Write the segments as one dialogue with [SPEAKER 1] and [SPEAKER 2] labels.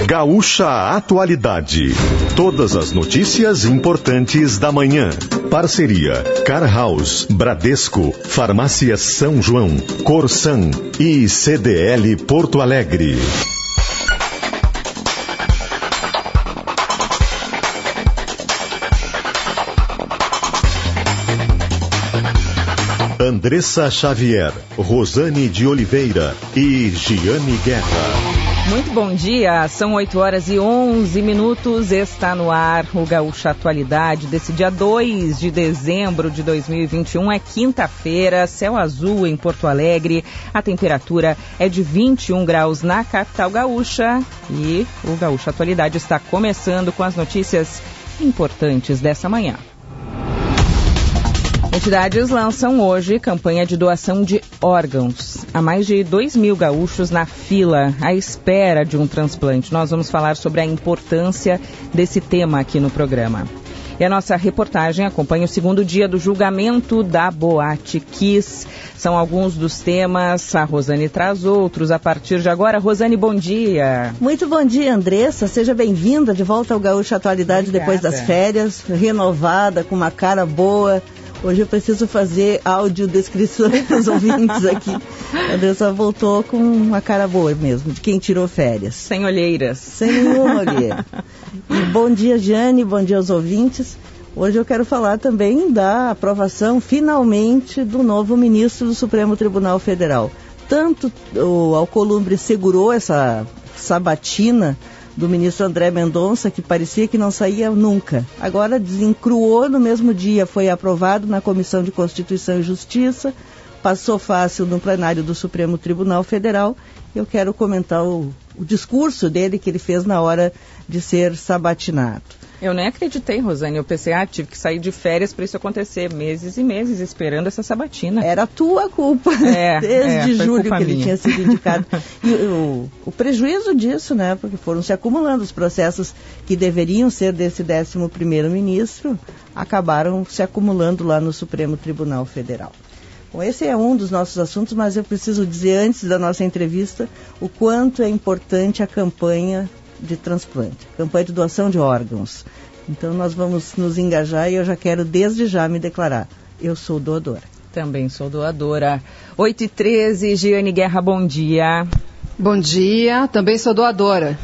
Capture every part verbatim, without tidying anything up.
[SPEAKER 1] Gaúcha Atualidade. Todas as notícias importantes da manhã. Parceria Car House, Bradesco, Farmácia São João, Corsan e C D L Porto Alegre. Andressa Xavier, Rosane de Oliveira e Giane Guerra.
[SPEAKER 2] Muito bom dia, são oito horas e onze minutos, está no ar o Gaúcha Atualidade desse dia dois de dezembro de dois mil e vinte e um, é quinta-feira, céu azul em Porto Alegre, a temperatura é de vinte e um graus na capital gaúcha e o Gaúcha Atualidade está começando com as notícias importantes dessa manhã. Entidades lançam hoje campanha de doação de órgãos. Há mais de dois mil gaúchos na fila, à espera de um transplante. Nós vamos falar sobre a importância desse tema aqui no programa. E a nossa reportagem acompanha o segundo dia do julgamento da Boate Kiss. São alguns dos temas, a Rosane traz outros a partir de agora. Rosane, bom dia.
[SPEAKER 3] Muito bom dia, Andressa. Seja bem-vinda de volta ao Gaúcha Atualidade. Obrigada. Depois das férias, renovada, com uma cara boa. Hoje eu preciso fazer audiodescrição para os ouvintes aqui. A Andressa voltou com uma cara boa mesmo, de quem tirou férias.
[SPEAKER 2] Sem olheiras.
[SPEAKER 3] Sem nenhuma olheira. E bom dia, Giane, bom dia aos ouvintes. Hoje eu quero falar também da aprovação, finalmente, do novo ministro do Supremo Tribunal Federal. Tanto o Alcolumbre segurou essa sabatina do ministro André Mendonça, que parecia que não saía nunca. Agora desencruou no mesmo dia, foi aprovado na Comissão de Constituição e Justiça, passou fácil no plenário do Supremo Tribunal Federal. Eu quero comentar o, o discurso dele que ele fez na hora de ser sabatinado.
[SPEAKER 2] Eu nem acreditei, Rosane. Eu pensei, ah, tive que sair de férias para isso acontecer. Meses e meses esperando essa sabatina.
[SPEAKER 3] Era tua culpa,
[SPEAKER 2] é,
[SPEAKER 3] desde
[SPEAKER 2] é,
[SPEAKER 3] julho que
[SPEAKER 2] minha.
[SPEAKER 3] ele tinha sido indicado. E o, o prejuízo disso, né, porque foram se acumulando os processos que deveriam ser desse décimo primeiro ministro, acabaram se acumulando lá no Supremo Tribunal Federal. Bom, esse é um dos nossos assuntos, mas eu preciso dizer antes da nossa entrevista o quanto é importante a campanha de transplante, campanha de doação de órgãos. Então nós vamos nos engajar e eu já quero desde já me declarar, eu sou doadora.
[SPEAKER 2] Também sou doadora. oito e treze, Giane Guerra, bom dia.
[SPEAKER 4] Bom dia, também sou doadora.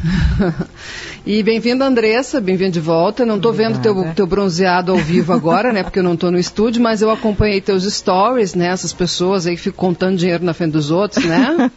[SPEAKER 4] E bem-vinda, Andressa, bem-vinda de volta. Não estou vendo teu, teu bronzeado ao vivo agora, né, porque eu não estou no estúdio, mas eu acompanhei teus stories, né, essas pessoas aí que ficam contando dinheiro na frente dos outros, né?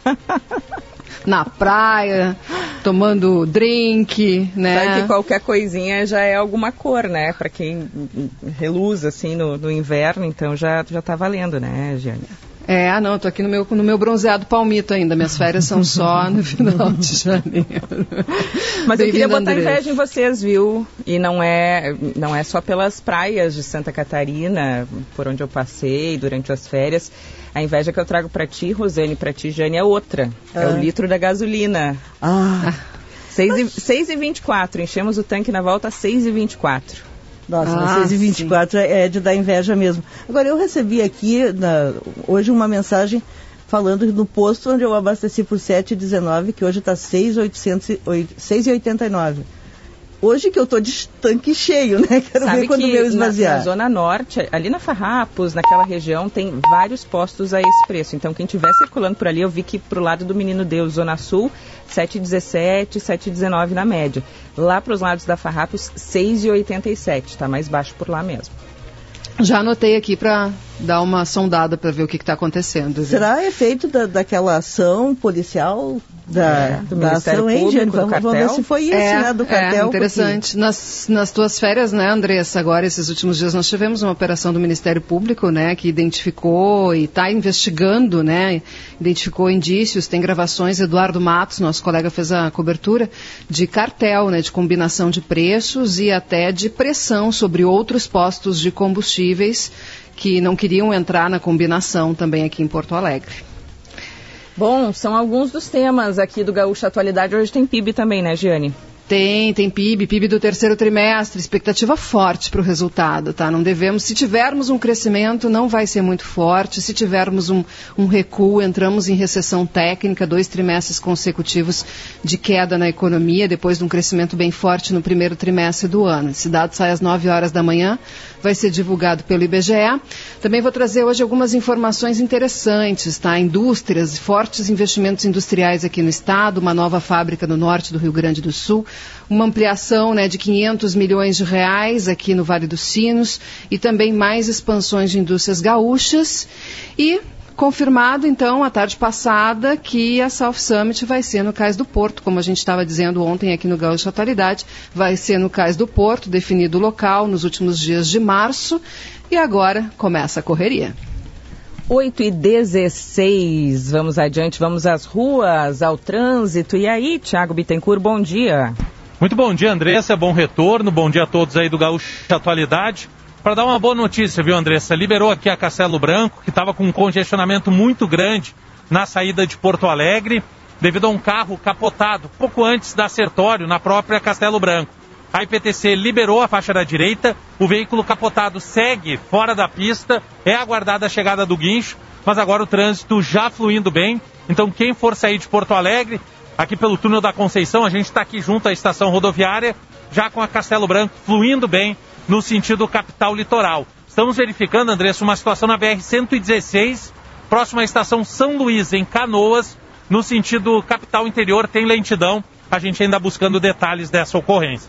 [SPEAKER 4] Na praia, tomando drink, né?
[SPEAKER 2] Sabe que qualquer coisinha já é alguma cor, né? Para quem reluz assim no, no inverno, então já, já tá valendo, né, Giane?
[SPEAKER 4] É, ah, não, tô aqui no meu, no meu bronzeado palmito ainda, minhas férias são só no final de janeiro.
[SPEAKER 2] Mas eu queria botar inveja em vocês, viu? E não é, não é só pelas praias de Santa Catarina, por onde eu passei durante as férias. A inveja que eu trago para ti, Rosane, para ti, Jane, é outra. Ah. É o litro da gasolina.
[SPEAKER 3] Ah.
[SPEAKER 2] seis e vinte e quatro, enchemos o tanque na volta a seis e vinte e quatro.
[SPEAKER 3] Nossa,
[SPEAKER 2] ah,
[SPEAKER 3] seis e vinte e quatro é de dar inveja mesmo. Agora, eu recebi aqui, na, hoje, uma mensagem falando no posto onde eu abasteci por sete e dezenove, que hoje está seis e oitenta e nove. Hoje que eu estou de tanque cheio, né? Quero
[SPEAKER 2] Sabe
[SPEAKER 3] ver quando o meu esvaziar.
[SPEAKER 2] Na, na Zona Norte, ali na Farrapos, naquela região, tem vários postos a esse preço. Então, quem estiver circulando por ali, eu vi que pro lado do Menino Deus, Zona Sul, sete e dezessete, sete e dezenove na média. Lá para os lados da Farrapos, seis e oitenta e sete. Está mais baixo por lá mesmo.
[SPEAKER 4] Já anotei aqui para dar uma sondada para ver o que está acontecendo. Viu?
[SPEAKER 3] Será efeito da, daquela ação policial da,
[SPEAKER 2] é, do
[SPEAKER 3] da
[SPEAKER 2] Ministério
[SPEAKER 3] ação,
[SPEAKER 2] Público,
[SPEAKER 3] hein,
[SPEAKER 2] do
[SPEAKER 3] vamos,
[SPEAKER 2] cartel?
[SPEAKER 3] Vamos ver se foi isso,
[SPEAKER 4] é,
[SPEAKER 3] né, do cartel.
[SPEAKER 4] É, interessante. Porque... Nas, nas tuas férias, né, Andressa, agora, esses últimos dias, nós tivemos uma operação do Ministério Público, né, que identificou e está investigando, né, identificou indícios, tem gravações, Eduardo Matos, nosso colega, fez a cobertura, de cartel, né, de combinação de preços e até de pressão sobre outros postos de combustíveis que não queriam entrar na combinação também aqui em Porto Alegre.
[SPEAKER 2] Bom, são alguns dos temas aqui do Gaúcha Atualidade. Hoje tem P I B também, né, Giane?
[SPEAKER 4] Tem, tem P I B, P I B do terceiro trimestre, expectativa forte para o resultado, tá? Não devemos, se tivermos um crescimento, não vai ser muito forte, se tivermos um, um recuo, entramos em recessão técnica, dois trimestres consecutivos de queda na economia, depois de um crescimento bem forte no primeiro trimestre do ano. Esse dado sai às nove horas da manhã, vai ser divulgado pelo I B G E. Também vou trazer hoje algumas informações interessantes, tá? Indústrias, fortes investimentos industriais aqui no estado, uma nova fábrica no norte do Rio Grande do Sul, uma ampliação, né, de quinhentos milhões de reais aqui no Vale dos Sinos e também mais expansões de indústrias gaúchas e confirmado, então, a tarde passada que a South Summit vai ser no Cais do Porto, como a gente estava dizendo ontem aqui no Gaúcha Atualidade, vai ser no Cais do Porto, definido o local nos últimos dias de março e agora começa a correria.
[SPEAKER 2] oito e dezesseis, vamos adiante, vamos às ruas, ao trânsito. E aí, Tiago Bittencourt, bom dia.
[SPEAKER 5] Muito bom dia, Andressa, bom retorno, bom dia a todos aí do Gaúcha Atualidade. Para dar uma boa notícia, viu, Andressa? Liberou aqui a Castelo Branco, que estava com um congestionamento muito grande na saída de Porto Alegre, devido a um carro capotado pouco antes da Sertório, na própria Castelo Branco. A I P T C liberou a faixa da direita, o veículo capotado segue fora da pista, é aguardada a chegada do guincho, mas agora o trânsito já fluindo bem. Então quem for sair de Porto Alegre, aqui pelo túnel da Conceição, a gente está aqui junto à estação rodoviária, já com a Castelo Branco fluindo bem no sentido capital litoral. Estamos verificando, Andressa, uma situação na B R cento e dezesseis, próxima à estação São Luís, em Canoas, no sentido capital interior, tem lentidão. A gente ainda buscando detalhes dessa ocorrência.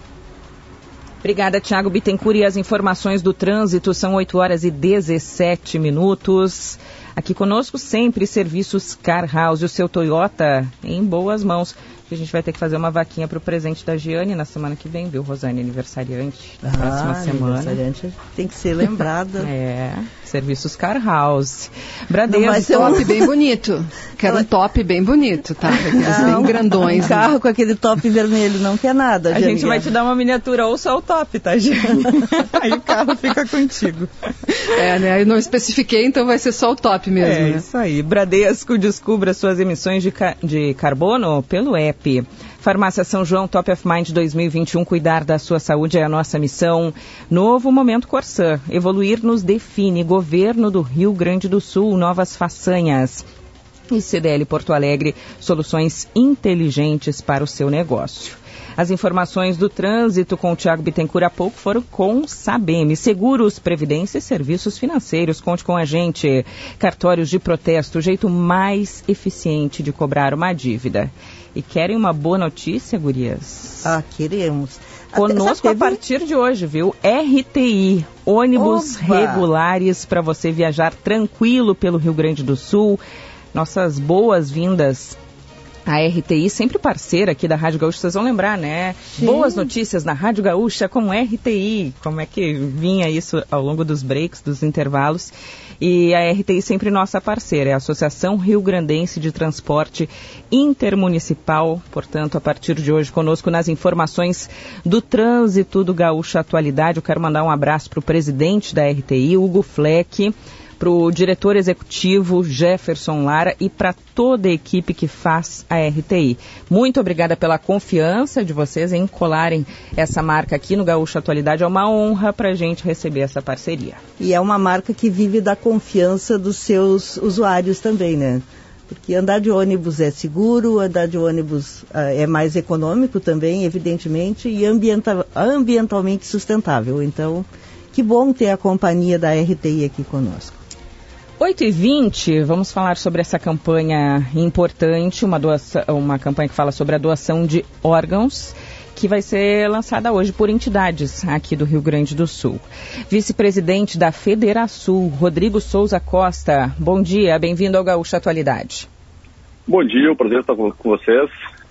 [SPEAKER 2] Obrigada, Tiago Bittencourt. E as informações do trânsito são oito horas e dezessete minutos. Aqui conosco sempre Serviços Car House, o seu Toyota em boas mãos. A gente vai ter que fazer uma vaquinha para o presente da Giane na semana que vem, viu, Rosane? Aniversariante na ah, próxima semana.
[SPEAKER 3] Aniversariante tem que ser lembrada.
[SPEAKER 2] É, Serviços Car House. Bradesco.
[SPEAKER 4] Mas é um top bem bonito. Quero um top bem bonito, tá? Aqueles bem grandões.
[SPEAKER 3] Um carro com aquele top vermelho não quer nada,
[SPEAKER 2] A
[SPEAKER 3] Giane.
[SPEAKER 2] gente vai te dar uma miniatura ou só o top, tá, Giane? Aí o carro fica contigo.
[SPEAKER 4] É, né? Eu não especifiquei, então vai ser só o top mesmo.
[SPEAKER 2] É,
[SPEAKER 4] né?
[SPEAKER 2] Isso aí. Bradesco descubra suas emissões de, ca- de carbono pelo app. Farmácia São João Top of Mind dois mil e vinte e um, cuidar da sua saúde é a nossa missão. Novo Momento Corsã, evoluir nos define. Governo do Rio Grande do Sul, novas façanhas. E C D L Porto Alegre, soluções inteligentes para o seu negócio. As informações do trânsito com o Tiago Bittencourt há pouco foram com Sabem. Seguros, Previdência e Serviços Financeiros. Conte com a gente. Cartórios de protesto, o jeito mais eficiente de cobrar uma dívida. E querem uma boa notícia, gurias?
[SPEAKER 3] Ah, queremos.
[SPEAKER 2] Conosco a partir de hoje, viu? R T I, ônibus
[SPEAKER 3] Oba!
[SPEAKER 2] regulares para você viajar tranquilo pelo Rio Grande do Sul. Nossas boas-vindas. A R T I, sempre parceira aqui da Rádio Gaúcha, vocês vão lembrar, né? Sim. Boas notícias na Rádio Gaúcha com R T I. Como é que vinha isso ao longo dos breaks, dos intervalos. E a R T I sempre nossa parceira, é a Associação Rio Grandense de Transporte Intermunicipal. Portanto, a partir de hoje, conosco nas informações do trânsito do Gaúcha Atualidade. Eu quero mandar um abraço para o presidente da R T I, Hugo Fleck, para o diretor executivo Jefferson Lara e para toda a equipe que faz a R T I. Muito obrigada pela confiança de vocês em colarem essa marca aqui no Gaúcha Atualidade. É uma honra para a gente receber essa parceria.
[SPEAKER 3] E é uma marca que vive da confiança dos seus usuários também, né? Porque andar de ônibus é seguro, andar de ônibus uh, é mais econômico também, evidentemente, e ambiental, ambientalmente sustentável. Então, que bom ter a companhia da R T I aqui conosco.
[SPEAKER 2] oito e vinte, vamos falar sobre essa campanha importante, uma, doação, uma campanha que fala sobre a doação de órgãos, que vai ser lançada hoje por entidades aqui do Rio Grande do Sul. Vice-presidente da Federação, Rodrigo Souza Costa, bom dia, bem-vindo ao Gaúcha Atualidade.
[SPEAKER 6] Bom dia, o prazer estar com vocês.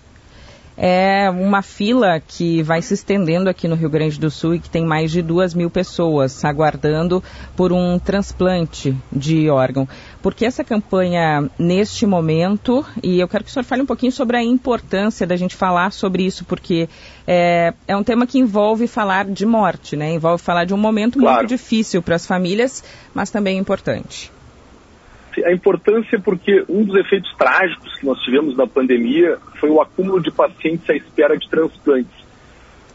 [SPEAKER 2] É uma fila que vai se estendendo aqui no Rio Grande do Sul e que tem mais de duas mil pessoas aguardando por um transplante de órgão. Por que essa campanha neste momento? E eu quero que o senhor fale um pouquinho sobre a importância da gente falar sobre isso, porque é, é um tema que envolve falar de morte, né? Envolve falar de um momento claro. muito difícil para as famílias, mas também importante.
[SPEAKER 6] A importância é porque um dos efeitos trágicos que nós tivemos na pandemia foi o acúmulo de pacientes à espera de transplantes.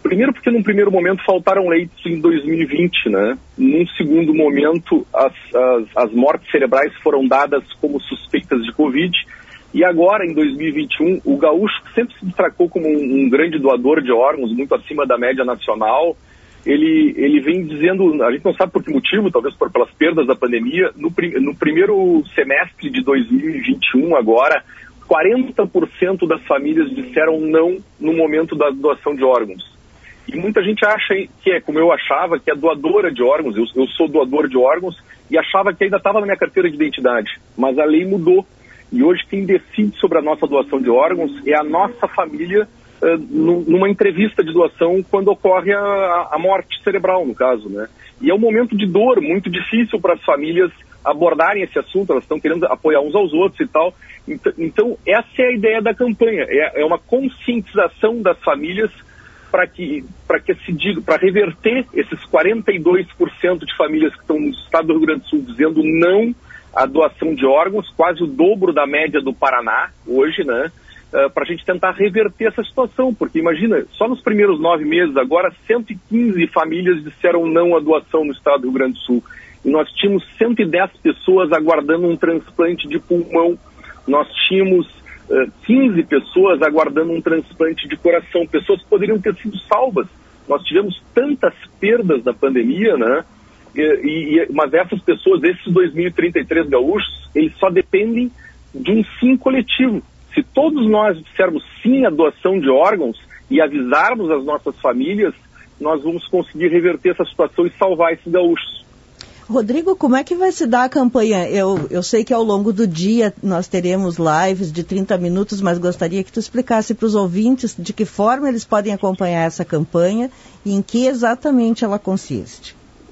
[SPEAKER 6] Primeiro porque num primeiro momento faltaram leitos em dois mil e vinte, né? Num segundo momento, as, as, as mortes cerebrais foram dadas como suspeitas de Covid. E agora, em dois mil e vinte e um, o gaúcho, que sempre se destacou como um, um grande doador de órgãos, muito acima da média nacional, ele, ele vem dizendo, a gente não sabe por que motivo, talvez por, pelas perdas da pandemia, no, no primeiro semestre de dois mil e vinte e um, agora, quarenta por cento das famílias disseram não no momento da doação de órgãos. E muita gente acha que é, como eu achava, que é doadora de órgãos, eu, eu sou doador de órgãos, e achava que ainda estava na minha carteira de identidade. Mas a lei mudou. E hoje quem decide sobre a nossa doação de órgãos é a nossa família, uh, numa entrevista de doação, quando ocorre a, a morte cerebral, no caso, né? E é um momento de dor muito difícil para as famílias abordarem esse assunto, elas estão querendo apoiar uns aos outros e tal. Então, então essa é a ideia da campanha, é, é uma conscientização das famílias para que, para que se diga, para reverter esses quarenta e dois por cento de famílias que estão no estado do Rio Grande do Sul dizendo não à doação de órgãos, quase o dobro da média do Paraná hoje, né? Uh, para a gente tentar reverter essa situação, porque imagina, só nos primeiros nove meses agora, cento e quinze famílias disseram não à doação no estado do Rio Grande do Sul. E nós tínhamos cento e dez pessoas aguardando um transplante de pulmão, nós tínhamos uh, quinze pessoas aguardando um transplante de coração, pessoas que poderiam ter sido salvas. Nós tivemos tantas perdas na pandemia, né? E, e, mas essas pessoas, esses dois mil e trinta e três gaúchos, eles só dependem de um sim coletivo. Se todos nós dissermos sim à doação de órgãos e avisarmos as nossas famílias, nós vamos conseguir reverter essa situação e salvar esses gaúchos.
[SPEAKER 3] Rodrigo, como é que vai se dar a campanha? Eu, eu sei que ao longo do dia nós teremos lives de trinta minutos, mas gostaria que tu explicasse para os ouvintes de que forma eles podem acompanhar essa campanha e em que exatamente ela consiste.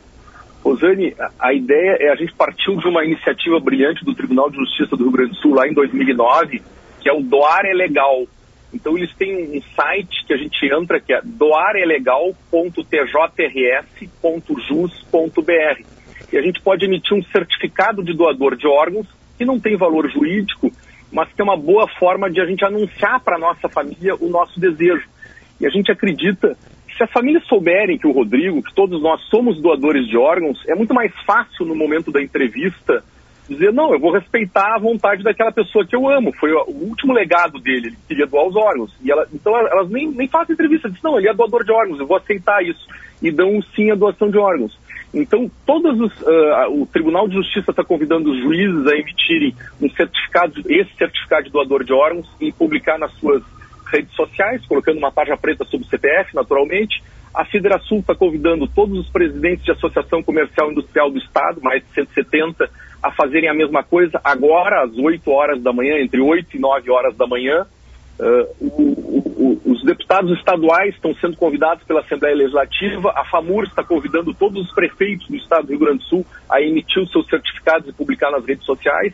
[SPEAKER 6] Rosane, a, a ideia é a gente partiu de uma iniciativa brilhante do Tribunal de Justiça do Rio Grande do Sul lá em dois mil e nove, que é o Doar é Legal. Então eles têm um site que a gente entra, que é doar é legal ponto t j r s ponto jus ponto b r. E a gente pode emitir um certificado de doador de órgãos, que não tem valor jurídico, mas que é uma boa forma de a gente anunciar para a nossa família o nosso desejo. E a gente acredita que se as famílias souberem que o Rodrigo, que todos nós somos doadores de órgãos, é muito mais fácil no momento da entrevista dizer, não, eu vou respeitar a vontade daquela pessoa que eu amo, foi o último legado dele, ele queria doar os órgãos. E ela, então elas nem, nem fazem entrevista, dizem, não, ele é doador de órgãos, eu vou aceitar isso. E dão sim à doação de órgãos. Então, todos os, uh, o Tribunal de Justiça está convidando os juízes a emitirem um certificado, esse certificado de doador de órgãos e publicar nas suas redes sociais, colocando uma tarja preta sobre o C P F, naturalmente. A Federação está convidando todos os presidentes de Associação Comercial e Industrial do Estado, mais de cento e setenta, a fazerem a mesma coisa agora, às oito horas da manhã, entre oito e nove horas da manhã. Uh, o, o, o, os deputados estaduais estão sendo convidados pela Assembleia Legislativa, a FAMUR está convidando todos os prefeitos do estado do Rio Grande do Sul a emitir os seus certificados e publicar nas redes sociais.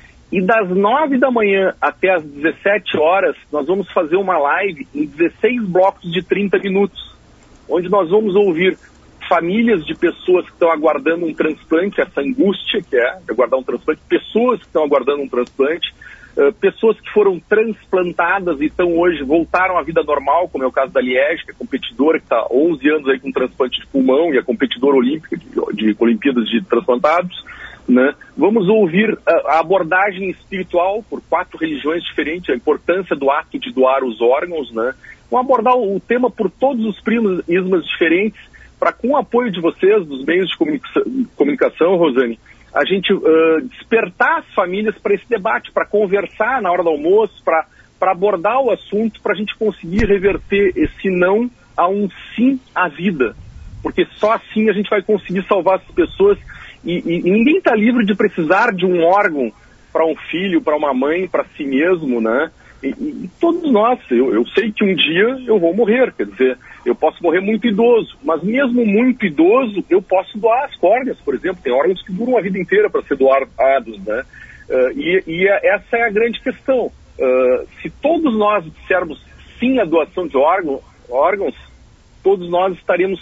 [SPEAKER 6] E das nove da manhã até as dezessete horas, nós vamos fazer uma live em dezesseis blocos de trinta minutos, onde nós vamos ouvir famílias de pessoas que estão aguardando um transplante, essa angústia que é aguardar um transplante, pessoas que estão aguardando um transplante, Uh, pessoas que foram transplantadas e estão hoje, voltaram à vida normal, como é o caso da Liege, que é competidora, que está há onze anos aí com transplante de pulmão e é competidora olímpica de, de Olimpíadas de transplantados, né? Vamos ouvir uh, a abordagem espiritual por quatro religiões diferentes, a importância do ato de doar os órgãos, né? Vamos abordar o, o tema por todos os prismas diferentes, para com o apoio de vocês, dos meios de comunica- comunicação, Rosane, a gente uh, despertar as famílias para esse debate, para conversar na hora do almoço, para abordar o assunto, para a gente conseguir reverter esse não a um sim à vida. Porque só assim a gente vai conseguir salvar essas pessoas e, e, e ninguém está livre de precisar de um órgão para um filho, para uma mãe, para si mesmo, né? E, e todos nós, eu, eu sei que um dia eu vou morrer, quer dizer, eu posso morrer muito idoso, mas mesmo muito idoso, eu posso doar as córneas, por exemplo, tem órgãos que duram a vida inteira para ser doados, né? Uh, e, e essa é a grande questão. Uh, se todos nós dissermos sim à doação de órgão, órgãos, todos nós estaremos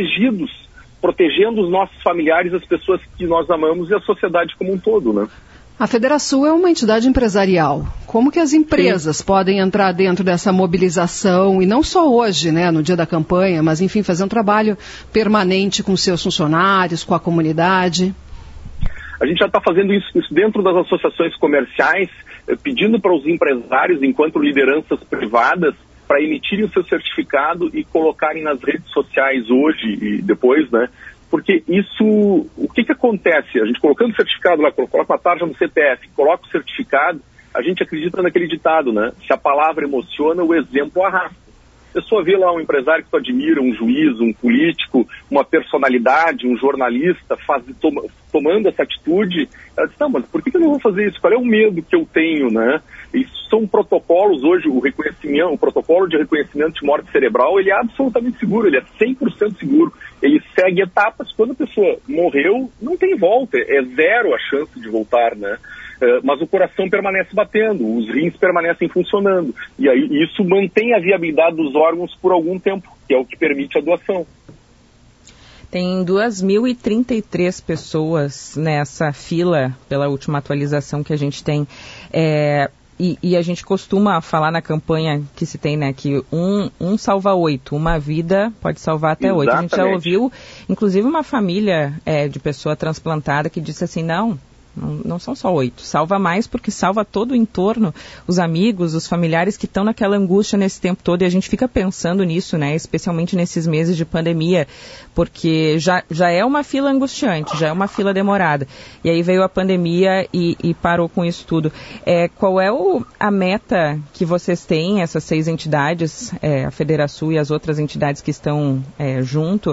[SPEAKER 6] protegidos, protegendo os nossos familiares, as pessoas que nós amamos e a sociedade como um todo, né?
[SPEAKER 4] A Federação é uma entidade empresarial. Como que as empresas Sim. podem entrar dentro dessa mobilização, e não só hoje, né, no dia da campanha, mas, enfim, fazer um trabalho permanente com seus funcionários, com a comunidade?
[SPEAKER 6] A gente já está fazendo isso, isso dentro das associações comerciais, pedindo para os empresários, enquanto lideranças privadas, para emitirem o seu certificado e colocarem nas redes sociais hoje e depois, né? Porque isso, o que que acontece? A gente colocando o certificado lá, coloca a tarja no C P F, coloca o certificado, a gente acredita naquele ditado, né? Se a palavra emociona, o exemplo arrasta. A pessoa vê lá um empresário que tu admira, um juiz, um político, uma personalidade, um jornalista faz, toma, tomando essa atitude, ela diz, não, mas por que que eu não vou fazer isso? Qual é o medo que eu tenho, né? Isso são protocolos hoje, o reconhecimento, o protocolo de reconhecimento de morte cerebral, ele é absolutamente seguro, ele é cem por cento seguro. Ele segue etapas, quando a pessoa morreu, não tem volta, é zero a chance de voltar, né? Uh, mas o coração permanece batendo, os rins permanecem funcionando, e aí isso mantém a viabilidade dos órgãos por algum tempo, que é o que permite a doação.
[SPEAKER 2] Tem duas mil e trinta e três pessoas nessa fila, pela última atualização que a gente tem. É, e, e a gente costuma falar na campanha que se tem, né, que um, um salva oito, uma vida pode salvar até oito. A gente já ouviu, inclusive, uma família é, de pessoa transplantada que disse assim, não... Não, não são só oito, salva mais porque salva todo o entorno, os amigos, os familiares que estão naquela angústia nesse tempo todo, e a gente fica pensando nisso, né, especialmente nesses meses de pandemia, porque já, já é uma fila angustiante, já é uma fila demorada, e aí veio a pandemia e, e parou com isso tudo. É, qual é o, a meta que vocês têm, essas seis entidades, é, a Federação e as outras entidades que estão é, junto,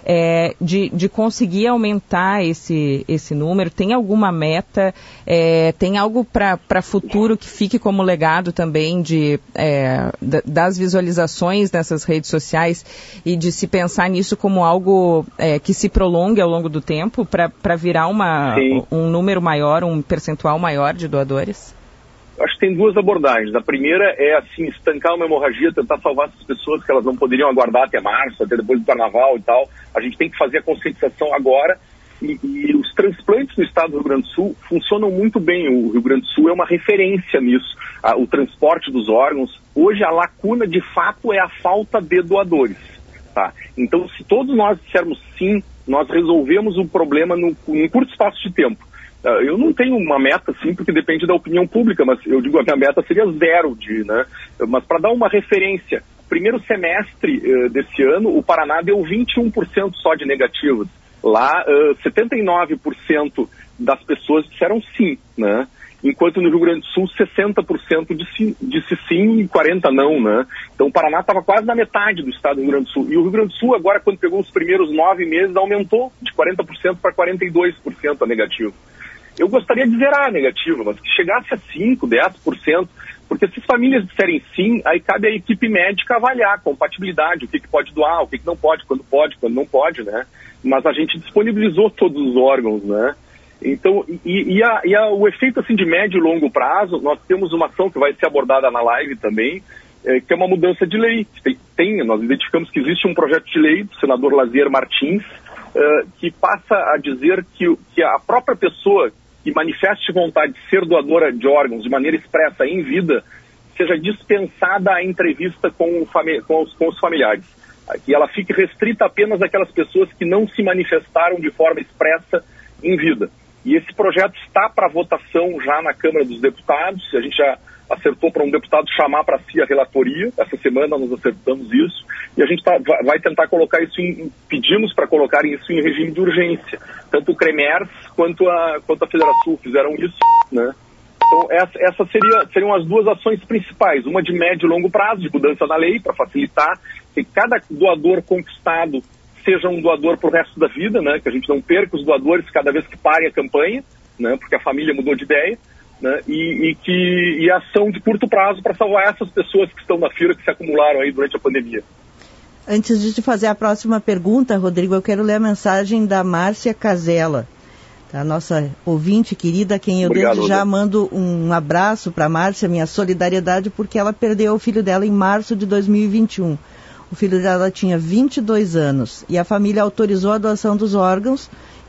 [SPEAKER 2] é, de, de conseguir aumentar esse, esse número? Tem alguma meta? Meta, é, tem algo para futuro que fique como legado também de, é, das visualizações nessas redes sociais e de se pensar nisso como algo é, que se prolongue ao longo do tempo para virar uma, um número maior, um percentual maior de doadores?
[SPEAKER 6] Acho que tem duas abordagens. A primeira é, assim, estancar uma hemorragia, tentar salvar essas pessoas que elas não poderiam aguardar até março, até depois do carnaval e tal. A gente tem que fazer a conscientização agora. E, e os transplantes no estado do Rio Grande do Sul funcionam muito bem. O Rio Grande do Sul é uma referência nisso. Ah, o transporte dos órgãos. Hoje a lacuna de fato é a falta de doadores. Tá? Então, se todos nós dissermos sim, nós resolvemos o problema no, num curto espaço de tempo. Ah, eu não tenho uma meta assim, porque depende da opinião pública, mas eu digo que a minha meta seria zero de, né? Mas para dar uma referência, primeiro semestre uh, desse ano, o Paraná deu vinte e um por cento só de negativos. Lá, uh, setenta e nove por cento das pessoas disseram sim, né? Enquanto no Rio Grande do Sul, sessenta por cento disse, disse sim e quarenta por cento não, né? Então o Paraná estava quase na metade do estado do Rio Grande do Sul. E o Rio Grande do Sul, agora, quando pegou os primeiros nove meses, aumentou de quarenta por cento para quarenta e dois por cento a negativo. Eu gostaria de zerar a negativa, mas que chegasse a cinco por cento, dez por cento, porque se as famílias disserem sim, aí cabe à equipe médica avaliar a compatibilidade, o que, que pode doar, o que, que não pode, quando pode, quando não pode, né? Mas a gente disponibilizou todos os órgãos, né? Então, e, e, a, e a, o efeito assim de médio e longo prazo, nós temos uma ação que vai ser abordada na live também, é, que é uma mudança de lei. Tem, tem, nós identificamos que existe um projeto de lei do senador Lazier Martins, uh, que passa a dizer que, que a própria pessoa que manifeste vontade de ser doadora de órgãos de maneira expressa em vida, seja dispensada a entrevista com, o fami- com, os, com os familiares. Que ela fique restrita apenas àquelas pessoas que não se manifestaram de forma expressa em vida. E esse projeto está para votação já na Câmara dos Deputados. A gente já acertou para um deputado chamar para si a relatoria. Essa semana nós acertamos isso. E a gente tá, vai tentar colocar isso em... Pedimos para colocar isso em regime de urgência. Tanto o CREMERS quanto a, quanto a Federação fizeram isso, né? Então, essa, essa seria, seriam as duas ações principais. Uma de médio e longo prazo, de mudança na lei, para facilitar que cada doador conquistado seja um doador para o resto da vida, né? Que a gente não perca os doadores cada vez que pare a campanha, né? Porque a família mudou de ideia, né? E, e, que, e ação de curto prazo para salvar essas pessoas que estão na fila, que se acumularam aí durante a pandemia.
[SPEAKER 3] Antes de te fazer a próxima pergunta, Rodrigo, eu quero ler a mensagem da Márcia Casella, a nossa ouvinte querida, quem eu Obrigado, desde já mando um abraço para a Márcia, minha solidariedade, porque ela perdeu o filho dela em março de dois mil e vinte e um. O filho dela tinha vinte e dois anos e a família autorizou a doação dos órgãos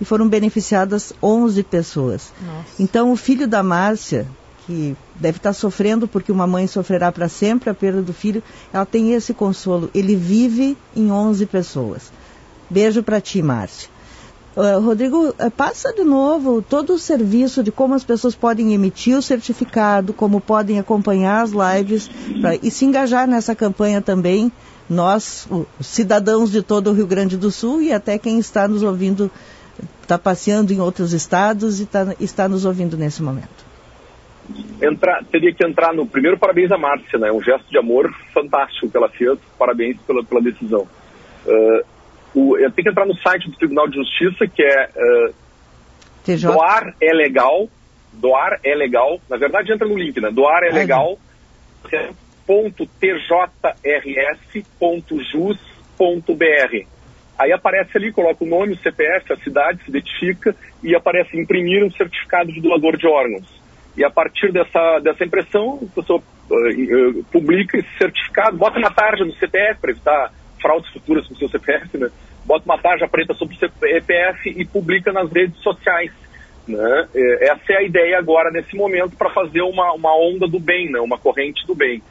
[SPEAKER 3] e foram beneficiadas onze pessoas.
[SPEAKER 2] Nossa.
[SPEAKER 3] Então o filho da Márcia, que deve estar sofrendo porque uma mãe sofrerá para sempre a perda do filho, ela tem esse consolo, ele vive em onze pessoas. Beijo para ti, Márcia. Uh, Rodrigo, uh, passa de novo todo o serviço de como as pessoas podem emitir o certificado, como podem acompanhar as lives pra, e se engajar nessa campanha também, nós, os cidadãos de todo o Rio Grande do Sul e até quem está nos ouvindo, está passeando em outros estados e tá, está nos ouvindo nesse momento.
[SPEAKER 6] Entrar, teria que entrar no primeiro parabéns à Márcia, né? Um gesto de amor fantástico que ela fez, parabéns pela, pela decisão. Uh, O, eu tenho que entrar no site do Tribunal de Justiça, que é uh, doar é legal, doar é legal, na verdade entra no link, né? Doar é legal, ponto t j r s ponto jus ponto b r. Aí aparece ali, coloca o nome, o C P F, a cidade, se identifica e aparece imprimir um certificado de doador de órgãos. E a partir dessa, dessa impressão, a pessoa uh, uh, publica esse certificado, bota uma tarja no C P F para evitar fraudes futuras com o seu C P F, né? Bota uma tarja preta sobre o C P F e publica nas redes sociais. Né? Essa é a ideia agora, nesse momento, para fazer uma, uma onda do bem, né? Uma corrente do bem.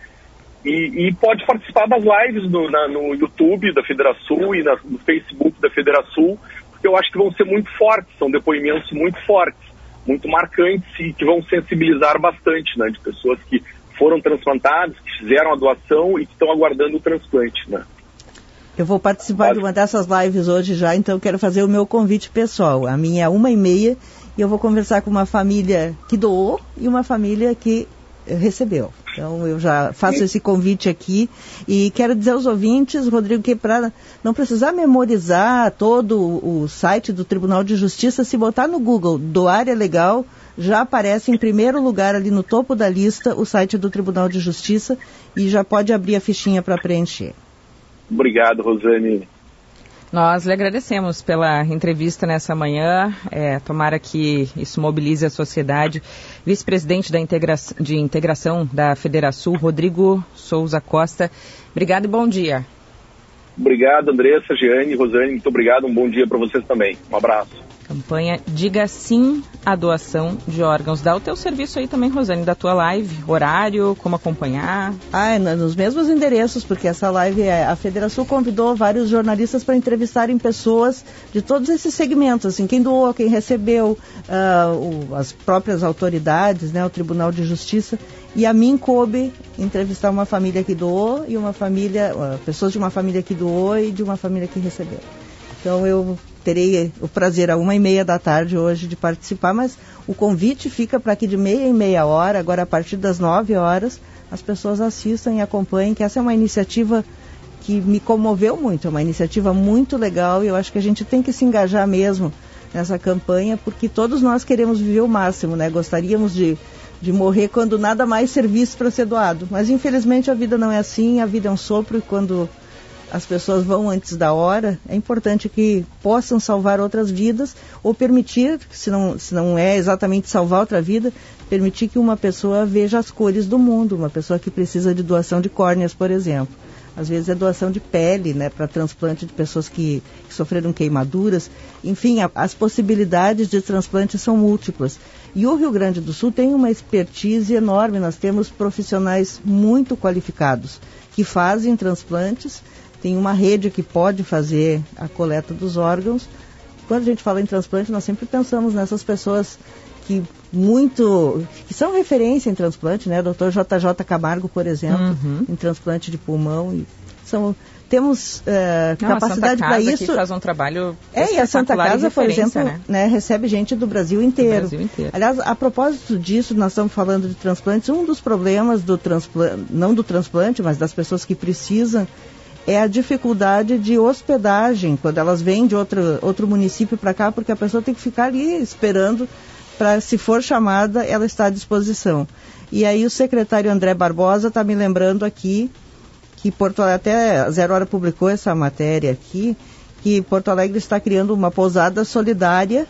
[SPEAKER 6] E, e pode participar das lives no, na, no YouTube da Federação e na, no Facebook da Federação, porque eu acho que vão ser muito fortes, são depoimentos muito fortes, muito marcantes e que vão sensibilizar bastante, né? De pessoas que foram transplantadas, que fizeram a doação e que estão aguardando o transplante, né?
[SPEAKER 3] Eu vou participar Pode. de uma dessas lives hoje já, então quero fazer o meu convite pessoal. A minha é uma e meia e eu vou conversar com uma família que doou e uma família que recebeu. Então eu já faço Sim. esse convite aqui e quero dizer aos ouvintes, Rodrigo, que para não precisar memorizar todo o site do Tribunal de Justiça, se botar no Google doar é legal, já aparece em primeiro lugar ali no topo da lista o site do Tribunal de Justiça e já pode abrir a fichinha para preencher.
[SPEAKER 6] Obrigado, Rosane.
[SPEAKER 2] Nós lhe agradecemos pela entrevista nessa manhã. É, tomara que isso mobilize a sociedade. Vice-presidente da integra- de integração da Federação, Rodrigo Souza Costa. Obrigado e bom dia.
[SPEAKER 6] Obrigado, Andressa, Giane, Rosane. Muito obrigado. Um bom dia para vocês também. Um abraço.
[SPEAKER 2] Campanha Diga Sim à Doação de Órgãos. Dá o teu serviço aí também, Rosane, da tua live, horário, como acompanhar.
[SPEAKER 3] Ah, é nos mesmos endereços, porque essa live, é, a Federação convidou vários jornalistas para entrevistarem pessoas de todos esses segmentos, assim, quem doou, quem recebeu, uh, o, as próprias autoridades, né, o Tribunal de Justiça. E a mim coube entrevistar uma família que doou e uma família, uh, pessoas de uma família que doou e de uma família que recebeu. Então eu terei o prazer a uma e meia da tarde hoje de participar, mas o convite fica para que de meia em meia hora, agora a partir das nove horas, as pessoas assistam e acompanhem, que essa é uma iniciativa que me comoveu muito, é uma iniciativa muito legal e eu acho que a gente tem que se engajar mesmo nessa campanha, porque todos nós queremos viver o máximo, né? Gostaríamos de, de morrer quando nada mais servisse para ser doado, mas infelizmente a vida não é assim, a vida é um sopro e quando as pessoas vão antes da hora, é importante que possam salvar outras vidas ou permitir, se não, se não é exatamente salvar outra vida, permitir que uma pessoa veja as cores do mundo, uma pessoa que precisa de doação de córneas, por exemplo. Às vezes é doação de pele, né, para transplante de pessoas que, que sofreram queimaduras. Enfim, a, as possibilidades de transplante são múltiplas. E o Rio Grande do Sul tem uma expertise enorme, nós temos profissionais muito qualificados que fazem transplantes. Tem uma rede que pode fazer a coleta dos órgãos. Quando a gente fala em transplante, nós sempre pensamos nessas pessoas que muito, que são referência em transplante, né? doutor J J Camargo, por exemplo,
[SPEAKER 2] uhum.
[SPEAKER 3] em transplante de pulmão. E são, temos uh, Não, capacidade para isso.
[SPEAKER 2] Que faz um trabalho
[SPEAKER 3] é, e a Santa Casa, por exemplo,
[SPEAKER 2] né?
[SPEAKER 3] Né, recebe gente do Brasil inteiro.
[SPEAKER 2] Do Brasil inteiro.
[SPEAKER 3] Aliás, a propósito disso, nós estamos falando de transplantes. Um dos problemas do transplante, não do transplante, mas das pessoas que precisam, é a dificuldade de hospedagem, quando elas vêm de outro, outro município para cá, porque a pessoa tem que ficar ali esperando para, se for chamada, ela está à disposição. E aí o secretário André Barbosa está me lembrando aqui, que Porto Alegre, até a Zero Hora publicou essa matéria aqui, que Porto Alegre está criando uma pousada solidária,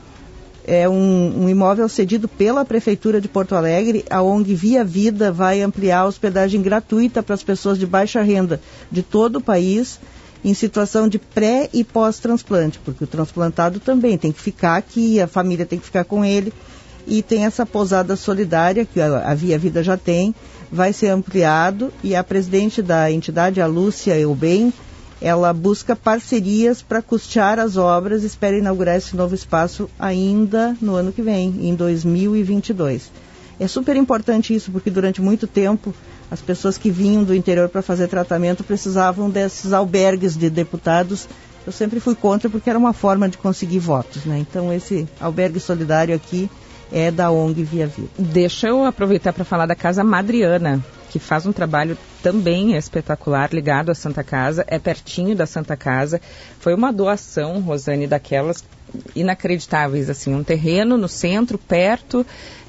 [SPEAKER 3] é um, um imóvel cedido pela Prefeitura de Porto Alegre. A O N G Via Vida vai ampliar a hospedagem gratuita para as pessoas de baixa renda de todo o país em situação de pré e pós-transplante, porque o transplantado também tem que ficar aqui, a família tem que ficar com ele, e tem essa pousada solidária que a Via Vida já tem, vai ser ampliado, e a presidente da entidade, a Lúcia Eubem, ela busca parcerias para custear as obras, espera inaugurar esse novo espaço ainda no ano que vem, em dois mil e vinte e dois. É super importante isso, porque durante muito tempo as pessoas que vinham do interior para fazer tratamento precisavam desses albergues de deputados. Eu sempre fui contra porque era uma forma de conseguir votos, né? Então esse albergue solidário aqui é da O N G Via Vida.
[SPEAKER 2] Deixa eu aproveitar para falar da Casa Madriana, que faz um trabalho também espetacular ligado à Santa Casa, é pertinho da Santa Casa. Foi uma doação, Rosane, daquelas inacreditáveis, assim, um terreno no centro, perto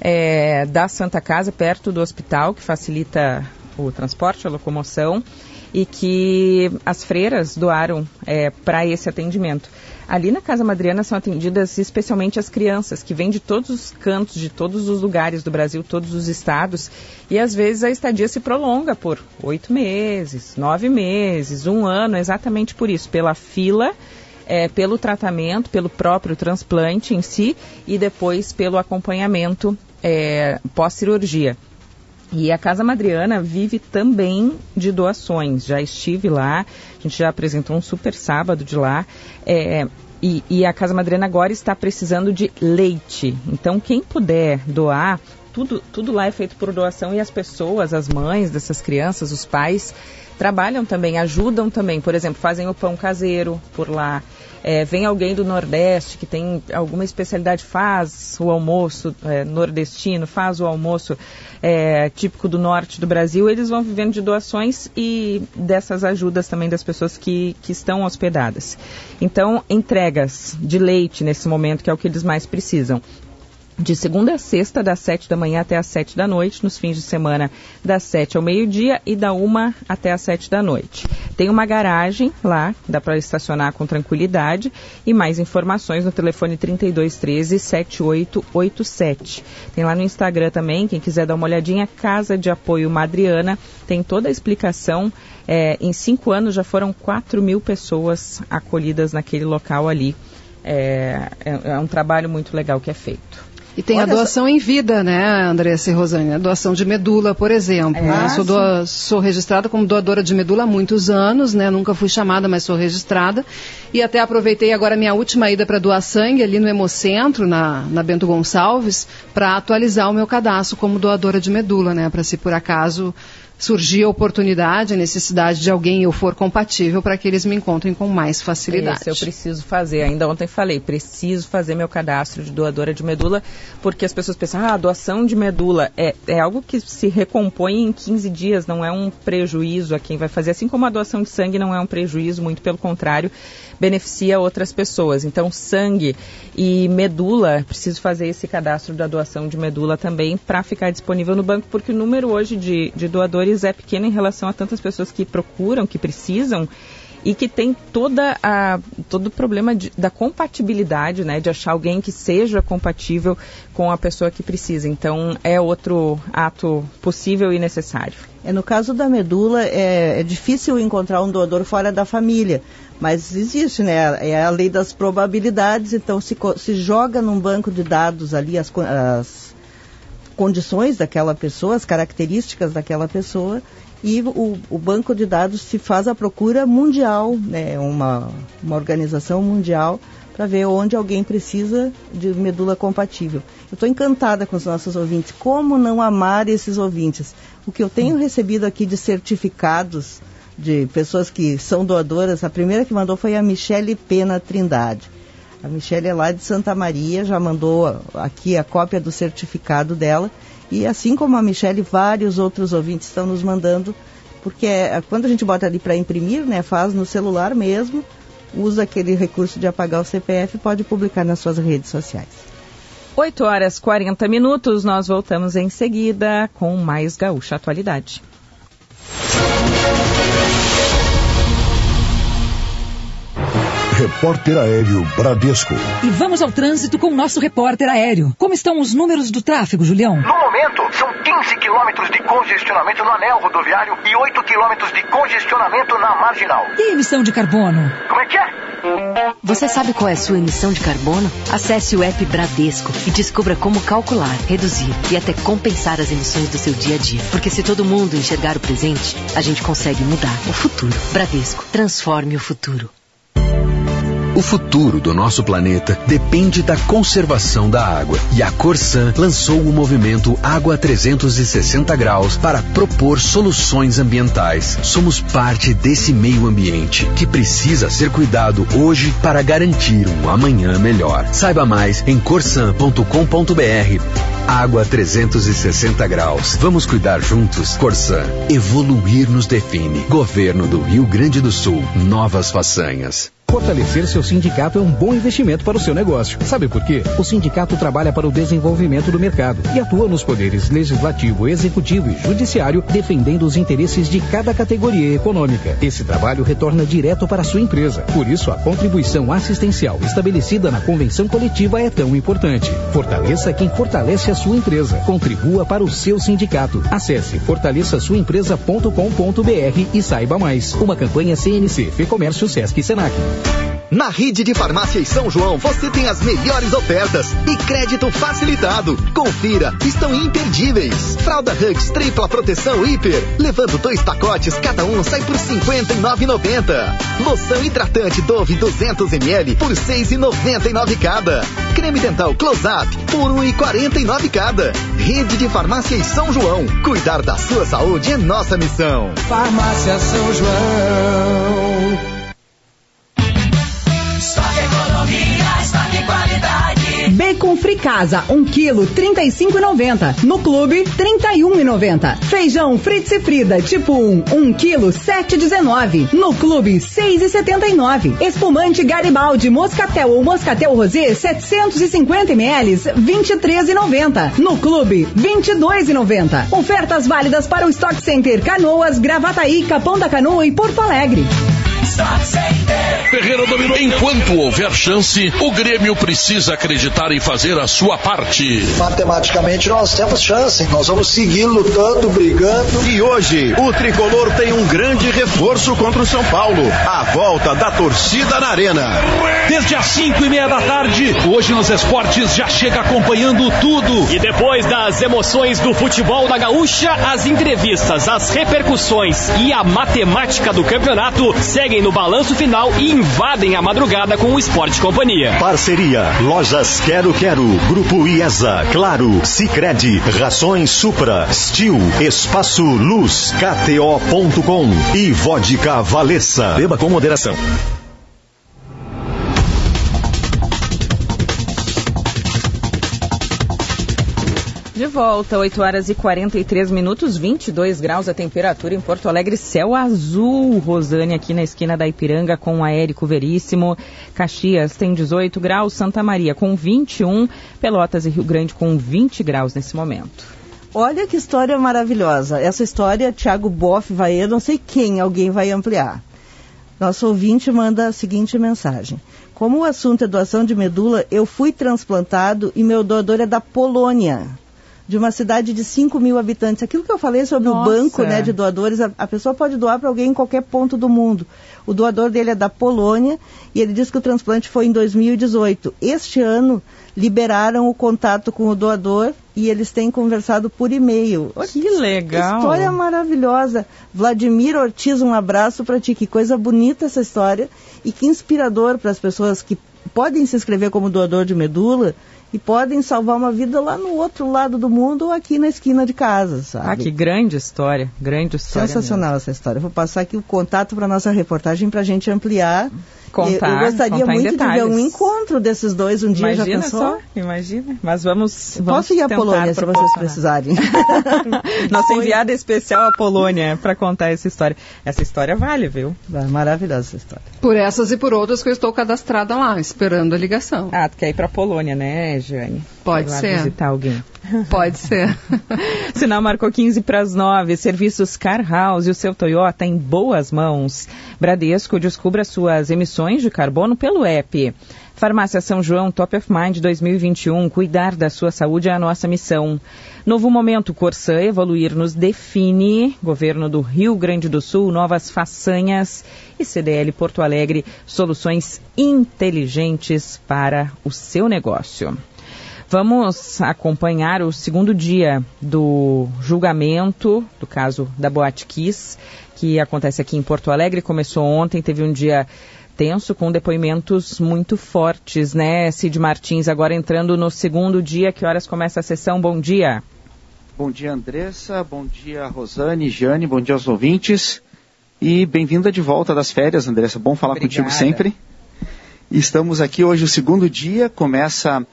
[SPEAKER 2] é, da Santa Casa, perto do hospital, que facilita o transporte, a locomoção, e que as freiras doaram é, para esse atendimento. Ali na Casa Madriana são atendidas especialmente as crianças, que vêm de todos os cantos, de todos os lugares do Brasil, todos os estados, e às vezes a estadia se prolonga por oito meses, nove meses, um ano, exatamente por isso, pela fila, é, pelo tratamento, pelo próprio transplante em si, e depois pelo acompanhamento é, pós-cirurgia. E a Casa Madriana vive também de doações. Já estive lá, a gente já apresentou um super sábado de lá. É, e, e a Casa Madriana agora está precisando de leite. Então, quem puder doar, tudo, tudo lá é feito por doação, e as pessoas, as mães dessas crianças, os pais, trabalham também, ajudam também. Por exemplo, fazem o pão caseiro por lá. É, vem alguém do Nordeste que tem alguma especialidade, faz o almoço é, nordestino, faz o almoço é, típico do norte do Brasil. Eles vão vivendo de doações e dessas ajudas também das pessoas que, que estão hospedadas. Então, entregas de leite nesse momento, que é o que eles mais precisam. De segunda a sexta, das sete da manhã até as sete da noite, nos fins de semana, das sete ao meio-dia e da uma até as sete da noite. Tem uma garagem lá, dá para estacionar com tranquilidade, e mais informações no telefone trinta e dois, treze, setenta e oito oitenta e sete. Tem lá no Instagram também, quem quiser dar uma olhadinha, Casa de Apoio Madriana, tem toda a explicação. É, em cinco anos já foram quatro mil pessoas acolhidas naquele local ali. É, é, é um trabalho muito legal que é feito.
[SPEAKER 4] E tem Olha a doação essa... em vida, né, Andressa e Rosane? A doação de medula, por exemplo. É, né? sou, doa... sou registrada como doadora de medula há muitos anos, né? Nunca fui chamada, mas sou registrada. E até aproveitei agora a minha última ida para doar sangue ali no Hemocentro, na, na Bento Gonçalves, para atualizar o meu cadastro como doadora de medula, né? Para se por acaso surgir a oportunidade, a necessidade de alguém eu for compatível, para que eles me encontrem com mais facilidade.
[SPEAKER 2] Isso eu preciso fazer. Ainda ontem falei, preciso fazer meu cadastro de doadora de medula, porque as pessoas pensam, ah, doação de medula é, é algo que se recompõe em quinze dias, não é um prejuízo a quem vai fazer, assim como a doação de sangue não é um prejuízo, muito pelo contrário, beneficia outras pessoas. Então, sangue e medula, preciso fazer esse cadastro da doação de medula também para ficar disponível no banco, porque o número hoje de, de doadores é pequeno em relação a tantas pessoas que procuram, que precisam, e que tem toda a, todo o problema de, da compatibilidade, né, de achar alguém que seja compatível com a pessoa que precisa. Então, é outro ato possível e necessário.
[SPEAKER 3] É, no caso da medula, é, é difícil encontrar um doador fora da família, mas existe, né, é a lei das probabilidades. Então, se, se joga num banco de dados ali as, as condições daquela pessoa, as características daquela pessoa, e o, o banco de dados se faz a procura mundial, né, uma, uma organização mundial, para ver onde alguém precisa de medula compatível. Eu estou encantada com os nossos ouvintes. Como não amar esses ouvintes? O que eu tenho recebido aqui de certificados de pessoas que são doadoras, a primeira que mandou foi a Michele Pena Trindade. A Michele é lá de Santa Maria, já mandou aqui a cópia do certificado dela. E assim como a Michele, vários outros ouvintes estão nos mandando, porque é, quando a gente bota ali para imprimir, né, faz no celular mesmo, usa aquele recurso de apagar o C P F e pode publicar nas suas redes sociais.
[SPEAKER 2] oito horas e quarenta minutos, nós voltamos em seguida com mais Gaúcha Atualidade.
[SPEAKER 1] Repórter Aéreo Bradesco.
[SPEAKER 7] E vamos ao trânsito com o nosso repórter aéreo. Como estão os números do tráfego, Julião?
[SPEAKER 8] No momento, são
[SPEAKER 7] quinze quilômetros de congestionamento no anel rodoviário e oito quilômetros de congestionamento na marginal.
[SPEAKER 8] E a emissão de carbono?
[SPEAKER 7] Como é que é?
[SPEAKER 9] Você sabe qual é a sua emissão de carbono? Acesse o app Bradesco e descubra como calcular, reduzir e até compensar as emissões do seu dia a dia. Porque se todo mundo enxergar o presente, a gente consegue mudar o futuro. Bradesco, transforme o futuro.
[SPEAKER 10] O futuro do nosso planeta depende da conservação da água. E a Corsan lançou o movimento Água trezentos e sessenta graus para propor soluções ambientais. Somos parte desse meio ambiente que precisa ser cuidado hoje para garantir um amanhã melhor. Saiba mais em corsan ponto com ponto br. Água trezentos e sessenta graus. Vamos cuidar juntos. Corsan. Evoluir nos define. Governo do Rio Grande do Sul. Novas façanhas.
[SPEAKER 11] Fortalecer seu sindicato é um bom investimento para o seu negócio. Sabe por quê? O sindicato trabalha para o desenvolvimento do mercado e atua nos poderes legislativo, executivo e judiciário, defendendo os interesses de cada categoria econômica. Esse trabalho retorna direto para a sua empresa. Por isso, a contribuição assistencial estabelecida na convenção coletiva é tão importante. Fortaleça quem fortalece a sua empresa. Contribua para o seu sindicato. Acesse fortaleça sua empresa ponto com ponto br e saiba mais. Uma campanha C N C, Fecomércio, Sesc e Senac.
[SPEAKER 12] Na rede de farmácias São João você tem as melhores ofertas e crédito facilitado. Confira, estão imperdíveis. Fralda Huggs tripla proteção hiper, levando dois pacotes, cada um sai por cinquenta e nove reais e noventa centavos. Loção hidratante Dove duzentos mililitros por seis reais e noventa e nove centavos cada. Creme dental Close Up por um real e quarenta e nove centavos cada. Rede de farmácias São João. Cuidar da sua saúde é nossa missão.
[SPEAKER 13] Farmácia São João. Estoque qualidade.
[SPEAKER 14] Bacon Free Casa, um quilo, trinta e cinco reais e noventa centavos. No clube, trinta e um reais e noventa centavos. Feijão Fritz e Frida, tipo um, um quilo, sete reais e dezenove centavos. No clube, seis reais e setenta e nove centavos. Espumante Garibaldi, Moscatel ou Moscatel Rosé, setecentos e cinquenta mililitros, vinte e três reais e noventa centavos. No clube, vinte e dois reais e noventa centavos. Ofertas válidas para o Stock Center Canoas, Gravataí, Capão da Canoa e Porto Alegre.
[SPEAKER 15] Ferreira dominou. Enquanto houver chance, o Grêmio precisa acreditar e fazer a sua parte.
[SPEAKER 16] Matematicamente nós temos chance, nós vamos seguir lutando, brigando.
[SPEAKER 1] E hoje o Tricolor tem um grande reforço contra o São Paulo, a volta da torcida na Arena.
[SPEAKER 17] Desde as cinco e meia da tarde, hoje nos esportes já chega acompanhando tudo.
[SPEAKER 18] E depois das emoções do futebol da Gaúcha, as entrevistas, as repercussões e a matemática do campeonato seguem no balanço final e invadem a madrugada com o Esporte Companhia.
[SPEAKER 1] Parceria, Lojas Quero Quero, Grupo IESA, Claro, Sicredi, Rações Supra, Stil, Espaço Luz, K T O ponto com e Vodka Valessa. Beba com moderação.
[SPEAKER 2] De volta, oito horas e quarenta e três minutos, vinte e dois graus a temperatura em Porto Alegre, céu azul, Rosane, aqui na esquina da Ipiranga com a Érico Veríssimo. Caxias tem dezoito graus, Santa Maria com vinte e um, Pelotas e Rio Grande com vinte graus nesse momento.
[SPEAKER 3] Olha que história maravilhosa. Essa história, Thiago Boff vai, eu não sei quem, alguém vai ampliar. Nosso ouvinte manda a seguinte mensagem. Como o assunto é doação de medula, eu fui transplantado e meu doador é da Polônia, de uma cidade de cinco mil habitantes. Aquilo que eu falei sobre Nossa. o banco, né, de doadores, a, a pessoa pode doar para alguém em qualquer ponto do mundo. O doador dele é da Polônia e ele diz que o transplante foi em dois mil e dezoito. Este ano, liberaram o contato com o doador e eles têm conversado por e-mail.
[SPEAKER 2] Que legal!
[SPEAKER 3] História maravilhosa. Vladimir Ortiz, um abraço para ti. Que coisa bonita essa história e que inspirador para as pessoas que podem se inscrever como doador de medula e podem salvar uma vida lá no outro lado do mundo ou aqui na esquina de casa, sabe?
[SPEAKER 2] Ah, que grande história, grande história.
[SPEAKER 3] Sensacional mesmo. Essa história. Vou passar aqui o contato para a nossa reportagem para a gente ampliar.
[SPEAKER 2] Contar,
[SPEAKER 3] eu, eu gostaria muito de ver um encontro desses dois um dia.
[SPEAKER 2] Imagina
[SPEAKER 3] já pensou?
[SPEAKER 2] Só, imagina. Mas vamos, vamos
[SPEAKER 3] Posso ir à Polônia se vocês precisarem.
[SPEAKER 2] Nossa enviada especial à Polônia para contar essa história. Essa história vale, viu?
[SPEAKER 3] É maravilhosa essa história.
[SPEAKER 4] Por essas e por outras que eu estou cadastrada lá, esperando a ligação.
[SPEAKER 2] Ah, tu quer ir para a Polônia, né, Jane?
[SPEAKER 4] Pode
[SPEAKER 2] Vai lá
[SPEAKER 4] ser.
[SPEAKER 2] visitar alguém.
[SPEAKER 4] Pode ser.
[SPEAKER 2] Sinal marcou quinze para as nove. Serviços Car House e o seu Toyota em boas mãos. Bradesco, descubra suas emissões de carbono pelo app. Farmácia São João Top of Mind dois mil e vinte e um. Cuidar da sua saúde é a nossa missão. Novo momento Corsã, evoluir nos define. Governo do Rio Grande do Sul, novas façanhas. E C D L Porto Alegre, soluções inteligentes para o seu negócio. Vamos acompanhar o segundo dia do julgamento do caso da Boate Kiss, que acontece aqui em Porto Alegre. Começou ontem, teve um dia tenso com depoimentos muito fortes, né, Cid Martins? Agora entrando no segundo dia, que horas começa a sessão? Bom dia.
[SPEAKER 8] Bom dia, Andressa. Bom dia, Rosane, Jane. Bom dia aos ouvintes. E bem-vinda de volta das férias, Andressa. Bom falar Obrigada. Contigo sempre. Estamos aqui hoje, o segundo dia, começa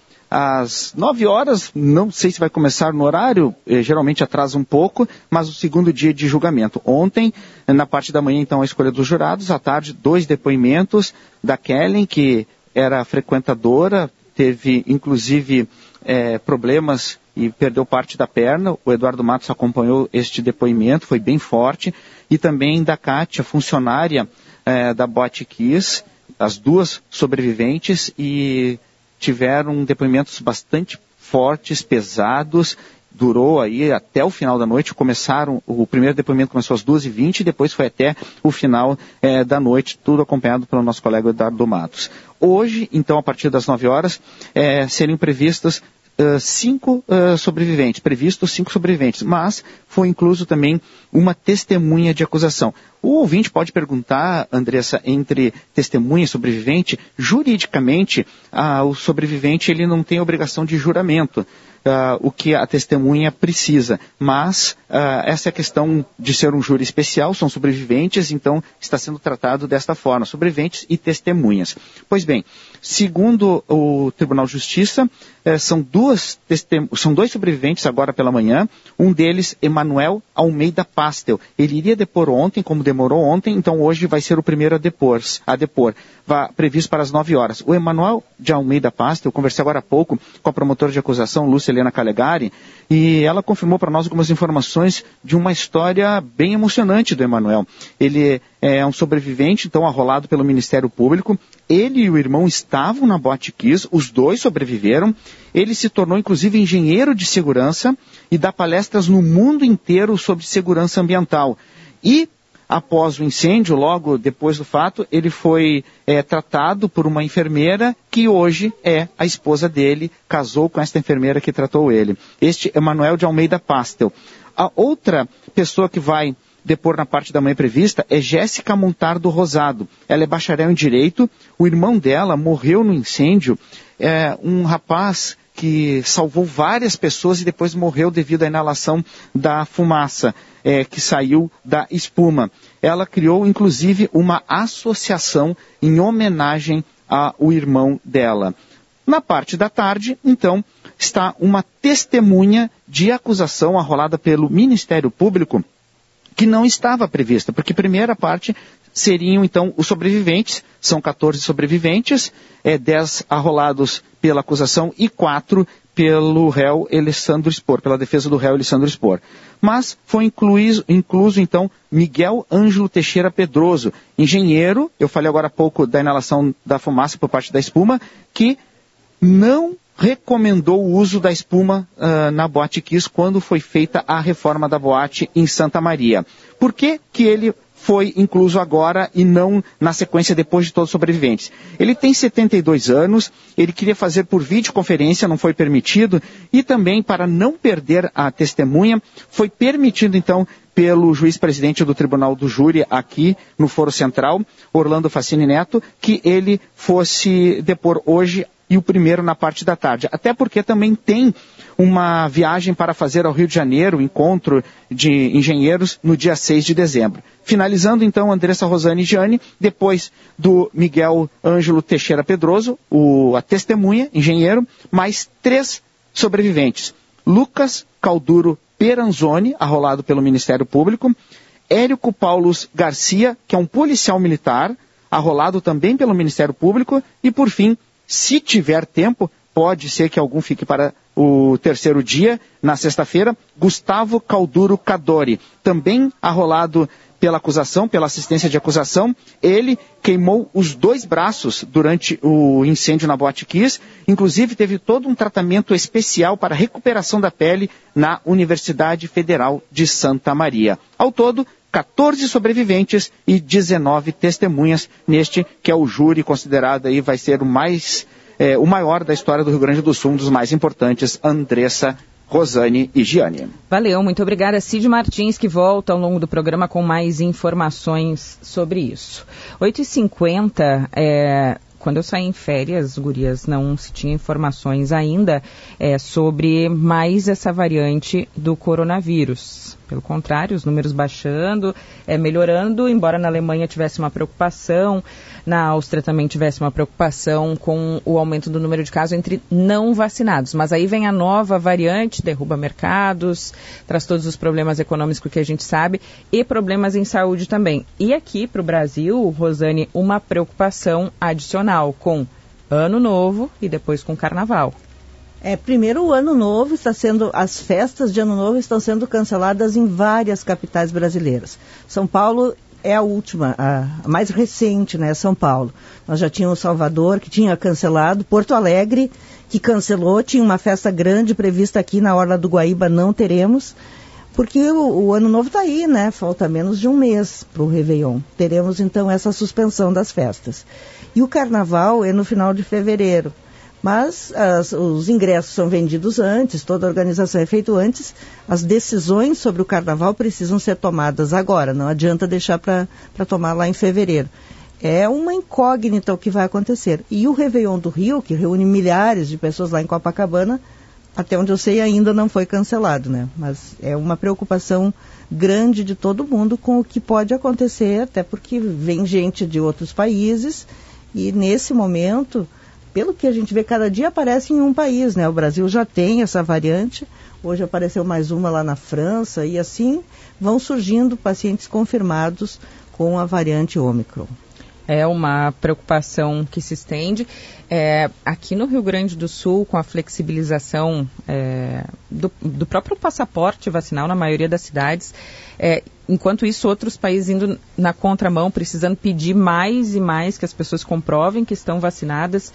[SPEAKER 8] às nove horas, não sei se vai começar no horário, eh, geralmente atrasa um pouco, mas o segundo dia de julgamento. Ontem, na parte da manhã, então, a escolha dos jurados, à tarde, dois depoimentos da Kellen, que era frequentadora, teve, inclusive, eh, problemas e perdeu parte da perna. O Eduardo Matos acompanhou este depoimento, foi bem forte, e também da Kátia, funcionária eh, da Boate Kiss, as duas sobreviventes, e tiveram depoimentos bastante fortes, pesados, durou aí até o final da noite. Começaram, o primeiro depoimento começou às duas e vinte e depois foi até o final eh, da noite, tudo acompanhado pelo nosso colega Eduardo Matos. Hoje, então, a partir das nove horas, eh, seriam previstas Uh, cinco uh, sobreviventes, previstos cinco sobreviventes, mas foi incluso também uma testemunha de acusação. O ouvinte pode perguntar, Andressa, entre testemunha e sobrevivente, juridicamente, uh, o sobrevivente ele não tem obrigação de juramento, uh, o que a testemunha precisa, mas uh, essa é a questão de ser um júri especial, são sobreviventes, então está sendo tratado desta forma, sobreviventes e testemunhas. Pois bem, segundo o Tribunal de Justiça, eh, são, duas testem- são dois sobreviventes agora pela manhã, um deles, Emanuel Almeida Pastel. Ele iria depor ontem, como demorou ontem, então hoje vai ser o primeiro a depor, a depor. Vai, previsto para as nove horas. O Emanuel de Almeida Pastel, eu conversei agora há pouco com a promotora de acusação, Lúcia Helena Calegari, e ela confirmou para nós algumas informações de uma história bem emocionante do Emanuel. Ele é um sobrevivente, então, arrolado pelo Ministério Público. Ele e o irmão estavam na Boate Kiss, os dois sobreviveram. Ele se tornou, inclusive, engenheiro de segurança e dá palestras no mundo inteiro sobre segurança ambiental. E, após o incêndio, logo depois do fato, ele foi é, tratado por uma enfermeira que hoje é a esposa dele, casou com esta enfermeira que tratou ele. Este é Emanuel de Almeida Pastel. A outra pessoa que vai depor na parte da manhã prevista é Jéssica Montardo Rosado. Ela é bacharel em Direito, o irmão dela morreu no incêndio, é um rapaz que salvou várias pessoas e depois morreu devido à inalação da fumaça é, que saiu da espuma. Ela criou, inclusive, uma associação em homenagem ao irmão dela. Na parte da tarde, então, está uma testemunha de acusação arrolada pelo Ministério Público, que não estava prevista, porque a primeira parte seriam, então, os sobreviventes, são quatorze sobreviventes, é, dez arrolados pela acusação e quatro pelo réu Alessandro Spor, pela defesa do réu Alessandro Spor. Mas foi incluído, incluso, então, Miguel Ângelo Teixeira Pedroso, engenheiro, eu falei agora há pouco da inalação da fumaça por parte da espuma, que não recomendou o uso da espuma uh, na Boate Kiss quando foi feita a reforma da boate em Santa Maria. Por que que ele foi incluso agora e não na sequência depois de todos os sobreviventes? Ele tem setenta e dois anos, ele queria fazer por videoconferência, não foi permitido, e também, para não perder a testemunha, foi permitido então pelo juiz-presidente do Tribunal do Júri aqui no Foro Central, Orlando Facini Neto, que ele fosse depor hoje e o primeiro na parte da tarde. Até porque também tem uma viagem para fazer ao Rio de Janeiro, um encontro de engenheiros no dia seis de dezembro. Finalizando então, Andressa, Rosane e Giane, depois do Miguel Ângelo Teixeira Pedroso, o, a testemunha, engenheiro, mais três sobreviventes. Lucas Calduro Peranzoni, arrolado pelo Ministério Público, Érico Paulos Garcia, que é um policial militar, arrolado também pelo Ministério Público, e por fim, se tiver tempo, pode ser que algum fique para o terceiro dia, na sexta-feira. Gustavo Calduro Cadori, também arrolado pela acusação, pela assistência de acusação. Ele queimou os dois braços durante o incêndio na Boate Kiss, inclusive teve todo um tratamento especial para recuperação da pele na Universidade Federal de Santa Maria. Ao todo, quatorze sobreviventes e dezenove testemunhas neste que é o júri considerado aí vai ser o mais, é, o maior da história do Rio Grande do Sul, um dos mais importantes, Andressa, Rosane e Giane.
[SPEAKER 2] Valeu, muito obrigada. Cid Martins, que volta ao longo do programa com mais informações sobre isso. oito e cinquenta, é, quando eu saí em férias, gurias, não se tinha informações ainda é, sobre mais essa variante do coronavírus. Pelo contrário, os números baixando, é, melhorando, embora na Alemanha tivesse uma preocupação, na Áustria também tivesse uma preocupação com o aumento do número de casos entre não vacinados. Mas aí vem a nova variante, derruba mercados, traz todos os problemas econômicos que a gente sabe e problemas em saúde também. E aqui para o Brasil, Rosane, uma preocupação adicional com Ano Novo e depois com Carnaval.
[SPEAKER 3] É, primeiro o Ano Novo está sendo, as festas de Ano Novo estão sendo canceladas em várias capitais brasileiras. São Paulo é a última, a, a mais recente, né, São Paulo. Nós já tínhamos Salvador, que tinha cancelado, Porto Alegre, que cancelou, tinha uma festa grande prevista aqui na Orla do Guaíba, não teremos, porque o, o Ano Novo está aí, né, falta menos de um mês para o Réveillon. Teremos então essa suspensão das festas. E o Carnaval é no final de fevereiro. Mas as, os ingressos são vendidos antes, toda a organização é feita antes, as decisões sobre o Carnaval precisam ser tomadas agora, não adianta deixar para tomar lá em fevereiro. É uma incógnita o que vai acontecer. E o Réveillon do Rio, que reúne milhares de pessoas lá em Copacabana, até onde eu sei ainda não foi cancelado, né? Mas é uma preocupação grande de todo mundo com o que pode acontecer, até porque vem gente de outros países e nesse momento... Pelo que a gente vê, cada dia aparece em um país, né? O Brasil já tem essa variante, hoje apareceu mais uma lá na França, e assim vão surgindo pacientes confirmados com a variante Ômicron.
[SPEAKER 2] É uma preocupação que se estende. É, aqui no Rio Grande do Sul, com a flexibilização é, do, do próprio passaporte vacinal na maioria das cidades, é, enquanto isso, outros países indo na contramão, precisando pedir mais e mais que as pessoas comprovem que estão vacinadas.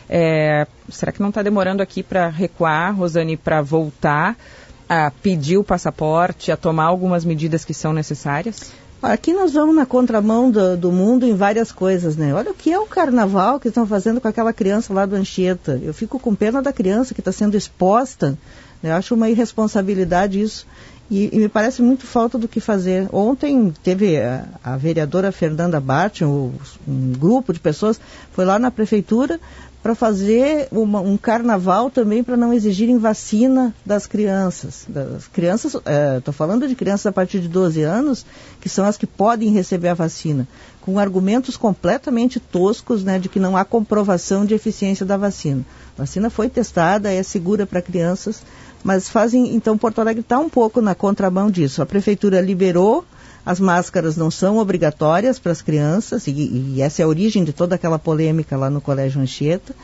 [SPEAKER 2] É, será que não está demorando aqui para recuar, Rosane, para voltar a pedir o passaporte, a tomar algumas medidas que são necessárias?
[SPEAKER 3] Aqui nós vamos na contramão do, do mundo em várias coisas, né? Olha o que é o carnaval que estão fazendo com aquela criança lá do Anchieta. Eu fico com pena da criança que está sendo exposta, né? Eu acho uma irresponsabilidade isso. E, e me parece muito falta do que fazer. Ontem teve a, a vereadora Fernanda Bart, um, um grupo de pessoas, foi lá na prefeitura para fazer uma, um carnaval também para não exigirem vacina das crianças. Das crianças, estou é, falando de crianças a partir de doze anos, que são as que podem receber a vacina, com argumentos completamente toscos, né, de que não há comprovação de eficiência da vacina. A vacina foi testada, é segura para crianças, mas fazem, então Porto Alegre está um pouco na contramão disso. A prefeitura liberou, as máscaras não são obrigatórias para as crianças, e, e essa é a origem de toda aquela polêmica lá no Colégio Anchieta,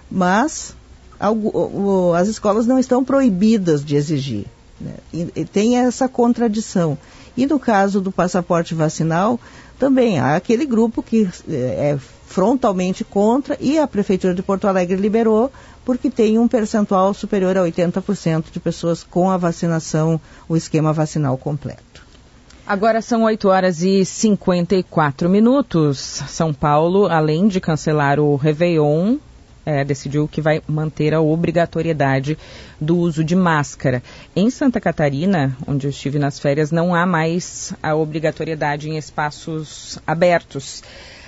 [SPEAKER 3] mas algo, o, as escolas não estão proibidas de exigir, né? E, e tem essa contradição. E no caso do passaporte vacinal, também há aquele grupo que é frontalmente contra, e a Prefeitura de Porto Alegre liberou, porque tem um percentual superior a oitenta por cento de pessoas com a vacinação, o esquema vacinal completo.
[SPEAKER 2] Agora são oito horas e cinquenta e quatro minutos. São Paulo, além de cancelar o Réveillon, é, decidiu que vai manter a obrigatoriedade do uso de máscara. Em Santa Catarina, onde eu estive nas férias, não há mais a obrigatoriedade em espaços abertos.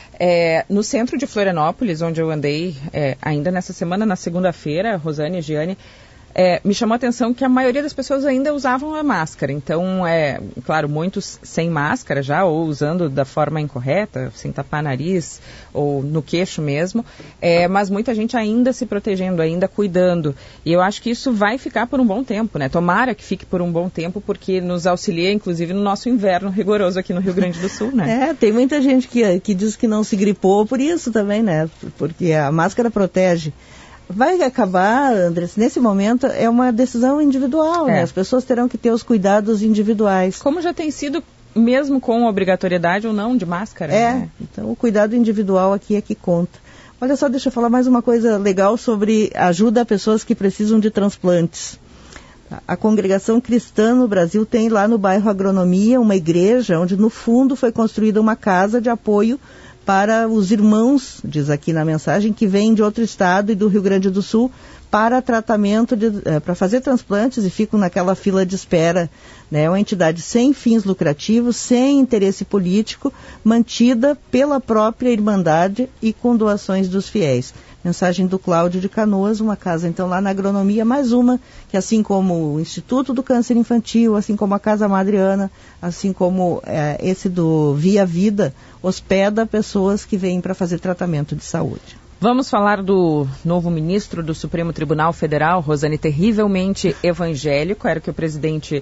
[SPEAKER 2] É, no centro de Florianópolis, onde eu andei é, ainda nessa semana, na segunda-feira, Rosane e Giane, É, me chamou a atenção que a maioria das pessoas ainda usavam a máscara. Então, é claro, muitos sem máscara já, ou usando da forma incorreta, sem tapar nariz, ou no queixo mesmo, é, mas muita gente ainda se protegendo, ainda cuidando. E eu acho que isso vai ficar por um bom tempo, né? Tomara que fique por um bom tempo, porque nos auxilia, inclusive, no nosso inverno rigoroso aqui no Rio Grande do Sul, né?
[SPEAKER 3] É, tem muita gente que, que diz que não se gripou por isso também, né? Porque a máscara protege. vai acabar, Andrés, nesse momento é uma decisão individual,
[SPEAKER 2] é.
[SPEAKER 3] né? As pessoas terão que ter os cuidados individuais.
[SPEAKER 2] Como já tem sido, mesmo com obrigatoriedade ou não de máscara.
[SPEAKER 3] É,
[SPEAKER 2] né?
[SPEAKER 3] Então o cuidado individual aqui é que conta. Olha só, deixa eu falar mais uma coisa legal sobre ajuda a pessoas que precisam de transplantes. A Congregação Cristã no Brasil tem lá no bairro Agronomia uma igreja onde no fundo foi construída uma casa de apoio para os irmãos, diz aqui na mensagem, que vêm de outro estado e do Rio Grande do Sul para tratamento, de, eh, para fazer transplantes e ficam naquela fila de espera. É, né? Uma entidade sem fins lucrativos, sem interesse político, mantida pela própria Irmandade e com doações dos fiéis. Mensagem do Cláudio de Canoas, uma casa então lá na Agronomia, mais uma, que assim como o Instituto do Câncer Infantil, assim como a Casa Madriana, assim como é, esse do Via Vida, hospeda pessoas que vêm para fazer tratamento de saúde.
[SPEAKER 2] Vamos falar do novo ministro do Supremo Tribunal Federal, Rosane, terrivelmente evangélico, era o que o presidente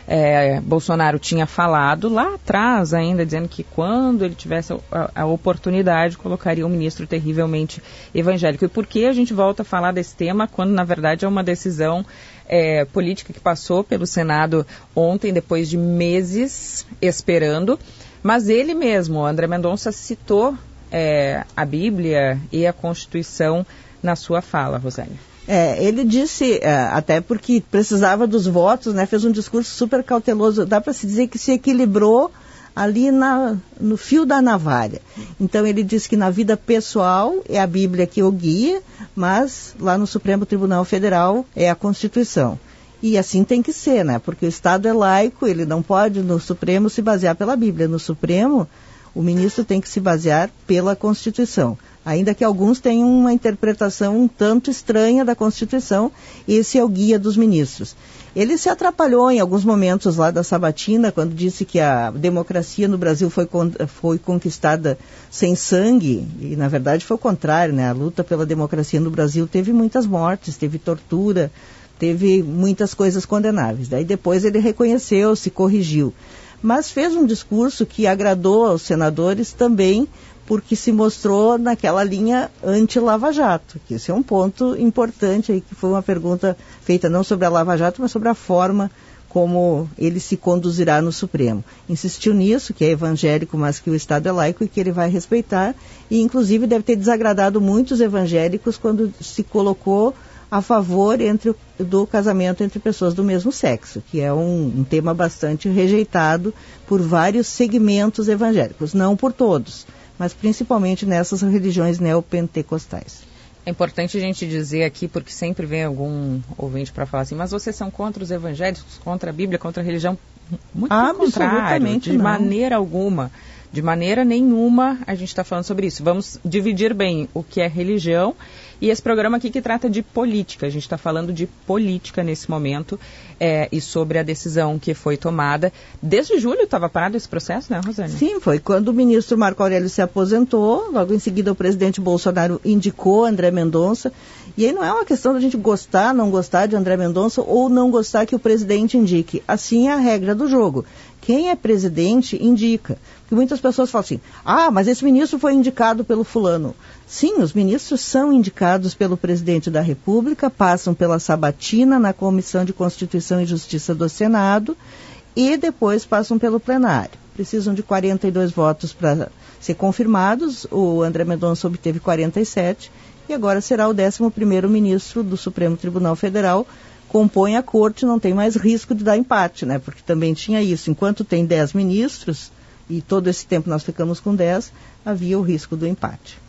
[SPEAKER 2] é, Bolsonaro tinha falado lá atrás ainda, dizendo que quando ele tivesse a, a oportunidade, colocaria um ministro terrivelmente evangélico. E por que a gente volta a falar desse tema, quando na verdade é uma decisão é, política que passou pelo Senado ontem, depois de meses esperando, mas ele mesmo, André Mendonça, citou É, a Bíblia e a Constituição na sua fala, Rosane.
[SPEAKER 3] É, ele disse, é, até porque precisava dos votos, né, fez um discurso super cauteloso, dá para se dizer que se equilibrou ali na, no fio da navalha. Então ele disse que na vida pessoal é a Bíblia que o guia, mas lá no Supremo Tribunal Federal é a Constituição. E assim tem que ser, né, porque o Estado é laico, ele não pode no Supremo se basear pela Bíblia. No Supremo, o ministro tem que se basear pela Constituição. Ainda que alguns tenham uma interpretação um tanto estranha da Constituição, esse é o guia dos ministros. Ele se atrapalhou em alguns momentos lá da sabatina, quando disse que a democracia no Brasil foi, foi conquistada sem sangue, e na verdade foi o contrário, né? A luta pela democracia no Brasil teve muitas mortes, teve tortura, teve muitas coisas condenáveis. Daí depois ele reconheceu, se corrigiu. Mas fez um discurso que agradou aos senadores também, porque se mostrou naquela linha anti-Lava Jato, que esse é um ponto importante, aí, que foi uma pergunta feita não sobre a Lava Jato, mas sobre a forma como ele se conduzirá no Supremo. Insistiu nisso, que é evangélico, mas que o Estado é laico e que ele vai respeitar, e inclusive deve ter desagradado muitos evangélicos quando se colocou a favor entre, do casamento entre pessoas do mesmo sexo, que é um, um tema bastante rejeitado por vários segmentos evangélicos, não por todos, mas principalmente nessas religiões neopentecostais.
[SPEAKER 2] É importante a gente dizer aqui, porque sempre vem algum ouvinte para falar assim, mas vocês são contra os evangélicos, contra a Bíblia, contra a religião? Muito pelo contrário, de
[SPEAKER 3] não.
[SPEAKER 2] maneira alguma. De maneira nenhuma a gente está falando sobre isso. Vamos dividir bem o que é religião e esse programa aqui que trata de política. A gente está falando de política nesse momento é, e sobre a decisão que foi tomada. Desde julho estava parado esse processo, né, Rosane?
[SPEAKER 3] Sim, foi quando o ministro Marco Aurélio se aposentou, logo em seguida o presidente Bolsonaro indicou André Mendonça. E aí não é uma questão da gente gostar, não gostar de André Mendonça ou não gostar que o presidente indique. Assim é a regra do jogo. Quem é presidente indica. Porque muitas pessoas falam assim, ah, mas esse ministro foi indicado pelo fulano. Sim, os ministros são indicados pelo presidente da República, passam pela sabatina na Comissão de Constituição e Justiça do Senado e depois passam pelo plenário. Precisam de quarenta e dois votos para ser confirmados. O André Mendonça obteve quarenta e sete e agora será o décimo primeiro ministro do Supremo Tribunal Federal. Compõe a corte, não tem mais risco de dar empate, né? Porque também tinha isso. Enquanto tem dez ministros, e todo esse tempo nós ficamos com dez, havia o risco do empate.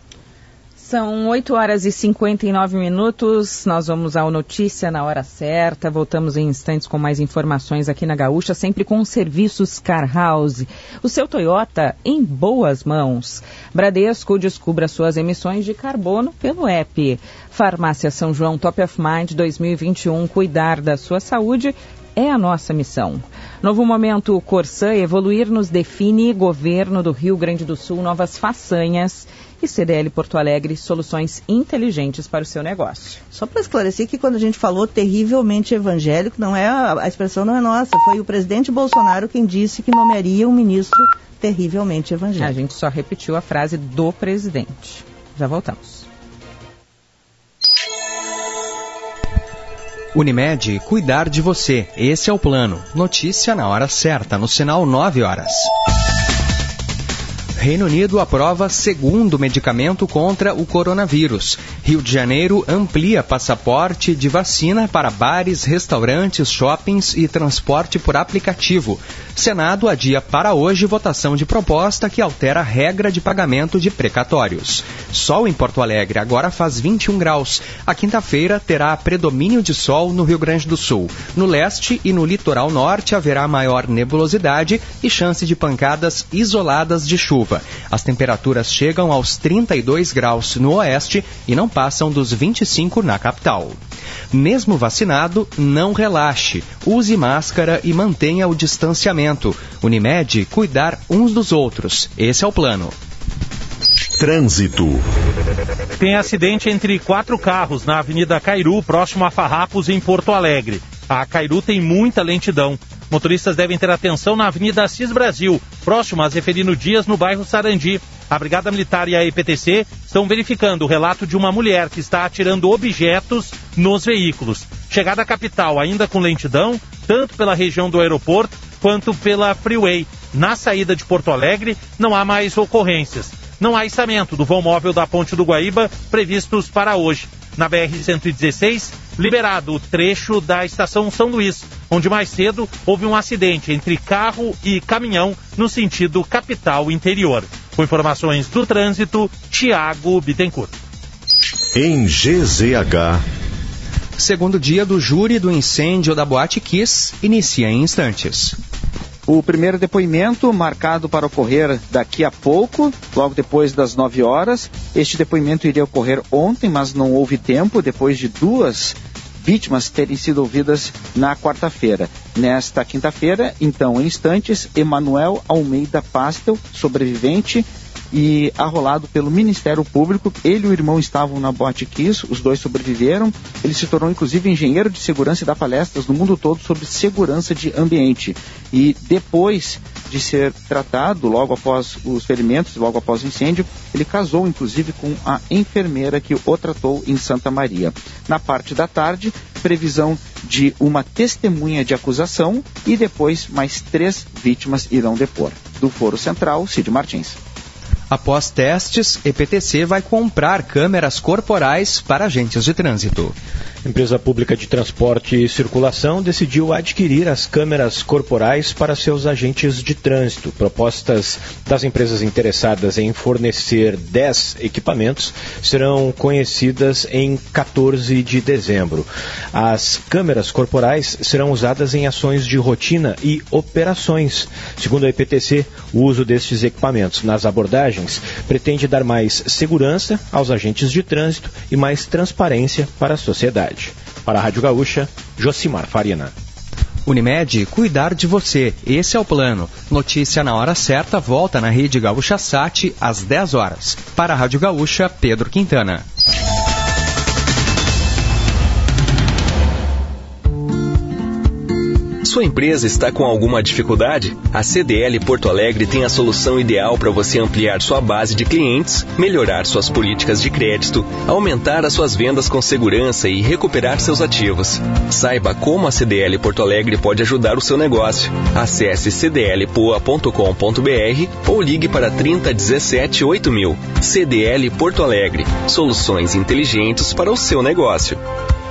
[SPEAKER 2] São oito horas e cinquenta e nove minutos, nós vamos ao Notícia na hora certa, voltamos em instantes com mais informações aqui na Gaúcha, sempre com os serviços Car House. O seu Toyota em boas mãos. Bradesco, descubra suas emissões de carbono pelo app. Farmácia São João Top of Mind dois mil e vinte e um, cuidar da sua saúde é a nossa missão. Novo momento Corsã, evoluir nos define. Governo do Rio Grande do Sul, novas façanhas. E C D L Porto Alegre, soluções inteligentes para o seu negócio.
[SPEAKER 3] Só para esclarecer que quando a gente falou terrivelmente evangélico, não é a, a expressão não é nossa, foi o presidente Bolsonaro quem disse que nomearia um ministro terrivelmente evangélico.
[SPEAKER 2] A gente só repetiu a frase do presidente. Já voltamos.
[SPEAKER 19] Unimed, cuidar de você. Esse é o plano. Notícia na hora certa, no sinal nove horas. Reino Unido aprova segundo medicamento contra o coronavírus. Rio de Janeiro amplia passaporte de vacina para bares, restaurantes, shoppings e transporte por aplicativo. Senado adia para hoje votação de proposta que altera a regra de pagamento de precatórios. Sol em Porto Alegre agora faz vinte e um graus. A quinta-feira terá predomínio de sol no Rio Grande do Sul. No leste e no litoral norte haverá maior nebulosidade e chance de pancadas isoladas de chuva. As temperaturas chegam aos trinta e dois graus no oeste e não passam dos vinte e cinco na capital. Mesmo vacinado, não relaxe. Use máscara e mantenha o distanciamento. Unimed, cuidar uns dos outros. Esse é o plano.
[SPEAKER 1] Trânsito.
[SPEAKER 5] Tem acidente entre quatro carros na Avenida Cairu, próximo a Farrapos, em Porto Alegre. A Cairu tem muita lentidão. Motoristas devem ter atenção na Avenida Assis Brasil, próximo a Zeferino Dias, no bairro Sarandi. A Brigada Militar e a E P T C estão verificando o relato de uma mulher que está atirando objetos nos veículos. Chegada à capital ainda com lentidão, tanto pela região do aeroporto quanto pela Freeway. Na saída de Porto Alegre não há mais ocorrências. Não há içamento do vão móvel da Ponte do Guaíba previstos para hoje. Na B R cento e dezesseis, liberado o trecho da estação São Luís, onde mais cedo houve um acidente entre carro e caminhão no sentido capital-interior. Com informações do trânsito, Tiago Bittencourt.
[SPEAKER 1] Em G Z H...
[SPEAKER 19] Segundo dia do júri do incêndio da Boate Kiss inicia em instantes.
[SPEAKER 8] O primeiro depoimento, marcado para ocorrer daqui a pouco, logo depois das nove horas. Este depoimento iria ocorrer ontem, mas não houve tempo, depois de duas vítimas terem sido ouvidas na quarta-feira. Nesta quinta-feira, então, em instantes, Emanuel Almeida Pastel, sobrevivente e arrolado pelo Ministério Público. Ele e o irmão estavam na Boate Kiss, os dois sobreviveram. Ele se tornou, inclusive, engenheiro de segurança e dá palestras no mundo todo sobre segurança de ambiente. E depois de ser tratado, logo após os ferimentos, logo após o incêndio, ele casou, inclusive, com a enfermeira que o tratou em Santa Maria. Na parte da tarde, previsão de uma testemunha de acusação e depois mais três vítimas irão depor. Do Foro Central, Cid Martins.
[SPEAKER 19] Após testes, E P T C vai comprar câmeras corporais para agentes de trânsito.
[SPEAKER 20] A Empresa Pública de Transporte e Circulação decidiu adquirir as câmeras corporais para seus agentes de trânsito. Propostas das empresas interessadas em fornecer dez equipamentos serão conhecidas em quatorze de dezembro. As câmeras corporais serão usadas em ações de rotina e operações. Segundo a E P T C, o uso destes equipamentos nas abordagens pretende dar mais segurança aos agentes de trânsito e mais transparência para a sociedade. Para a Rádio Gaúcha, Josimar Farina.
[SPEAKER 19] Unimed, cuidar de você. Esse é o plano. Notícia na hora certa volta na Rede Gaúcha Sat às dez horas. Para a Rádio Gaúcha, Pedro Quintana.
[SPEAKER 21] Sua empresa está com alguma dificuldade? A C D L Porto Alegre tem a solução ideal para você ampliar sua base de clientes, melhorar suas políticas de crédito, aumentar as suas vendas com segurança e recuperar seus ativos. Saiba como a C D L Porto Alegre pode ajudar o seu negócio. Acesse c d l poa ponto com ponto b r ou ligue para trinta, dezessete, oito mil. C D L Porto Alegre. Soluções inteligentes para o seu negócio.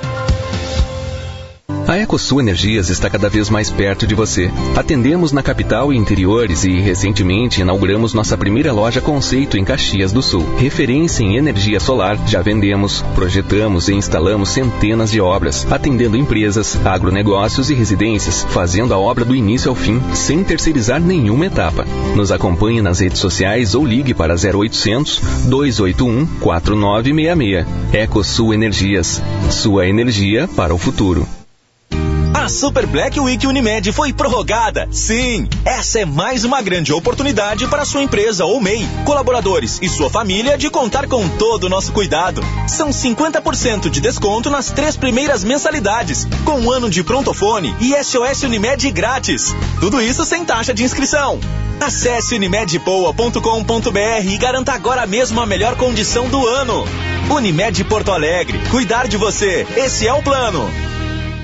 [SPEAKER 21] A Ecosul Energias está cada vez mais perto de você. Atendemos na capital e interiores e, recentemente, inauguramos nossa primeira loja conceito em Caxias do Sul. Referência em energia solar, já vendemos, projetamos e instalamos centenas de obras, atendendo empresas, agronegócios e residências, fazendo a obra do início ao fim, sem terceirizar nenhuma etapa. Nos acompanhe nas redes sociais ou ligue para zero oitocentos, dois oito um, quatro nove seis seis. Ecosul Energias. Sua energia para o futuro.
[SPEAKER 22] A Super Black Week Unimed foi prorrogada. Sim, essa é mais uma grande oportunidade para sua empresa ou M E I, colaboradores e sua família de contar com todo o nosso cuidado. São cinquenta por cento de desconto nas três primeiras mensalidades, com um ano de prontofone e S O S Unimed grátis. Tudo isso sem taxa de inscrição. Acesse unimed poa ponto com ponto b r e garanta agora mesmo a melhor condição do ano. Unimed Porto Alegre. Cuidar de você. Esse é o plano.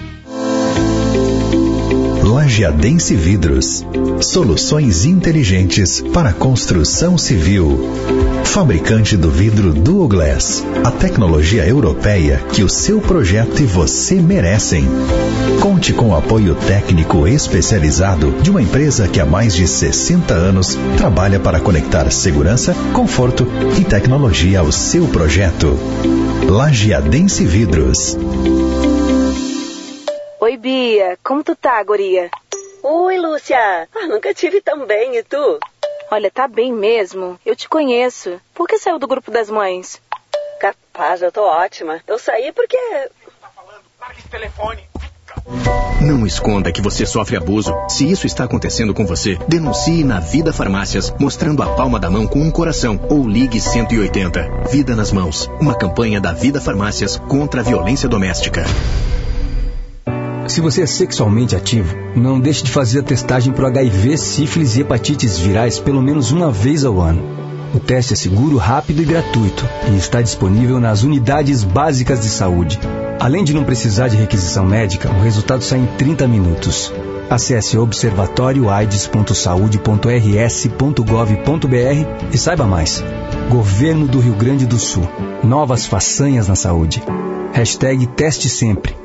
[SPEAKER 6] Lajeadense Vidros. Soluções inteligentes para construção civil. Fabricante do vidro Duoglass. A tecnologia europeia que o seu projeto e você merecem. Conte com o apoio técnico especializado de uma empresa que há mais de sessenta anos trabalha para conectar segurança, conforto e tecnologia ao seu projeto. Lajeadense Vidros.
[SPEAKER 7] Oi, Bia. Como tu tá, guria?
[SPEAKER 23] Oi, Lúcia. Ah, nunca tive tão bem, e tu?
[SPEAKER 7] Olha, tá bem mesmo. Eu te conheço. Por que saiu do grupo das mães?
[SPEAKER 23] Capaz, eu tô ótima. Eu saí porque...
[SPEAKER 24] Tá falando? Larga esse telefone.
[SPEAKER 25] Não esconda que você sofre abuso. Se isso está acontecendo com você, denuncie na Vida Farmácias, mostrando a palma da mão com um coração, ou ligue cento e oitenta. Vida nas Mãos. Uma campanha da Vida Farmácias contra a violência doméstica.
[SPEAKER 26] Se você é sexualmente ativo, não deixe de fazer a testagem para o H I V, sífilis e hepatites virais pelo menos uma vez ao ano. O teste é seguro, rápido e gratuito e está disponível nas unidades básicas de saúde. Além de não precisar de requisição médica, o resultado sai em trinta minutos. Acesse observatório aides ponto saude ponto r s ponto gov ponto b r e saiba mais. Governo do Rio Grande do Sul. Novas façanhas na saúde. Hashtag Teste Sempre.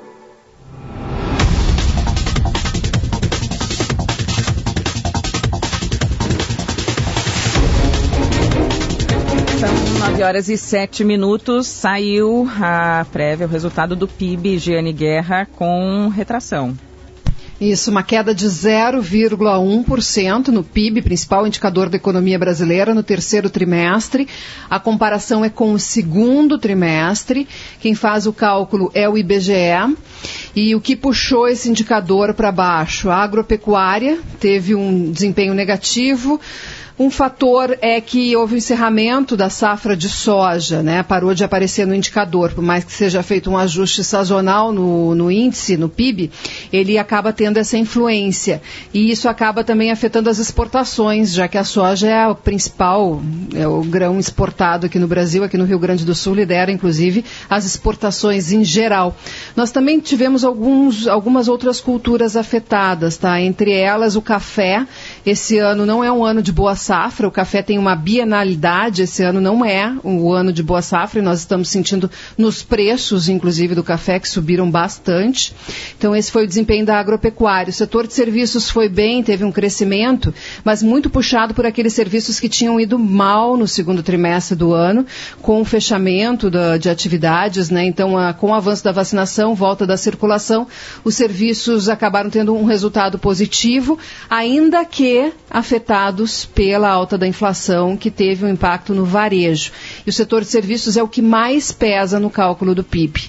[SPEAKER 2] nove horas e sete minutos, saiu a prévia, o resultado do P I B, Giane Guerra, com retração.
[SPEAKER 4] Isso, uma queda de zero vírgula um por cento no P I B, principal indicador da economia brasileira, no terceiro trimestre. A comparação é com o segundo trimestre. Quem faz o cálculo é o I B G E. E o que puxou esse indicador para baixo? A agropecuária teve um desempenho negativo. Um fator é que houve o encerramento da safra de soja, né? Parou de aparecer no indicador, por mais que seja feito um ajuste sazonal no, no índice, no P I B, ele acaba tendo essa influência. E isso acaba também afetando as exportações, já que a soja é o principal, é o grão exportado aqui no Brasil, aqui no Rio Grande do Sul, lidera inclusive as exportações em geral. Nós também tivemos alguns, algumas outras culturas afetadas, tá? Entre elas o café. Esse ano não é um ano de boa safra, o café tem uma bienalidade, esse ano não é o ano de boa safra e nós estamos sentindo nos preços, inclusive, do café, que subiram bastante. Então esse foi o desempenho da agropecuária. O setor de serviços foi bem, teve um crescimento, mas muito puxado por aqueles serviços que tinham ido mal no segundo trimestre do ano, com o fechamento da, de atividades, né? Então a, com o avanço da vacinação, volta da circulação, os serviços acabaram tendo um resultado positivo, ainda que afetados pela alta da inflação, que teve um impacto no varejo. E o setor de serviços é o que mais pesa no cálculo do P I B.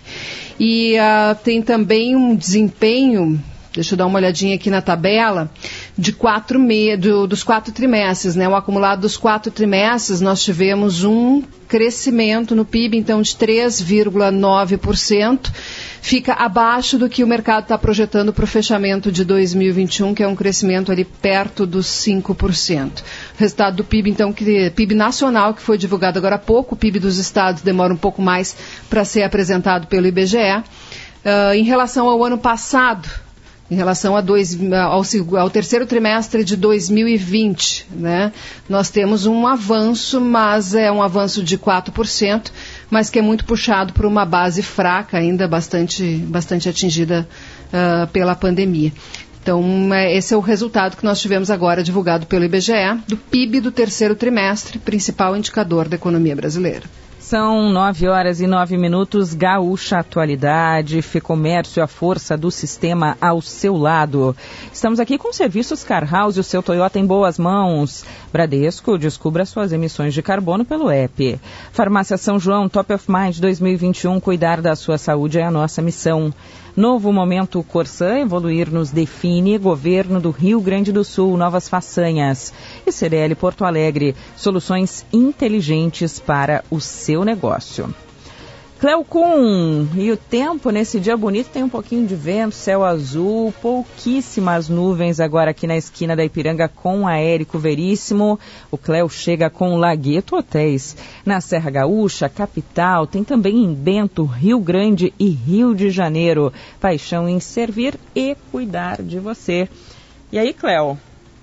[SPEAKER 4] E uh, tem também um desempenho, deixa eu dar uma olhadinha aqui na tabela, de quatro me... do, dos quatro trimestres, né? O acumulado dos quatro trimestres, nós tivemos um crescimento no P I B, então, de três vírgula nove por cento. Fica abaixo do que o mercado está projetando para o fechamento de dois mil e vinte e um, que é um crescimento ali perto dos cinco por cento. O resultado do P I B, então, que P I B nacional, que foi divulgado agora há pouco, o P I B dos estados demora um pouco mais para ser apresentado pelo I B G E. Uh, em relação ao ano passado, em relação a dois, ao, ao terceiro trimestre de dois mil e vinte, né? Nós temos um avanço, mas é um avanço de quatro por cento, mas que é muito puxado por uma base fraca, ainda bastante, bastante atingida uh, pela pandemia. Então, esse é o resultado que nós tivemos agora divulgado pelo I B G E, do P I B do terceiro trimestre, principal indicador da economia brasileira.
[SPEAKER 2] São nove horas e nove minutos, Gaúcha Atualidade, Fecomércio, a força do sistema ao seu lado. Estamos aqui com Serviços Car House e o seu Toyota em boas mãos. Bradesco, descubra suas emissões de carbono pelo app. Farmácia São João, Top of Mind dois mil e vinte e um, cuidar da sua saúde é a nossa missão. Novo momento Corsã, evoluir nos define. Governo do Rio Grande do Sul, novas façanhas. E C D L Porto Alegre, soluções inteligentes para o seu negócio. Cleocum, e o tempo nesse dia bonito tem um pouquinho de vento, céu azul, pouquíssimas nuvens agora aqui na esquina da Ipiranga com a Érico Veríssimo. O Cleo chega com Lagueto Hotéis. Na Serra Gaúcha, capital, tem também em Bento, Rio Grande e Rio de Janeiro. Paixão em servir e cuidar de você. E aí, Cleo?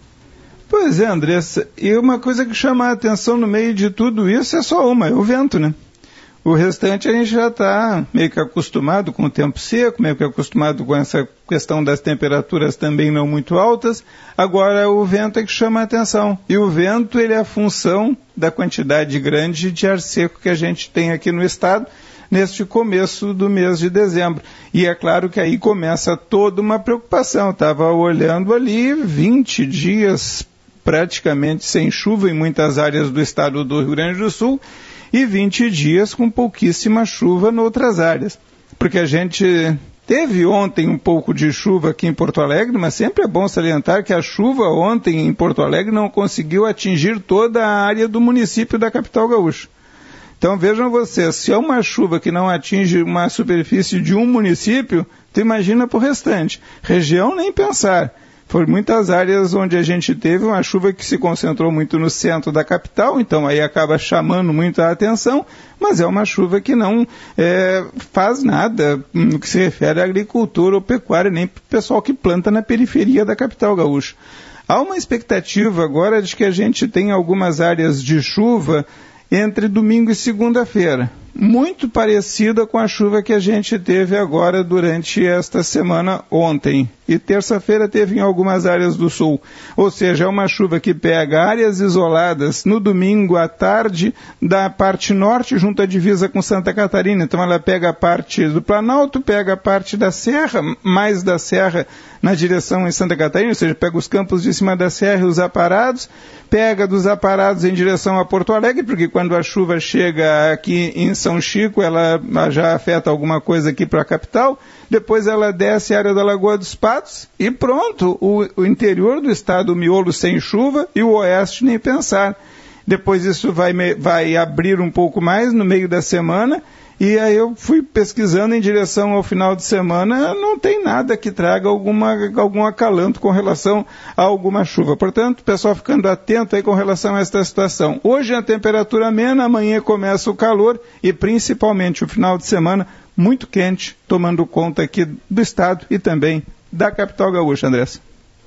[SPEAKER 9] Pois é, Andressa, e uma coisa que chama a atenção no meio de tudo isso é só uma, é o vento, né? O restante a gente já está meio que acostumado com o tempo seco, meio que acostumado com essa questão das temperaturas também não muito altas. Agora o vento é que chama a atenção. E o vento, ele é a função da quantidade grande de ar seco que a gente tem aqui no estado neste começo do mês de dezembro. E é claro que aí começa toda uma preocupação. Estava olhando ali vinte dias praticamente sem chuva em muitas áreas do estado do Rio Grande do Sul, e vinte dias com pouquíssima chuva em outras áreas. Porque a gente teve ontem um pouco de chuva aqui em Porto Alegre, mas sempre é bom salientar que a chuva ontem em Porto Alegre não conseguiu atingir toda a área do município da capital gaúcha. Então vejam vocês, se é uma chuva que não atinge uma superfície de um município, tu imagina para o restante. Região nem pensar. Foram muitas áreas onde a gente teve uma chuva que se concentrou muito no centro da capital, então aí acaba chamando muito a atenção, mas é uma chuva que não é, faz nada no que se refere à agricultura ou pecuária, nem para o pessoal que planta na periferia da capital gaúcha. Há uma expectativa agora de que a gente tenha algumas áreas de chuva entre domingo e segunda-feira, muito parecida com a chuva que a gente teve agora durante esta semana ontem. E terça-feira teve em algumas áreas do sul. Ou seja, é uma chuva que pega áreas isoladas no domingo à tarde da parte norte junto à divisa com Santa Catarina. Então ela pega a parte do Planalto, pega a parte da Serra, mais da Serra na direção em Santa Catarina, ou seja, pega os campos de cima da Serra e os aparados, pega dos aparados em direção a Porto Alegre, porque quando a chuva chega aqui em São Chico, ela já afeta alguma coisa aqui para a capital, depois ela desce a área da Lagoa dos Patos e pronto, o, o interior do estado, o miolo sem chuva e o oeste nem pensar. Depois isso vai, vai abrir um pouco mais no meio da semana e aí eu fui pesquisando em direção ao final de semana, não tem nada que traga alguma, algum acalanto com relação a alguma chuva. Portanto, o pessoal ficando atento aí com relação a esta situação. Hoje a temperatura amena, amanhã começa o calor e principalmente o final de semana muito quente, tomando conta aqui do estado e também da capital gaúcha, Andressa.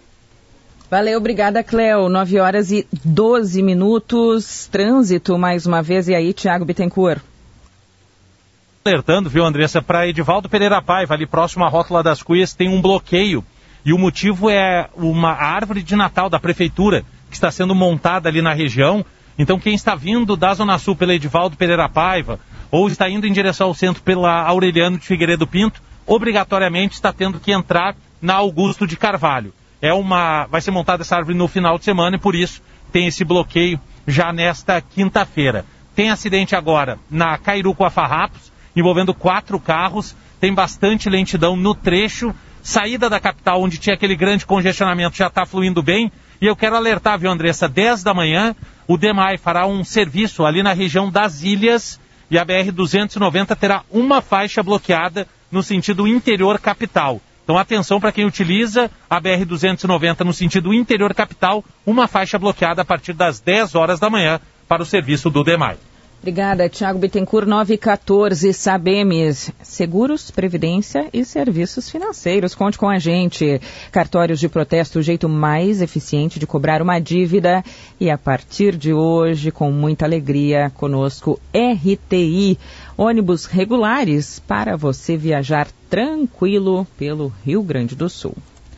[SPEAKER 2] Valeu, obrigada, Cleo. nove horas e doze minutos. Trânsito, mais uma vez. E aí, Tiago Bittencourt?
[SPEAKER 5] Alertando, viu, Andressa, para Edivaldo Pereira Paiva, ali próximo à Rótula das Cuias, tem um bloqueio. E o motivo é uma árvore de Natal da Prefeitura, que está sendo montada ali na região. Então, quem está vindo da Zona Sul pela Edivaldo Pereira Paiva, ou está indo em direção ao centro pela Aureliano de Figueiredo Pinto, obrigatoriamente está tendo que entrar na Augusto de Carvalho. É uma, vai ser montada essa árvore no final de semana e por isso tem esse bloqueio já nesta quinta-feira. Tem acidente agora na Cairuco a Farrapos, envolvendo quatro carros, tem bastante lentidão no trecho, saída da capital onde tinha aquele grande congestionamento já está fluindo bem. E eu quero alertar, viu, Andressa, dez da manhã o DEMAI fará um serviço ali na região das Ilhas e a B R duzentos e noventa terá uma faixa bloqueada no sentido interior capital. Então atenção para quem utiliza a B R duzentos e noventa no sentido interior capital, uma faixa bloqueada a partir das dez horas da manhã para o serviço do DEMAI.
[SPEAKER 2] Obrigada, Tiago Bittencourt. nove e quatorze, Sabemes, seguros, previdência e serviços financeiros. Conte com a gente. Cartórios de protesto, o jeito mais eficiente de cobrar uma dívida. E a partir de hoje, com muita alegria, conosco R T I, ônibus regulares para você viajar tranquilo pelo Rio Grande do Sul.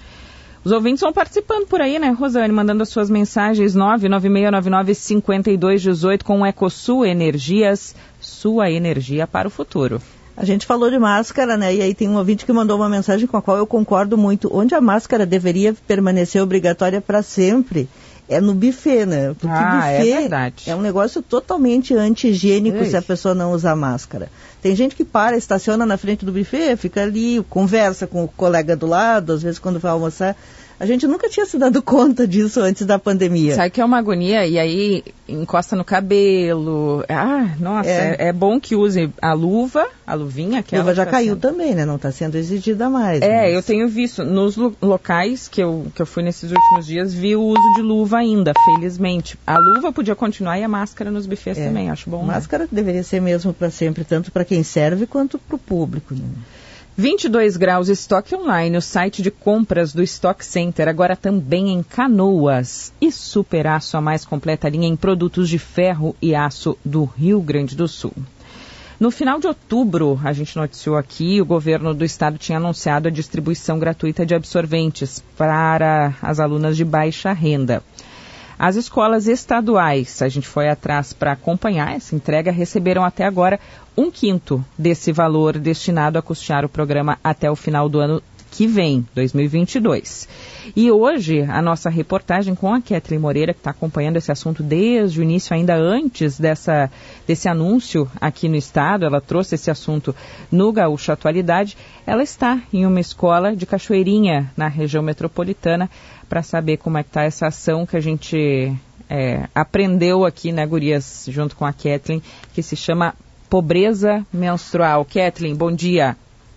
[SPEAKER 2] Os ouvintes vão participando por aí, né, Rosane? Mandando as suas mensagens nove nove seis nove nove cinco dois um oito com o Ecosul Energias, sua energia para o futuro.
[SPEAKER 3] A gente falou de máscara, né? E aí tem um ouvinte que mandou uma mensagem com a qual eu concordo muito. Onde a máscara deveria permanecer obrigatória para sempre é no buffet, né? Porque
[SPEAKER 2] ah,
[SPEAKER 3] buffet
[SPEAKER 2] é verdade.
[SPEAKER 3] É um negócio totalmente anti-higiênico se a pessoa não usar máscara. Tem gente que para, estaciona na frente do buffet, fica ali, conversa com o colega do lado, às vezes quando vai almoçar, A gente nunca tinha se dado conta disso antes da pandemia.
[SPEAKER 2] Sabe que é uma agonia e aí encosta no cabelo. Ah, nossa, é, é, é bom que use a luva, a luvinha.
[SPEAKER 3] A luva já tá caiu sendo... também, né? Não está sendo exigida mais.
[SPEAKER 2] É,
[SPEAKER 3] mas...
[SPEAKER 2] eu tenho visto nos locais que eu, que eu fui nesses últimos dias, vi o uso de luva ainda, felizmente. A luva podia continuar e a máscara nos bufês é. também, acho bom.
[SPEAKER 3] Máscara
[SPEAKER 2] né?
[SPEAKER 3] deveria ser mesmo para sempre, tanto para quem serve quanto para o público, né?
[SPEAKER 2] vinte e dois graus, estoque online, o site de compras do Stock Center, agora também em Canoas. E Super Aço, a mais completa linha em produtos de ferro e aço do Rio Grande do Sul. No final de outubro, a gente noticiou aqui, o governo do estado tinha anunciado a distribuição gratuita de absorventes para as alunas de baixa renda. As escolas estaduais, a gente foi atrás para acompanhar essa entrega, receberam até agora um quinto desse valor destinado a custear o programa até o final do ano que vem, dois mil e vinte e dois. E hoje, a nossa reportagem com a Kathleen Moreira, que está acompanhando esse assunto desde o início, ainda antes dessa, desse anúncio aqui no estado, ela trouxe esse assunto no Gaúcho Atualidade, ela está em uma escola de Cachoeirinha, na região metropolitana, para saber como é que está essa ação que a gente é, aprendeu aqui, né, gurias, junto com a Kathleen, que se chama Pobreza Menstrual. Kathleen, bom dia.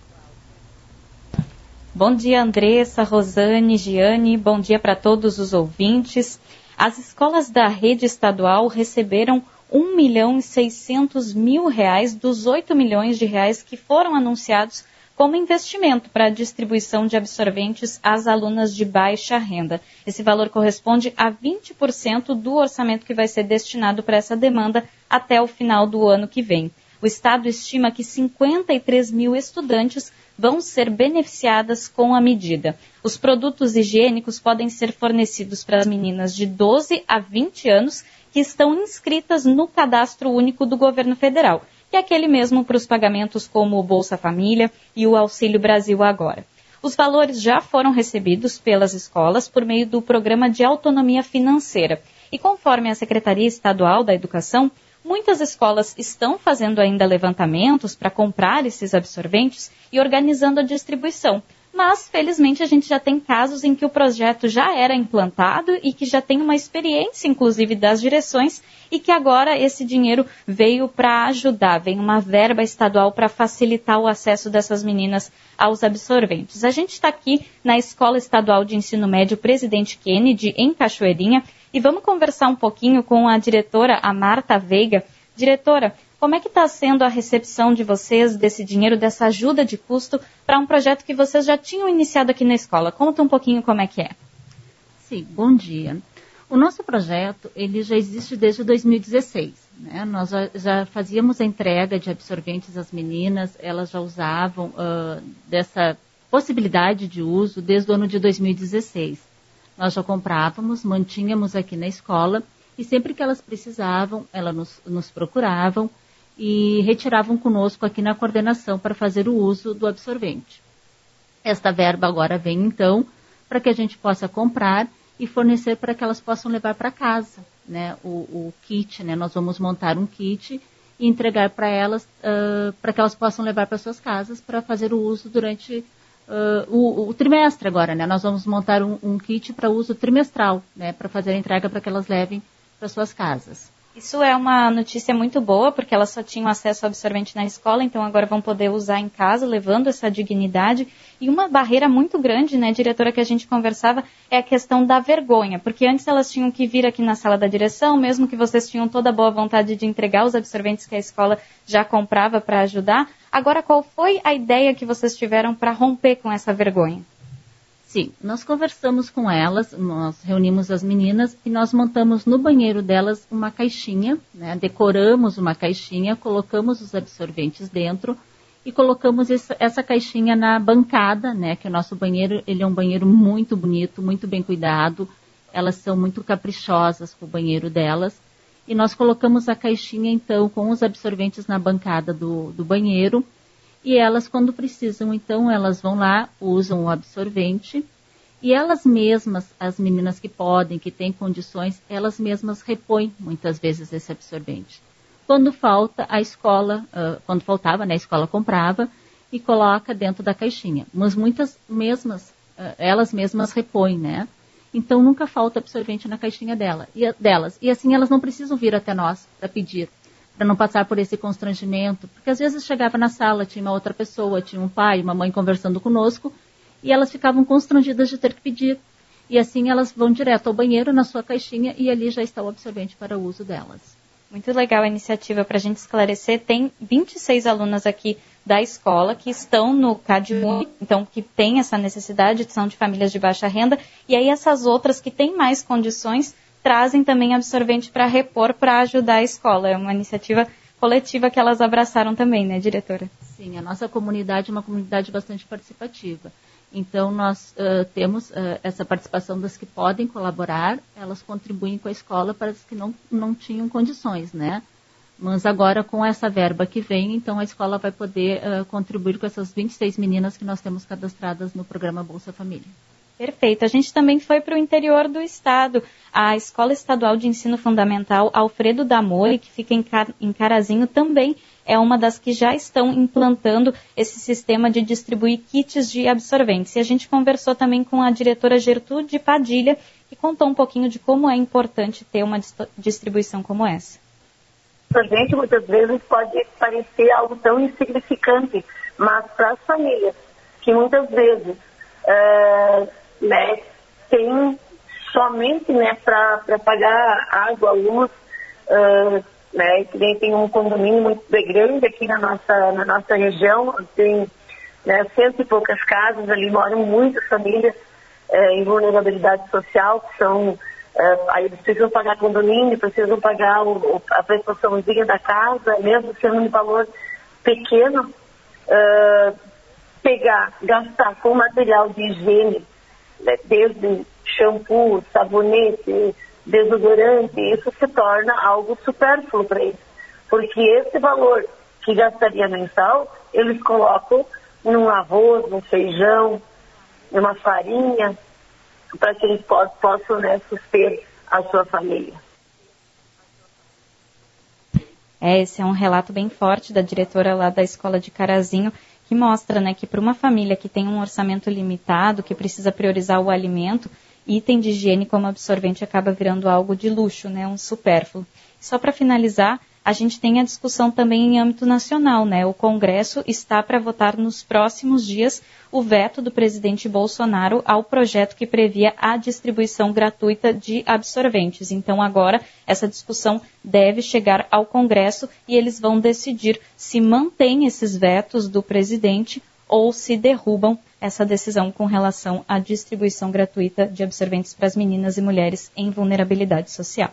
[SPEAKER 10] Bom dia, Andressa, Rosane, Giane, bom dia para todos os ouvintes. As escolas da rede estadual receberam um milhão e seiscentos mil reais dos oito milhões de reais que foram anunciados como investimento para a distribuição de absorventes às alunas de baixa renda. Esse valor corresponde a vinte por cento do orçamento que vai ser destinado para essa demanda até o final do ano que vem. O Estado estima que cinquenta e três mil estudantes vão ser beneficiadas com a medida. Os produtos higiênicos podem ser fornecidos para as meninas de doze a vinte anos que estão inscritas no Cadastro Único do Governo Federal, e aquele mesmo para os pagamentos como o Bolsa Família e o Auxílio Brasil Agora. Os valores já foram recebidos pelas escolas por meio do Programa de Autonomia Financeira. E conforme a Secretaria Estadual da Educação, muitas escolas estão fazendo ainda levantamentos para comprar esses absorventes e organizando a distribuição. Mas, felizmente, a gente já tem casos em que o projeto já era implantado e que já tem uma experiência, inclusive, das direções e que agora esse dinheiro veio para ajudar, vem uma verba estadual para facilitar o acesso dessas meninas aos absorventes. A gente está aqui na Escola Estadual de Ensino Médio Presidente Kennedy, em Cachoeirinha, e vamos conversar um pouquinho com a diretora, a Marta Veiga. Diretora, como é que está sendo a recepção de vocês desse dinheiro, dessa ajuda de custo para um projeto que vocês já tinham iniciado aqui na escola? Conta um pouquinho como é que é.
[SPEAKER 11] Sim, bom dia. O nosso projeto, ele já existe desde dois mil e dezesseis. Né? Nós já, já fazíamos a entrega de absorventes às meninas, elas já usavam uh, dessa possibilidade de uso desde o ano de dois mil e dezesseis. Nós já comprávamos, mantínhamos aqui na escola e sempre que elas precisavam, elas nos, nos procuravam e retiravam conosco aqui na coordenação para fazer o uso do absorvente. Esta verba agora vem, então, para que a gente possa comprar e fornecer para que elas possam levar para casa, né, o, o kit, né, nós vamos montar um kit e entregar para elas, uh, para que elas possam levar para suas casas para fazer o uso durante uh, o, o trimestre agora, né, nós vamos montar um, um kit para uso trimestral, né, para fazer a entrega para que elas levem para suas casas.
[SPEAKER 10] Isso é uma notícia muito boa, porque elas só tinham acesso ao absorvente na escola, então agora vão poder usar em casa, levando essa dignidade. E uma barreira muito grande, né, diretora, que a gente conversava, é a questão da vergonha, porque antes elas tinham que vir aqui na sala da direção, mesmo que vocês tinham toda a boa vontade de entregar os absorventes que a escola já comprava para ajudar. Agora, qual foi a ideia que vocês tiveram para romper com essa vergonha?
[SPEAKER 11] Sim, nós conversamos com elas, nós reunimos as meninas e nós montamos no banheiro delas uma caixinha, né, decoramos uma caixinha, colocamos os absorventes dentro e colocamos essa, essa caixinha na bancada, né, que o nosso banheiro, ele é um banheiro muito bonito, muito bem cuidado, elas são muito caprichosas com o banheiro delas e nós colocamos a caixinha então com os absorventes na bancada do, do banheiro. E elas, quando precisam, então, elas vão lá, usam o absorvente e elas mesmas, as meninas que podem, que têm condições, elas mesmas repõem muitas vezes esse absorvente. Quando falta, a escola, uh, quando faltava, né, a escola comprava e coloca dentro da caixinha. Mas muitas mesmas uh, elas mesmas repõem, né? Então nunca falta absorvente na caixinha dela, e, delas. E assim elas não precisam vir até nós para pedir, para não passar por esse constrangimento, porque às vezes chegava na sala, tinha uma outra pessoa, tinha um pai, uma mãe conversando conosco, e elas ficavam constrangidas de ter que pedir. E assim elas vão direto ao banheiro, na sua caixinha, e ali já está o absorvente para o uso delas.
[SPEAKER 10] Muito legal a iniciativa. Para a gente esclarecer, tem vinte e seis alunas aqui da escola que estão no C A D U, então que tem essa necessidade, são de famílias de baixa renda, e aí essas outras que têm mais condições trazem também absorvente para repor, para ajudar a escola. É uma iniciativa coletiva que elas abraçaram também, né, diretora?
[SPEAKER 11] Sim, a nossa comunidade é uma comunidade bastante participativa. Então, nós uh, temos uh, essa participação das que podem colaborar, elas contribuem com a escola para as que não, não tinham condições, né? Mas agora, com essa verba que vem, então a escola vai poder uh, contribuir com essas vinte e seis meninas que nós temos cadastradas no programa Bolsa Família.
[SPEAKER 10] Perfeito. A gente também foi para o interior do estado. A Escola Estadual de Ensino Fundamental Alfredo Damori, que fica em, Car- em Carazinho, também é uma das que já estão implantando esse sistema de distribuir kits de absorventes. E a gente conversou também com a diretora Gertrude Padilha, que contou um pouquinho de como é importante ter uma dist- distribuição como essa.
[SPEAKER 23] Para a gente, muitas vezes, pode parecer algo tão insignificante, mas para as famílias, que muitas vezes uh, né, tem somente né, para pagar água, luz, uh, né, que nem tem um condomínio muito grande aqui na nossa, na nossa região, tem né, cento e poucas casas, ali moram muitas famílias uh, em vulnerabilidade social, que são, uh, aí eles precisam pagar condomínio, precisam pagar o, a prestaçãozinha da casa, mesmo sendo um valor pequeno, uh, pegar, gastar com material de higiene, né, desde shampoo, sabonete, desodorante, isso se torna algo supérfluo para eles. Porque esse valor que gastaria mensal, eles colocam num arroz, num feijão, numa farinha, para que eles possam, possam né, suster a sua família.
[SPEAKER 10] É, esse é um relato bem forte da diretora lá da escola de Carazinho, que mostra né, que para uma família que tem um orçamento limitado, que precisa priorizar o alimento, item de higiene como absorvente acaba virando algo de luxo, né, um supérfluo. Só para finalizar, a gente tem a discussão também em âmbito nacional, né? O Congresso está para votar nos próximos dias o veto do presidente Bolsonaro ao projeto que previa a distribuição gratuita de absorventes. Então agora essa discussão deve chegar ao Congresso e eles vão decidir se mantém esses vetos do presidente ou se derrubam essa decisão com relação à distribuição gratuita de absorventes para as meninas e mulheres em vulnerabilidade social.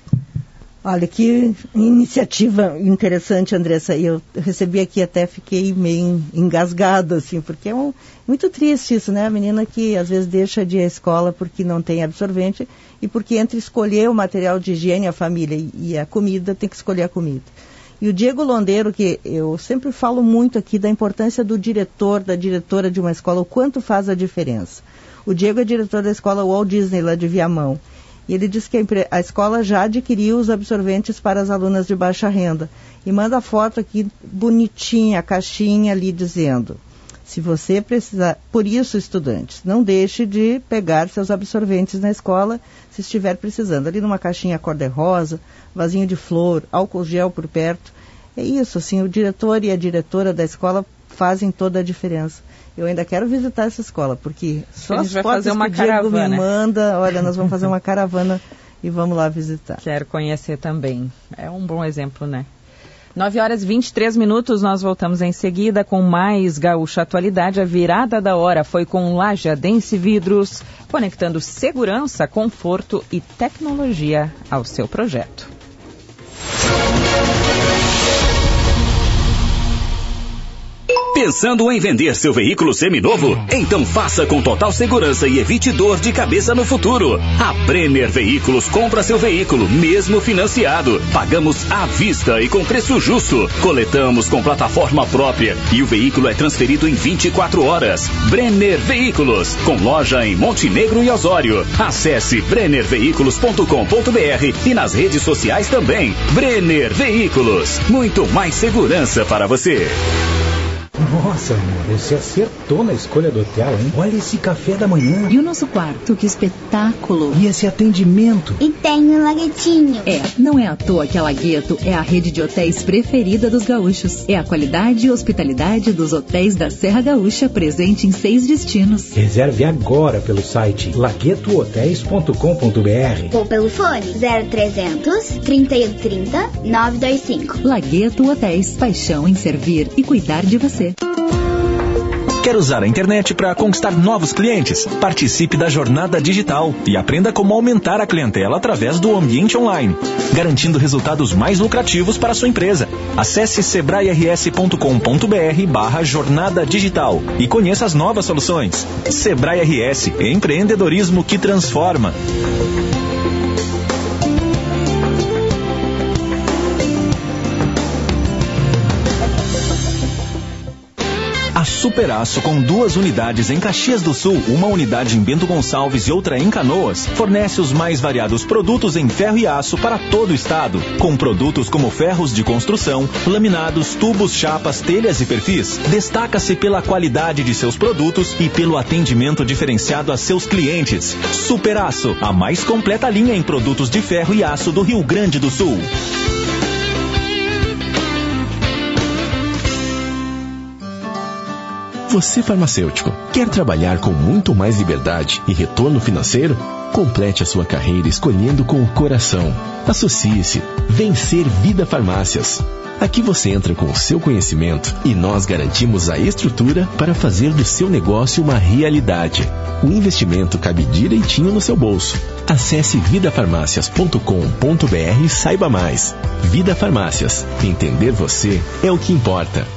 [SPEAKER 3] Olha, que iniciativa interessante, Andressa. Eu recebi aqui, até fiquei meio engasgada, assim, porque é um, muito triste isso, né? A menina que às vezes deixa de ir à escola porque não tem absorvente e porque entre escolher o material de higiene, a família e a comida, tem que escolher a comida. E o Diego Londeiro, que eu sempre falo muito aqui da importância do diretor, da diretora de uma escola, o quanto faz a diferença. O Diego é diretor da escola Walt Disney, lá de Viamão. E ele diz que a, a escola já adquiriu os absorventes para as alunas de baixa renda. E manda a foto aqui bonitinha, a caixinha ali dizendo, se você precisar, por isso, estudantes, não deixe de pegar seus absorventes na escola se estiver precisando. Ali numa caixinha cor-de-rosa, vasinho de flor, álcool gel por perto. É isso, assim, o diretor e a diretora da escola fazem toda a diferença. Eu ainda quero visitar essa escola, porque só as fotos que o Diego me manda, olha, nós vamos fazer uma caravana e vamos lá visitar.
[SPEAKER 2] Quero conhecer também. É um bom exemplo, né? nove horas e vinte e três minutos, nós voltamos em seguida com mais Gaúcha Atualidade. A virada da hora foi com Lajadense Vidros, conectando segurança, conforto e tecnologia ao seu projeto.
[SPEAKER 12] Pensando em vender seu veículo seminovo? Então faça com total segurança e evite dor de cabeça no futuro. A Brenner Veículos compra seu veículo, mesmo financiado. Pagamos à vista e com preço justo. Coletamos com plataforma própria e o veículo é transferido em vinte e quatro horas. Brenner Veículos, com loja em Montenegro e Osório. Acesse brenner veículos ponto com ponto b r e nas redes sociais também. Brenner Veículos, muito mais segurança para você.
[SPEAKER 13] Nossa, amor, você acertou na escolha do hotel, hein? Olha esse café da manhã.
[SPEAKER 14] E o nosso quarto, que espetáculo.
[SPEAKER 13] E esse atendimento.
[SPEAKER 14] E tem um laguetinho. É, não é à toa que a Lagueto é a rede de hotéis preferida dos gaúchos. É a qualidade e hospitalidade dos hotéis da Serra Gaúcha, presente em seis destinos.
[SPEAKER 13] Reserve agora pelo site lagueto hotéis ponto com ponto b r
[SPEAKER 14] ou pelo fone zero trezentos, trinta e um trinta, nove dois cinco. Lagueto Hotéis, paixão em servir e cuidar de você.
[SPEAKER 22] Quer usar a internet para conquistar novos clientes? Participe da Jornada Digital e aprenda como aumentar a clientela através do ambiente online, garantindo resultados mais lucrativos para a sua empresa. Acesse sebrae r s ponto com ponto b r barra Jornada Digital e conheça as novas soluções. Sebrae R S, empreendedorismo que transforma. Superaço, com duas unidades em Caxias do Sul, uma unidade em Bento Gonçalves e outra em Canoas, fornece os mais variados produtos em ferro e aço para todo o estado, com produtos como ferros de construção, laminados, tubos, chapas, telhas e perfis. Destaca-se pela qualidade de seus produtos e pelo atendimento diferenciado a seus clientes. Superaço, a mais completa linha em produtos de ferro e aço do Rio Grande do Sul.
[SPEAKER 15] Você, farmacêutico, quer trabalhar com muito mais liberdade e retorno financeiro? Complete a sua carreira escolhendo com o coração. Associe-se. Vencer Vida Farmácias. Aqui você entra com o seu conhecimento e nós garantimos a estrutura para fazer do seu negócio uma realidade. O investimento cabe direitinho no seu bolso. Acesse vida farmácias ponto com ponto b r e saiba mais. Vida Farmácias. Entender você é o que importa.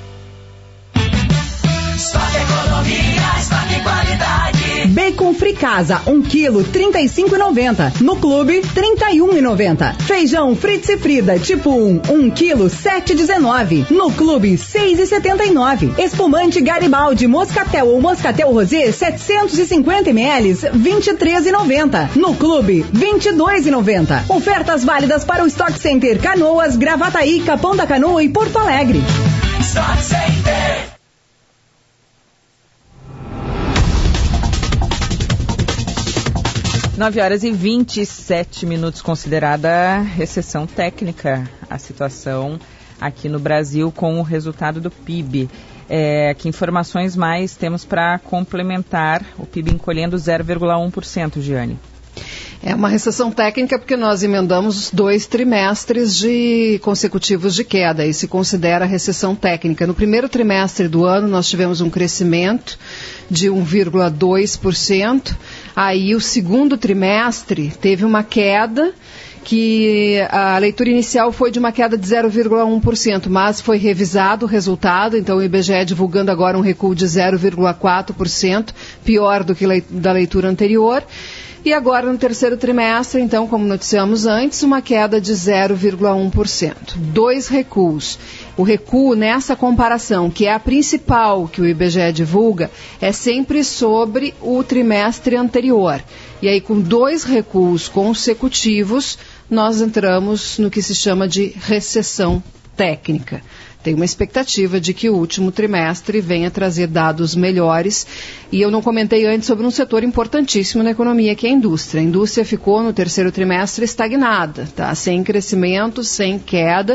[SPEAKER 16] Bacon Free Casa, um quilo, trinta e cinco reais e noventa centavos. No Clube, trinta e um reais e noventa centavos. Feijão Fritz e Frida, tipo um, um quilo, sete reais e dezenove centavos. No Clube, seis reais e setenta e nove centavos. Espumante Garibaldi, Moscatel ou Moscatel Rosé, setecentos e cinquenta mililitros, vinte e três reais e noventa centavos. No Clube, vinte e dois reais e noventa centavos. Ofertas válidas para o Stock Center Canoas, Gravataí, Capão da Canoa e Porto Alegre. Stock Center.
[SPEAKER 2] nove horas e vinte e sete minutos, considerada recessão técnica a situação aqui no Brasil com o resultado do P I B. É, que informações mais temos para complementar o P I B encolhendo zero vírgula um por cento, Giane?
[SPEAKER 4] É uma recessão técnica porque nós emendamos dois trimestres de consecutivos de queda e se considera recessão técnica. No primeiro trimestre do ano nós tivemos um crescimento de um vírgula dois por cento, aí o segundo trimestre teve uma queda que a leitura inicial foi de uma queda de zero vírgula um por cento, mas foi revisado o resultado, então o I B G E divulgando agora um recuo de zero vírgula quatro por cento, pior do que da leitura anterior. E agora, no terceiro trimestre, então, como noticiamos antes, uma queda de zero vírgula um por cento. Dois recuos. O recuo nessa comparação, que é a principal que o I B G E divulga, é sempre sobre o trimestre anterior. E aí, com dois recuos consecutivos, nós entramos no que se chama de recessão técnica. Tem uma expectativa de que o último trimestre venha trazer dados melhores. E eu não comentei antes sobre um setor importantíssimo na economia, que é a indústria. A indústria ficou no terceiro trimestre estagnada, tá? Sem crescimento, sem queda.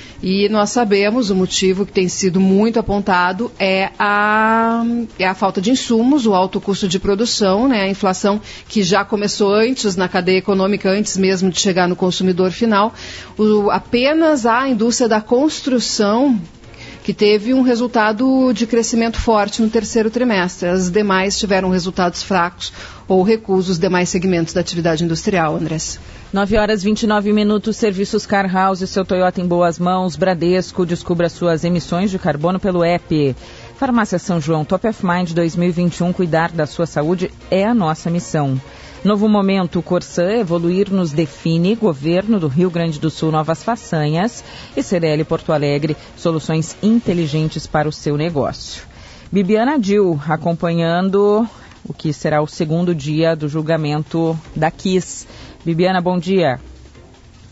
[SPEAKER 4] E nós sabemos, o motivo que tem sido muito apontado é a, é a falta de insumos, o alto custo de produção, né, a inflação que já começou antes na cadeia econômica, antes mesmo de chegar no consumidor final. O, apenas a indústria da construção que teve um resultado de crescimento forte no terceiro trimestre. As demais tiveram resultados fracos ou recuos, os demais segmentos da atividade industrial, Andressa.
[SPEAKER 2] nove horas e vinte e nove minutos, Serviços Car House, seu Toyota em boas mãos, Bradesco, descubra suas emissões de carbono pelo app. Farmácia São João, Top of Mind dois mil e vinte e um, cuidar da sua saúde é a nossa missão. Novo momento, Corsã, evoluir nos define, Governo do Rio Grande do Sul, novas façanhas, e C D L Porto Alegre, soluções inteligentes para o seu negócio. Bibiana Dil, acompanhando o que será o segundo dia do julgamento da Kiss. Bibiana, bom dia.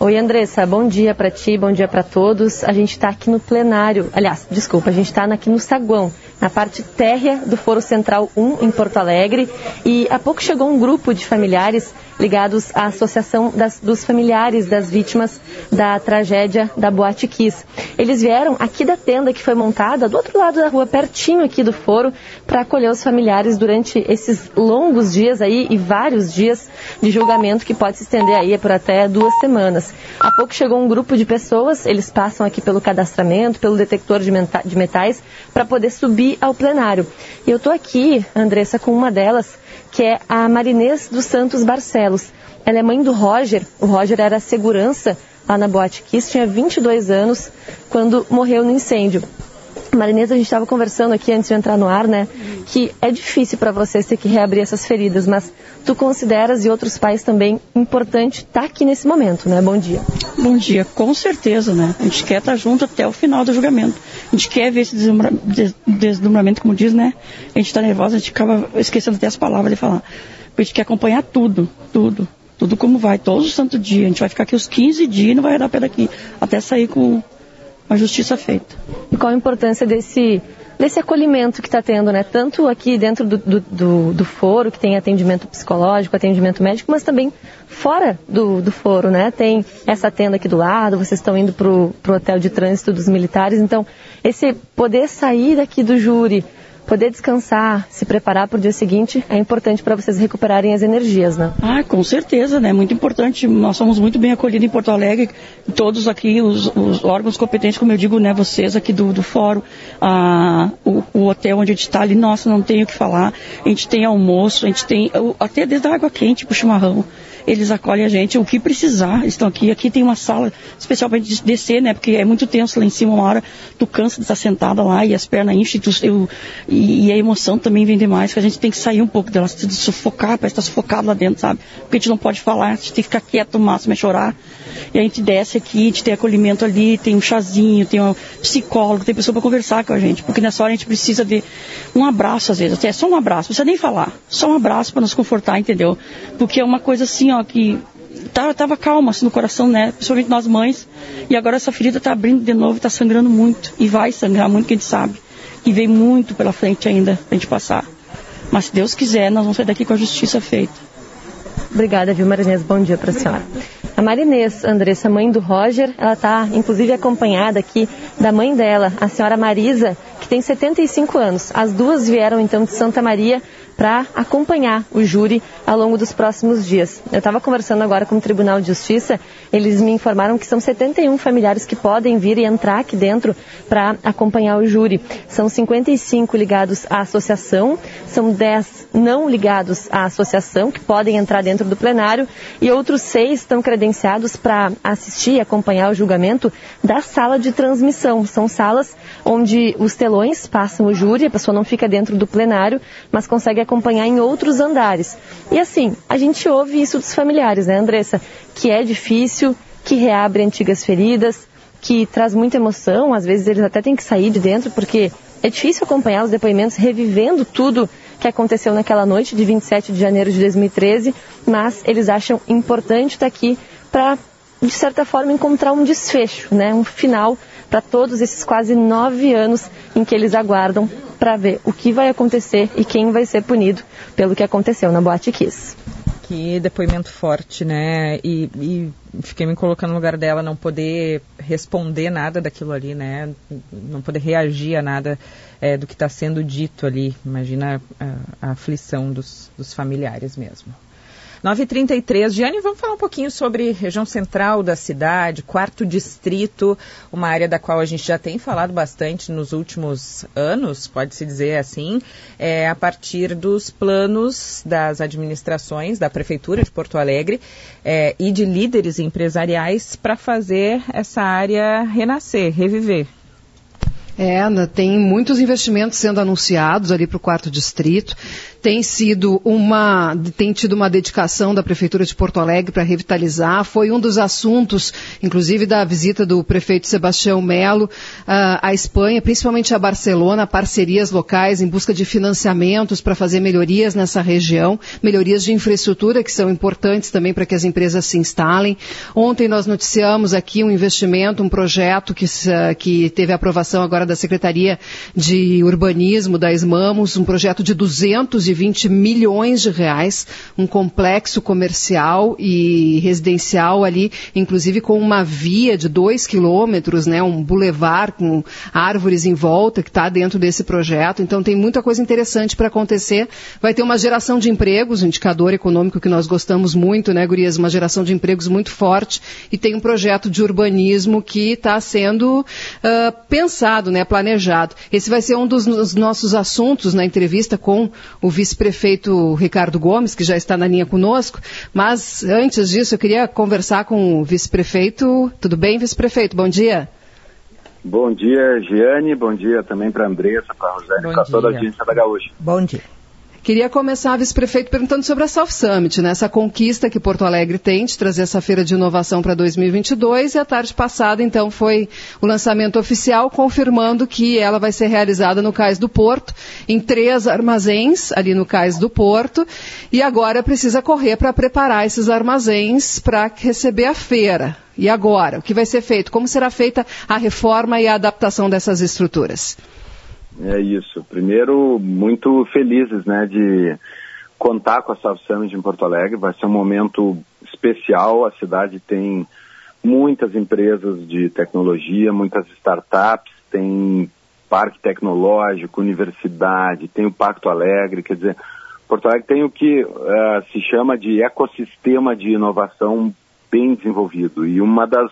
[SPEAKER 1] Oi, Andressa, bom dia para ti, bom dia para todos. A gente está aqui no plenário, aliás, desculpa, a gente está aqui no saguão, na parte térrea do Foro Central um, em Porto Alegre, e há pouco chegou um grupo de familiares ligados à Associação das, dos Familiares das Vítimas da Tragédia da Boate Kiss. Eles vieram aqui da tenda que foi montada do outro lado da rua, pertinho aqui do foro, para acolher os familiares durante esses longos dias aí e vários dias de julgamento que pode se estender aí por até duas semanas. Há pouco chegou um grupo de pessoas, eles passam aqui pelo cadastramento, pelo detector de, meta- de metais, para poder subir ao plenário. E eu estou aqui, Andressa, com uma delas, que é a Marinês dos Santos Barcelos. Ela é mãe do Roger. O Roger era segurança lá na Boate Kiss, tinha vinte e dois anos quando morreu no incêndio. Marinês, a gente estava conversando aqui antes de entrar no ar, né, que é difícil para vocês ter que reabrir essas feridas, mas tu consideras, e outros pais também, importante estar aqui nesse momento, né? Bom dia.
[SPEAKER 8] Bom dia, com certeza, né? A gente quer estar junto até o final do julgamento. A gente quer ver esse deslumbra... deslumbramento, como diz, né? A gente está nervosa, a gente acaba esquecendo até as palavras de falar. A gente quer acompanhar tudo, tudo, tudo como vai, todos os santos dias. A gente vai ficar aqui os quinze dias e não vai dar pé daqui, até sair com a justiça feita.
[SPEAKER 1] E qual a importância desse, desse acolhimento que está tendo, né? Tanto aqui dentro do, do, do, do foro, que tem atendimento psicológico, atendimento médico, mas também fora do, do foro, né? Tem essa tenda aqui do lado, vocês estão indo para o hotel de trânsito dos militares, então esse poder sair daqui do júri, poder descansar, se preparar para o dia seguinte, é importante para vocês recuperarem as energias, né?
[SPEAKER 8] Ah, com certeza, né? Muito importante. Nós somos muito bem acolhidos em Porto Alegre, todos aqui, os, os órgãos competentes, como eu digo, né? Vocês aqui do, do fórum, ah, o, o hotel onde a gente está ali, nossa, não tenho o que falar. A gente tem almoço, a gente tem até desde a água quente pro chimarrão. Eles acolhem a gente, o que precisar, eles estão aqui. Aqui tem uma sala especial para a gente descer, né? Porque é muito tenso lá em cima, uma hora tu cansa de estar sentada lá e as pernas enchem, tu, eu, e, e a emoção também vem demais, que a gente tem que sair um pouco dela, de sufocar, parece estar sufocado lá dentro, sabe? Porque a gente não pode falar, a gente tem que ficar quieto, o máximo é chorar. E a gente desce aqui, a gente tem acolhimento ali, tem um chazinho, tem um psicólogo, tem pessoa para conversar com a gente, porque nessa hora a gente precisa de um abraço às vezes, até só um abraço, não precisa nem falar, só um abraço para nos confortar, entendeu? Porque é uma coisa assim, ó, que tava, tava calma assim no coração, né? Principalmente nós mães, e agora essa ferida tá abrindo de novo, tá sangrando muito, e vai sangrar muito, que a gente sabe, e vem muito pela frente ainda pra gente passar. Mas se Deus quiser, nós vamos sair daqui com a justiça feita.
[SPEAKER 1] Obrigada, viu, Marinês? Bom dia para a senhora. A Marinês, Andressa, mãe do Roger, ela está inclusive acompanhada aqui da mãe dela, a senhora Marisa, que tem setenta e cinco anos. As duas vieram então de Santa Maria para acompanhar o júri ao longo dos próximos dias. Eu estava conversando agora com o Tribunal de Justiça, eles me informaram que são setenta e um familiares que podem vir e entrar aqui dentro para acompanhar o júri. São cinquenta e cinco ligados à associação, são dez não ligados à associação, que podem entrar dentro do plenário, e outros seis estão credenciados para assistir e acompanhar o julgamento da sala de transmissão. São salas onde os telões passam o júri, a pessoa não fica dentro do plenário, mas consegue acompanhar em outros andares. E assim, a gente ouve isso dos familiares, né, Andressa? Que é difícil, que reabre antigas feridas, que traz muita emoção, às vezes eles até têm que sair de dentro, porque é difícil acompanhar os depoimentos revivendo tudo que aconteceu naquela noite de vinte e sete de janeiro de dois mil e treze, mas eles acham importante estar aqui para, de certa forma, encontrar um desfecho, né, um final para todos esses quase nove anos em que eles aguardam para ver o que vai acontecer e quem vai ser punido pelo que aconteceu na Boate Kiss.
[SPEAKER 2] Que depoimento forte, né? E, e fiquei me colocando no lugar dela, não poder responder nada daquilo ali, né? Não poder reagir a nada é, do que está sendo dito ali. Imagina a, a aflição dos, dos familiares mesmo. nove e trinta e três, Giane, vamos falar um pouquinho sobre região central da cidade, quarto distrito, uma área da qual a gente já tem falado bastante nos últimos anos, pode-se dizer assim, é, a partir dos planos das administrações, da Prefeitura de Porto Alegre é, e de líderes empresariais para fazer essa área renascer, reviver.
[SPEAKER 4] É, tem muitos investimentos sendo anunciados ali para o quarto distrito. tem sido uma, tem tido uma dedicação da Prefeitura de Porto Alegre para revitalizar. Foi um dos assuntos, inclusive, da visita do prefeito Sebastião Melo uh, à Espanha, principalmente a Barcelona, parcerias locais em busca de financiamentos para fazer melhorias nessa região, melhorias de infraestrutura que são importantes também para que as empresas se instalem. Ontem nós noticiamos aqui um investimento, um projeto que, que teve a aprovação agora da Secretaria de Urbanismo da Esmamos, um projeto de duzentos e vinte milhões de reais, um complexo comercial e residencial ali, inclusive com uma via de dois quilômetros, né, um bulevar com árvores em volta que está dentro desse projeto. Então tem muita coisa interessante para acontecer. Vai ter uma geração de empregos, um indicador econômico que nós gostamos muito, né, gurias? Uma geração de empregos muito forte, e tem um projeto de urbanismo que está sendo uh, pensado, né, planejado. Esse vai ser um dos, dos nossos assuntos na entrevista com o vice-prefeito Ricardo Gomes, que já está na linha conosco, mas antes disso eu queria conversar com o vice-prefeito. Tudo bem, vice-prefeito? Bom dia.
[SPEAKER 6] Bom dia, Giane, bom dia também para a Andressa, para a Rosane, para toda a audiência da Gaúcha.
[SPEAKER 3] Bom dia.
[SPEAKER 4] Queria começar, vice-prefeito, perguntando sobre a South Summit, né? Essa conquista que Porto Alegre tem de trazer essa feira de inovação para dois mil e vinte e dois, e a tarde passada, então, foi o lançamento oficial, confirmando que ela vai ser realizada no Cais do Porto, em três armazéns ali no Cais do Porto, e agora precisa correr para preparar esses armazéns para receber a feira. E agora, o que vai ser feito? Como será feita a reforma e a adaptação dessas estruturas?
[SPEAKER 6] É isso. Primeiro, muito felizes, né, de contar com a South Summit em Porto Alegre. Vai ser um momento especial. A cidade tem muitas empresas de tecnologia, muitas startups, tem parque tecnológico, universidade, tem o Pacto Alegre. Quer dizer, Porto Alegre tem o que uh, se chama de ecossistema de inovação bem desenvolvido. E uma das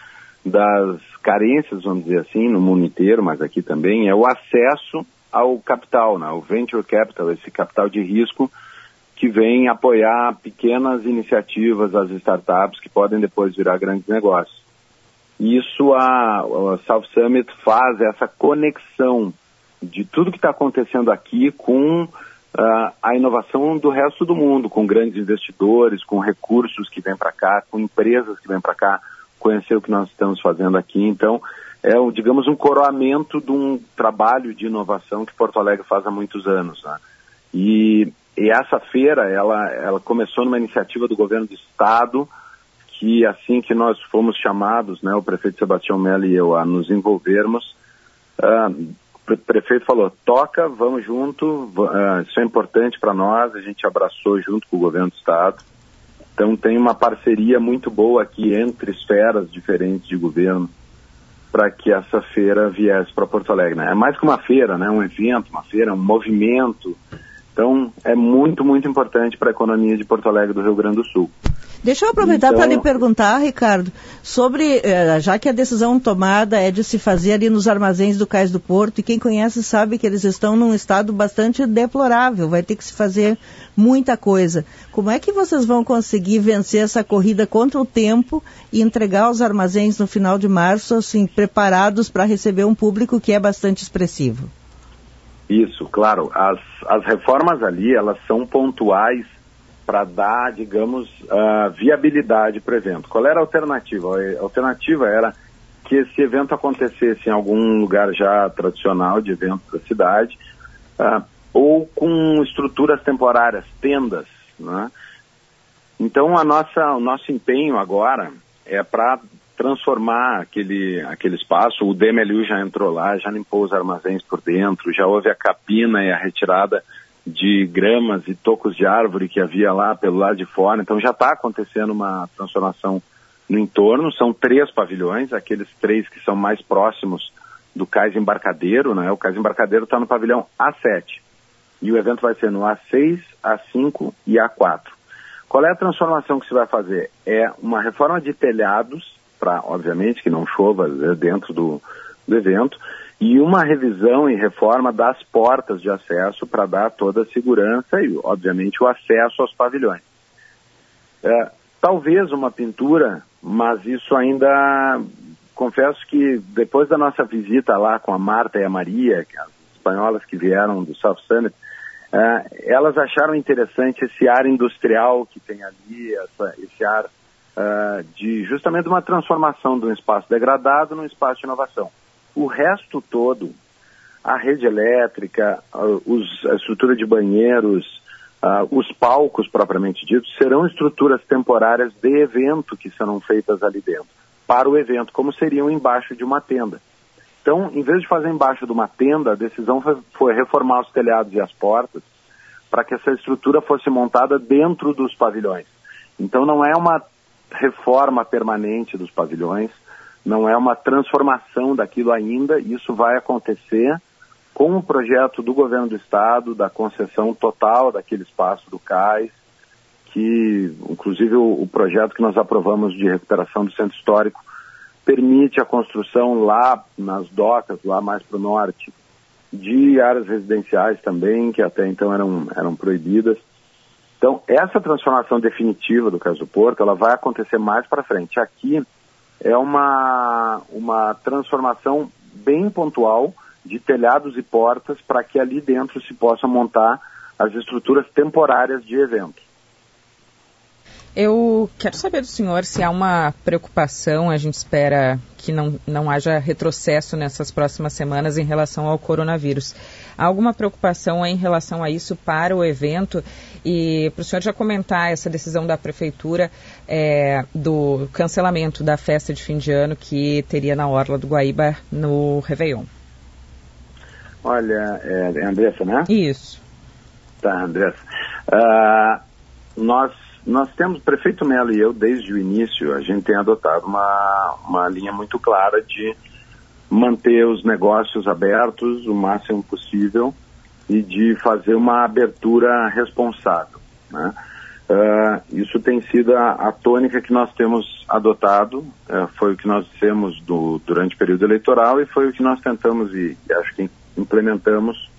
[SPEAKER 6] das carências, vamos dizer assim, no mundo inteiro, mas aqui também, é o acesso ao capital, né? O venture capital, esse capital de risco que vem apoiar pequenas iniciativas, as startups, que podem depois virar grandes negócios. Isso a, a South Summit faz essa conexão de tudo que está acontecendo aqui com uh, a inovação do resto do mundo, com grandes investidores, com recursos que vêm para cá, com empresas que vêm para cá conhecer o que nós estamos fazendo aqui. Então, é, digamos, um coroamento de um trabalho de inovação que Porto Alegre faz há muitos anos, né? E, e essa feira, ela, ela começou numa iniciativa do governo do Estado, que assim que nós fomos chamados, né, o prefeito Sebastião Melo e eu, a nos envolvermos, uh, o prefeito falou, toca, vamos junto, uh, isso é importante para nós, a gente abraçou junto com o governo do Estado. Então tem uma parceria muito boa aqui entre esferas diferentes de governo para que essa feira viesse para Porto Alegre, né? É mais que uma feira, né? Um evento, uma feira, um movimento. Então é muito, muito importante para a economia de Porto Alegre do Rio Grande do Sul.
[SPEAKER 3] Deixa eu aproveitar
[SPEAKER 6] então,
[SPEAKER 3] para lhe perguntar, Ricardo, sobre, já que a decisão tomada é de se fazer ali nos armazéns do Cais do Porto, e quem conhece sabe que eles estão num estado bastante deplorável, vai ter que se fazer muita coisa. Como é que vocês vão conseguir vencer essa corrida contra o tempo e entregar os armazéns no final de março, assim, preparados para receber um público que é bastante expressivo?
[SPEAKER 6] Isso, claro. As, as reformas ali, elas são pontuais para dar, digamos, uh, viabilidade para o evento. Qual era a alternativa? A alternativa era que esse evento acontecesse em algum lugar já tradicional de evento da cidade, uh, ou com estruturas temporárias, tendas, né? Então, a nossa, o nosso empenho agora é para transformar aquele, aquele espaço. O D M L U já entrou lá, já limpou os armazéns por dentro, já houve a capina e a retirada de gramas e tocos de árvore que havia lá pelo lado de fora. Então já está acontecendo uma transformação no entorno. São três pavilhões, aqueles três que são mais próximos do Cais Embarcadeiro, né? O Cais Embarcadeiro está no pavilhão A sete e o evento vai ser no A seis, A cinco e A quatro. Qual é a transformação que se vai fazer? É uma reforma de telhados, para, obviamente, que não chova dentro do, do evento, e uma revisão e reforma das portas de acesso para dar toda a segurança e, obviamente, o acesso aos pavilhões. É, talvez uma pintura, mas isso ainda, confesso que depois da nossa visita lá com a Marta e a Maria, que as espanholas que vieram do South Summit, Uh, elas acharam interessante esse ar industrial que tem ali, essa, esse ar uh, de justamente uma transformação de um espaço degradado num espaço de inovação. O resto todo, a rede elétrica, uh, os, a estrutura de banheiros, uh, os palcos propriamente ditos, serão estruturas temporárias de evento que serão feitas ali dentro, para o evento, como seriam embaixo de uma tenda. Então, em vez de fazer embaixo de uma tenda, a decisão foi, foi reformar os telhados e as portas para que essa estrutura fosse montada dentro dos pavilhões. Então, não é uma reforma permanente dos pavilhões, não é uma transformação daquilo ainda, isso vai acontecer com o projeto do governo do estado, da concessão total daquele espaço do cais, que, inclusive, o, o projeto que nós aprovamos de recuperação do centro histórico permite a construção lá nas docas, lá mais para o norte, de áreas residenciais também, que até então eram, eram proibidas. Então, essa transformação definitiva do Cais do Porto, ela vai acontecer mais para frente. Aqui é uma, uma transformação bem pontual de telhados e portas para que ali dentro se possa montar as estruturas temporárias de evento.
[SPEAKER 2] Eu quero saber do senhor se há uma preocupação, a gente espera que não, não haja retrocesso nessas próximas semanas em relação ao coronavírus. Há alguma preocupação em relação a isso para o evento? E para o senhor já comentar essa decisão da Prefeitura é, do cancelamento da festa de fim de ano que teria na Orla do Guaíba no Réveillon.
[SPEAKER 6] Olha, é, é Andressa, né?
[SPEAKER 2] Isso.
[SPEAKER 6] Tá, Andressa. Uh, nós... Nós temos, o prefeito Melo e eu, desde o início, a gente tem adotado uma, uma linha muito clara de manter os negócios abertos o máximo possível e de fazer uma abertura responsável, né? Uh, isso tem sido a, a tônica que nós temos adotado, uh, foi o que nós dissemos do, durante o período eleitoral e foi o que nós tentamos e, e acho que implementamos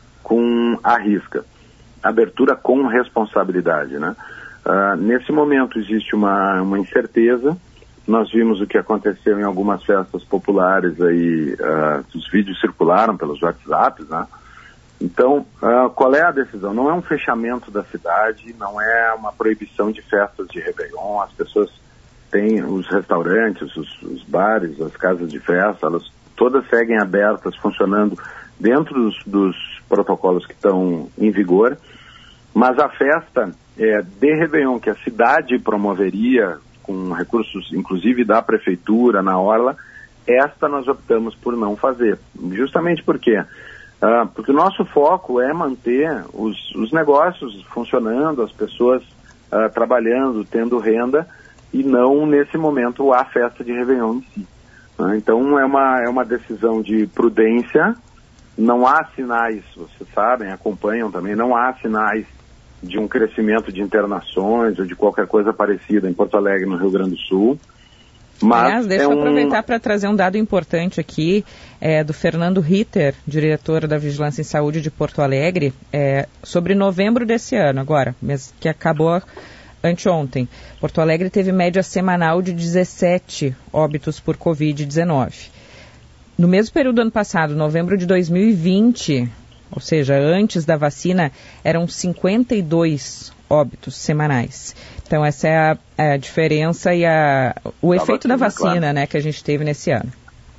[SPEAKER 6] com a risca. Abertura com responsabilidade, né? Uh, nesse momento existe uma, uma incerteza. Nós vimos o que aconteceu em algumas festas populares aí, uh, os vídeos circularam pelos WhatsApps, né? Então, uh, qual é a decisão? Não é um fechamento da cidade, não é uma proibição de festas de Réveillon. As pessoas têm os restaurantes, os, os bares, as casas de festa, elas todas seguem abertas, funcionando dentro dos, dos protocolos que estão em vigor. Mas a festa é, de Réveillon, que a cidade promoveria, com recursos inclusive da Prefeitura, na Orla, esta nós optamos por não fazer. Justamente por quê? Uh, porque o nosso foco é manter os, os negócios funcionando, as pessoas uh, trabalhando, tendo renda, e não, nesse momento, a festa de Réveillon em si. Uh, então, é uma, é uma decisão de prudência. Não há sinais, vocês sabem, acompanham também, não há sinais de um crescimento de internações ou de qualquer coisa parecida em Porto Alegre, no Rio Grande do Sul. Mas
[SPEAKER 2] Aliás, deixa
[SPEAKER 6] é
[SPEAKER 2] eu
[SPEAKER 6] um...
[SPEAKER 2] aproveitar para trazer um dado importante aqui, é, do Fernando Ritter, diretor da Vigilância em Saúde de Porto Alegre, é, sobre novembro desse ano, agora, que acabou anteontem. Porto Alegre teve média semanal de dezessete óbitos por covid dezenove. No mesmo período do ano passado, novembro de dois mil e vinte, ou seja, antes da vacina, eram cinquenta e dois óbitos semanais. Então, essa é a, a diferença e a, o da efeito vacina, da vacina, claro, né, que a gente teve nesse ano.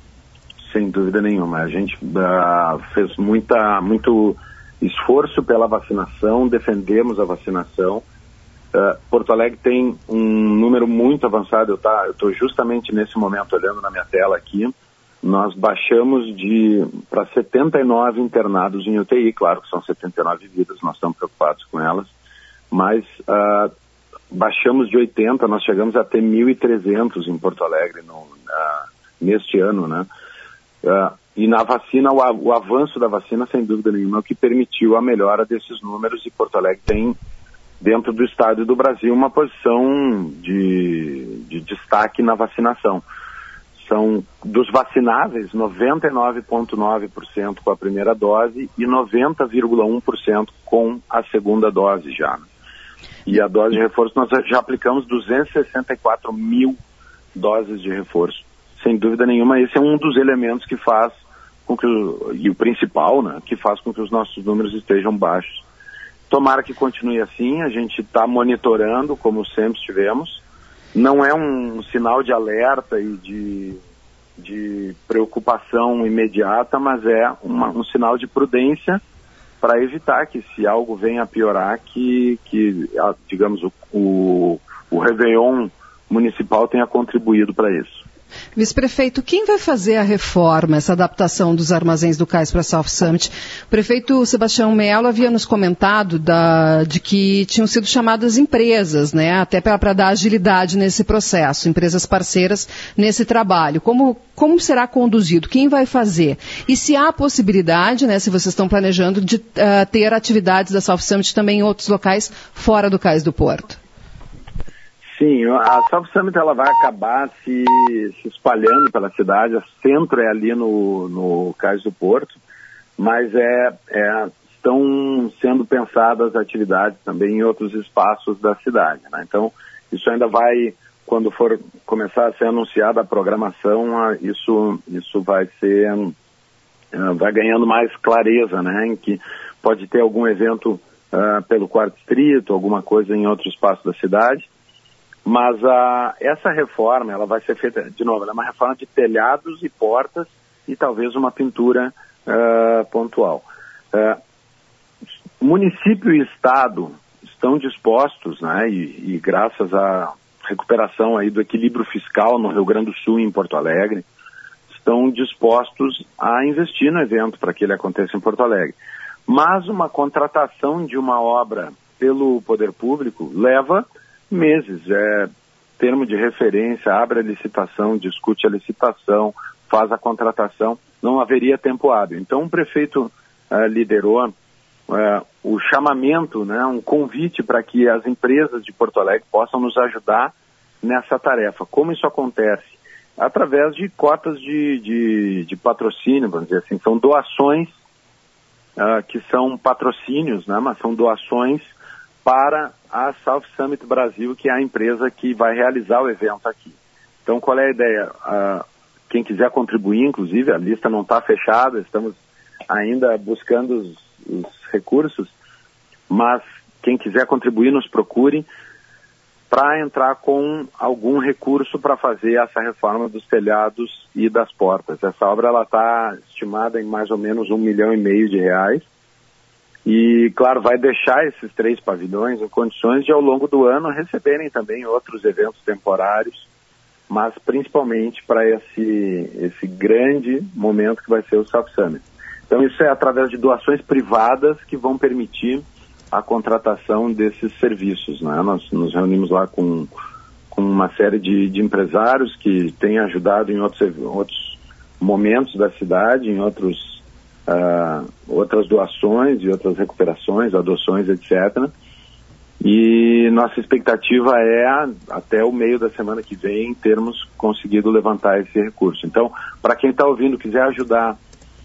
[SPEAKER 6] Sem dúvida nenhuma. A gente uh, fez muita, muito esforço pela vacinação, defendemos a vacinação. Uh, Porto Alegre tem um número muito avançado. Eu tá, estou justamente nesse momento olhando na minha tela aqui. Nós baixamos de para setenta e nove internados em U T I, claro que são setenta e nove vidas, nós estamos preocupados com elas, mas uh, baixamos de oitenta, nós chegamos a ter mil e trezentos em Porto Alegre no, uh, neste ano, né? Uh, e na vacina, o, o avanço da vacina, sem dúvida nenhuma, é o que permitiu a melhora desses números, e Porto Alegre tem, dentro do estado e do Brasil, uma posição de, de destaque na vacinação. São dos vacináveis, noventa e nove vírgula nove por cento com a primeira dose e noventa vírgula um por cento com a segunda dose já. E a dose de reforço, nós já aplicamos duzentos e sessenta e quatro mil doses de reforço. Sem dúvida nenhuma, esse é um dos elementos que faz com que, e o principal, né, que faz com que os nossos números estejam baixos tomara que continue assim, a gente está monitorando, como sempre estivemos. Não é um, um sinal de alerta e de, de preocupação imediata, mas é uma, um sinal de prudência para evitar que, se algo venha a piorar, que, que digamos, o, o, o Réveillon municipal tenha contribuído para isso.
[SPEAKER 4] Vice-prefeito, quem vai fazer a reforma, essa adaptação dos armazéns do Cais para a South Summit? O prefeito Sebastião Melo havia nos comentado da, de que tinham sido chamadas empresas, né, até para dar agilidade nesse processo, empresas parceiras nesse trabalho. Como, como será conduzido? Quem vai fazer? E se há possibilidade, né, se vocês estão planejando, de uh, ter atividades da South Summit também em outros locais fora do Cais do Porto?
[SPEAKER 6] Sim, a South Summit ela vai acabar se, se espalhando pela cidade. O centro é ali no, no Cais do Porto, mas é, é, estão sendo pensadas atividades também em outros espaços da cidade, né? Então, isso ainda vai, quando for começar a ser anunciada a programação, isso, isso vai ser, vai ganhando mais clareza, né? Em que pode ter algum evento uh, pelo Quarto Distrito, alguma coisa em outro espaço da cidade. Mas uh, essa reforma, ela vai ser feita, de novo, ela é uma reforma de telhados e portas e talvez uma pintura uh, pontual. Uh, município e Estado estão dispostos, né, e, e graças à recuperação aí do equilíbrio fiscal no Rio Grande do Sul e em Porto Alegre, estão dispostos a investir no evento para que ele aconteça em Porto Alegre. Mas uma contratação de uma obra pelo poder público leva meses, é termo de referência, abre a licitação, discute a licitação, faz a contratação, não haveria tempo hábil. Então o prefeito uh, liderou uh, o chamamento, né, um convite para que as empresas de Porto Alegre possam nos ajudar nessa tarefa. Como isso acontece? Através de cotas de, de, de patrocínio, vamos dizer assim, são doações uh, que são patrocínios, né, mas são doações para a South Summit Brasil, que é a empresa que vai realizar o evento aqui. Então, qual é a ideia? Uh, quem quiser contribuir, inclusive, a lista não está fechada, estamos ainda buscando os, os recursos, mas quem quiser contribuir, nos procure para entrar com algum recurso para fazer essa reforma dos telhados e das portas. Essa obra está estimada em mais ou menos um milhão e meio de reais. E, claro, vai deixar esses três pavilhões em condições de, ao longo do ano, receberem também outros eventos temporários, mas principalmente para esse, esse grande momento que vai ser o South Summit. Então, isso é através de doações privadas que vão permitir a contratação desses serviços, né? Nós nos reunimos lá com, com uma série de, de empresários que têm ajudado em outros, outros momentos da cidade, em outros Uh, outras doações e outras recuperações, adoções, etcétera. E nossa expectativa é, até o meio da semana que vem, termos conseguido levantar esse recurso. Então, para quem está ouvindo, quiser ajudar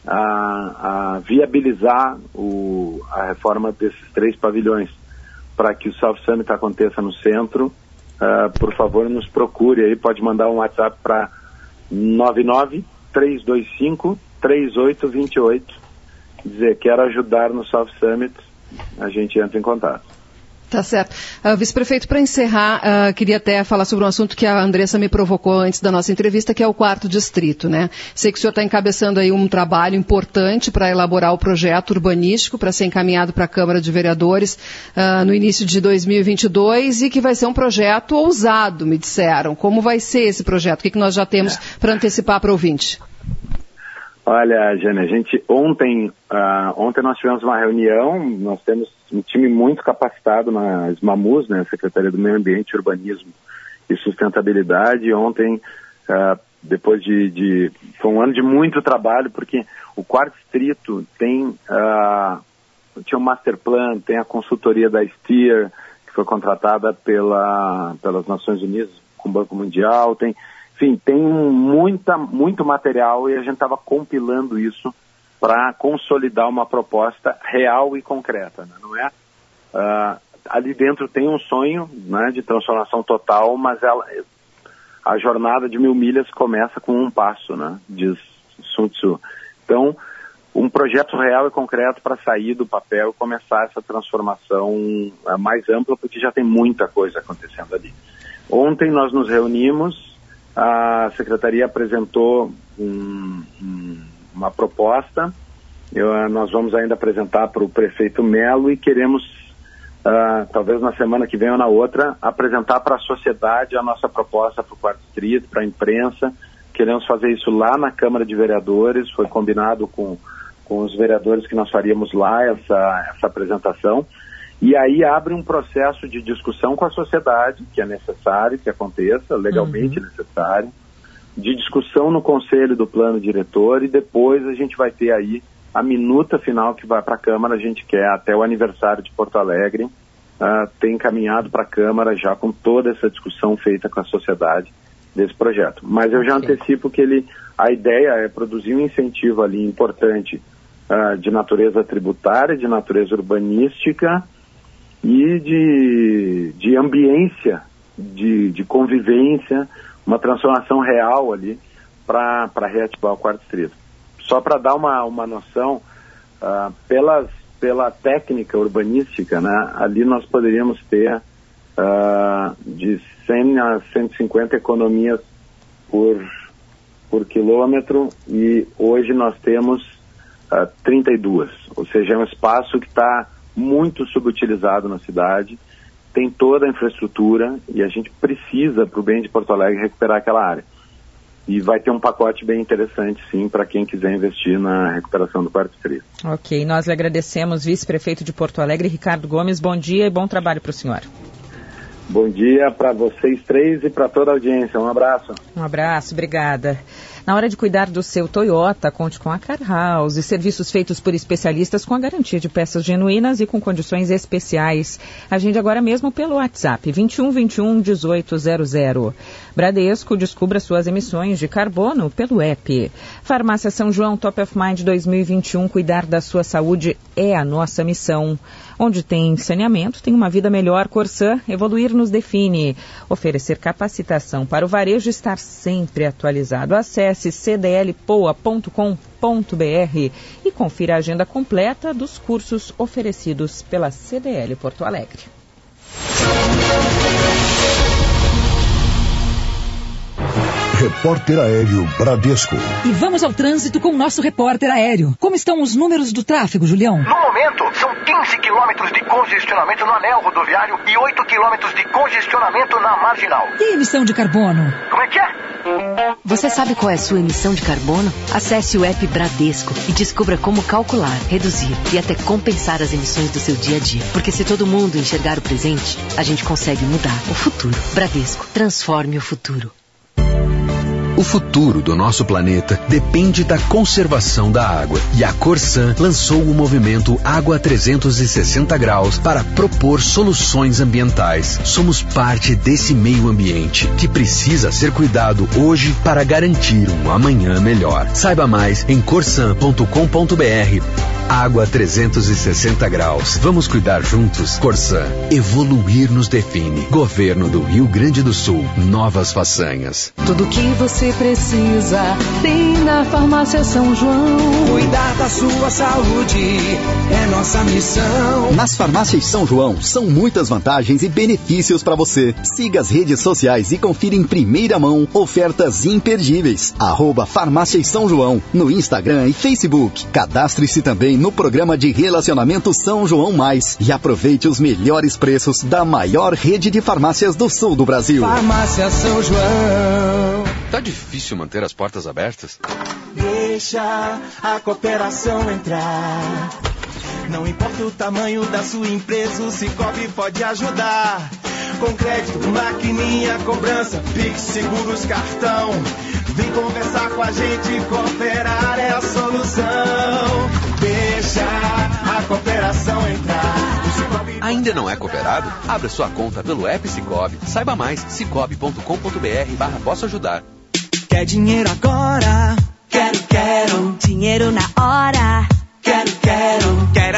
[SPEAKER 6] a, a viabilizar o, a reforma desses três pavilhões para que o South Summit aconteça no centro, uh, por favor, nos procure aí, pode mandar um WhatsApp para nove nove três dois cinco três oito dois oito, dizer, quero ajudar no South Summit, a gente entra em contato.
[SPEAKER 4] Tá certo. Uh, vice-prefeito, para encerrar, uh, queria até falar sobre um assunto que a Andressa me provocou antes da nossa entrevista, que é o quarto distrito, né? Sei que o senhor está encabeçando aí um trabalho importante para elaborar o projeto urbanístico para ser encaminhado para a Câmara de Vereadores uh, no início de dois mil e vinte e dois e que vai ser um projeto ousado, me disseram. Como vai ser esse projeto? O que, que nós já temos é. para antecipar para o ouvinte?
[SPEAKER 6] Olha, Jane, a gente ontem, uh, ontem nós tivemos uma reunião, nós temos um time muito capacitado na SMAMUS, né, Secretaria do Meio Ambiente, Urbanismo e Sustentabilidade. Ontem, uh, depois de, de... Foi um ano de muito trabalho, porque o quarto distrito tem, uh, tinha um master plan, tem a consultoria da Steer, que foi contratada pela, pelas Nações Unidas com o Banco Mundial, tem... Enfim, tem muita, muito material e a gente estava compilando isso para consolidar uma proposta real e concreta, né? Não é? Uh, ali dentro tem um sonho, né, de transformação total, mas ela, a jornada de mil milhas começa com um passo, né? Diz Sun Tzu. Então, um projeto real e concreto para sair do papel e começar essa transformação uh, mais ampla, porque já tem muita coisa acontecendo ali. Ontem nós nos reunimos, a Secretaria apresentou um, um, uma proposta, eu, uh, nós vamos ainda apresentar para o prefeito Melo e queremos, uh, talvez na semana que vem ou na outra, apresentar para a sociedade a nossa proposta para o quarto distrito, para a imprensa. Queremos fazer isso lá na Câmara de Vereadores, foi combinado com, com os vereadores que nós faríamos lá essa, essa apresentação. E aí abre um processo de discussão com a sociedade, que é necessário que aconteça, legalmente uhum. necessário, de discussão no Conselho do Plano Diretor, e depois a gente vai ter aí a minuta final que vai para a Câmara. A gente quer, até o aniversário de Porto Alegre, uh, ter encaminhado para a Câmara já com toda essa discussão feita com a sociedade desse projeto. Mas eu já okay. antecipo que ele, a ideia é produzir um incentivo ali importante uh, de natureza tributária, de natureza urbanística, e de, de ambiência, de, de convivência, uma transformação real ali para reativar o quarto distrito. Só para dar uma, uma noção, uh, pelas, pela técnica urbanística, né, ali nós poderíamos ter uh, de cem a cento e cinquenta economias por, por quilômetro, e hoje nós temos uh, trinta e duas, ou seja, é um espaço que está muito subutilizado na cidade, tem toda a infraestrutura e a gente precisa, para o bem de Porto Alegre, recuperar aquela área. E vai ter um pacote bem interessante, sim, para quem quiser investir na recuperação do quarto distrito.
[SPEAKER 2] Ok, nós lhe agradecemos, vice-prefeito de Porto Alegre, Ricardo Gomes. Bom dia e bom trabalho para o senhor.
[SPEAKER 6] Bom dia para vocês três e para toda a audiência. Um abraço.
[SPEAKER 2] Um abraço, obrigada. Na hora de cuidar do seu Toyota, conte com a Car House. Serviços feitos por especialistas com a garantia de peças genuínas e com condições especiais. Agende agora mesmo pelo WhatsApp vinte e um, vinte e um, dezoito zero zero. Bradesco, descubra suas emissões de carbono pelo app. Farmácia São João Top of Mind dois mil e vinte e um. Cuidar da sua saúde é a nossa missão. Onde tem saneamento, tem uma vida melhor. Corsã, evoluir nos define. Oferecer capacitação para o varejo, estar sempre atualizado. Acesse c d l poa ponto com ponto b r e confira a agenda completa dos cursos oferecidos pela C D L Porto Alegre.
[SPEAKER 7] Repórter Aéreo Bradesco.
[SPEAKER 17] E vamos ao trânsito com o nosso repórter aéreo. Como estão os números do tráfego, Julião?
[SPEAKER 24] No momento, são quinze quilômetros de congestionamento no anel rodoviário e oito quilômetros de congestionamento na marginal.
[SPEAKER 17] E a emissão de carbono?
[SPEAKER 24] Como é que é?
[SPEAKER 18] Você sabe qual é a sua emissão de carbono? Acesse o app Bradesco e descubra como calcular, reduzir e até compensar as emissões do seu dia a dia. Porque se todo mundo enxergar o presente, a gente consegue mudar o futuro. Bradesco, transforme o futuro.
[SPEAKER 19] O futuro do nosso planeta depende da conservação da água. E a Corsã lançou o movimento Água trezentos e sessenta graus para propor soluções ambientais. Somos parte desse meio ambiente que precisa ser cuidado hoje para garantir um amanhã melhor. Saiba mais em corsan ponto com ponto b r. Água trezentos e sessenta graus. Vamos cuidar juntos. Corsã. Evoluir nos define. Governo do Rio Grande do Sul. Novas façanhas.
[SPEAKER 20] Tudo que você precisa tem na Farmácia São João.
[SPEAKER 21] Cuidar da sua saúde é nossa missão.
[SPEAKER 27] Nas Farmácias São João são muitas vantagens e benefícios para você. Siga as redes sociais e confira em primeira mão ofertas imperdíveis. Arroba Farmácias São João no Instagram e Facebook. Cadastre-se também no programa de relacionamento São João Mais e aproveite os melhores preços da maior rede de farmácias do sul do Brasil.
[SPEAKER 21] Farmácia São João.
[SPEAKER 28] Tá difícil manter as portas abertas?
[SPEAKER 21] Deixa a cooperação entrar. Não importa o tamanho da sua empresa, o Cicobi pode ajudar. Com crédito, maquininha, cobrança, Pix, seguros, cartão. Vem conversar com a gente, cooperar é a solução. Deixa a cooperação entrar.
[SPEAKER 28] Ainda não é cooperado? Abra sua conta pelo app Cicobi. Saiba mais, cicobi ponto com ponto b r barra posso ajudar.
[SPEAKER 21] Quer dinheiro agora? Quero, quero.
[SPEAKER 29] Dinheiro na hora.
[SPEAKER 21] Quero, quero.
[SPEAKER 29] Quero a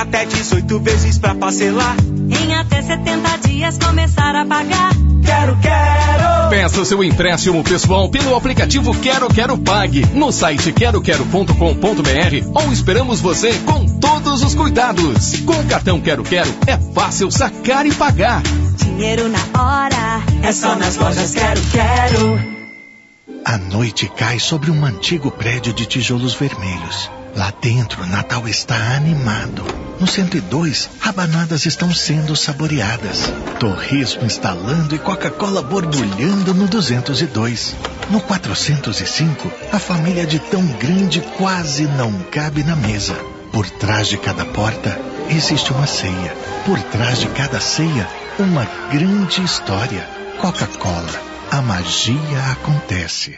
[SPEAKER 21] até dezoito vezes pra parcelar.
[SPEAKER 5] Em até setenta dias começar a pagar.
[SPEAKER 21] Quero, quero!
[SPEAKER 7] Peça seu empréstimo pessoal pelo aplicativo Quero Quero Pague no site quero quero ponto com ponto b r ou esperamos você com todos os cuidados. Com o cartão Quero Quero é fácil sacar e pagar.
[SPEAKER 5] Dinheiro na hora.
[SPEAKER 21] É só nas lojas Quero Quero.
[SPEAKER 9] A noite cai sobre um antigo prédio de tijolos vermelhos. Lá dentro, Natal está animado. No cento e dois, rabanadas estão sendo saboreadas. Torresmo instalando e Coca-Cola borbulhando no duzentos e dois. No quatrocentos e cinco, a família de tão grande quase não cabe na mesa. Por trás de cada porta, existe uma ceia. Por trás de cada ceia, uma grande história. Coca-Cola. A magia acontece.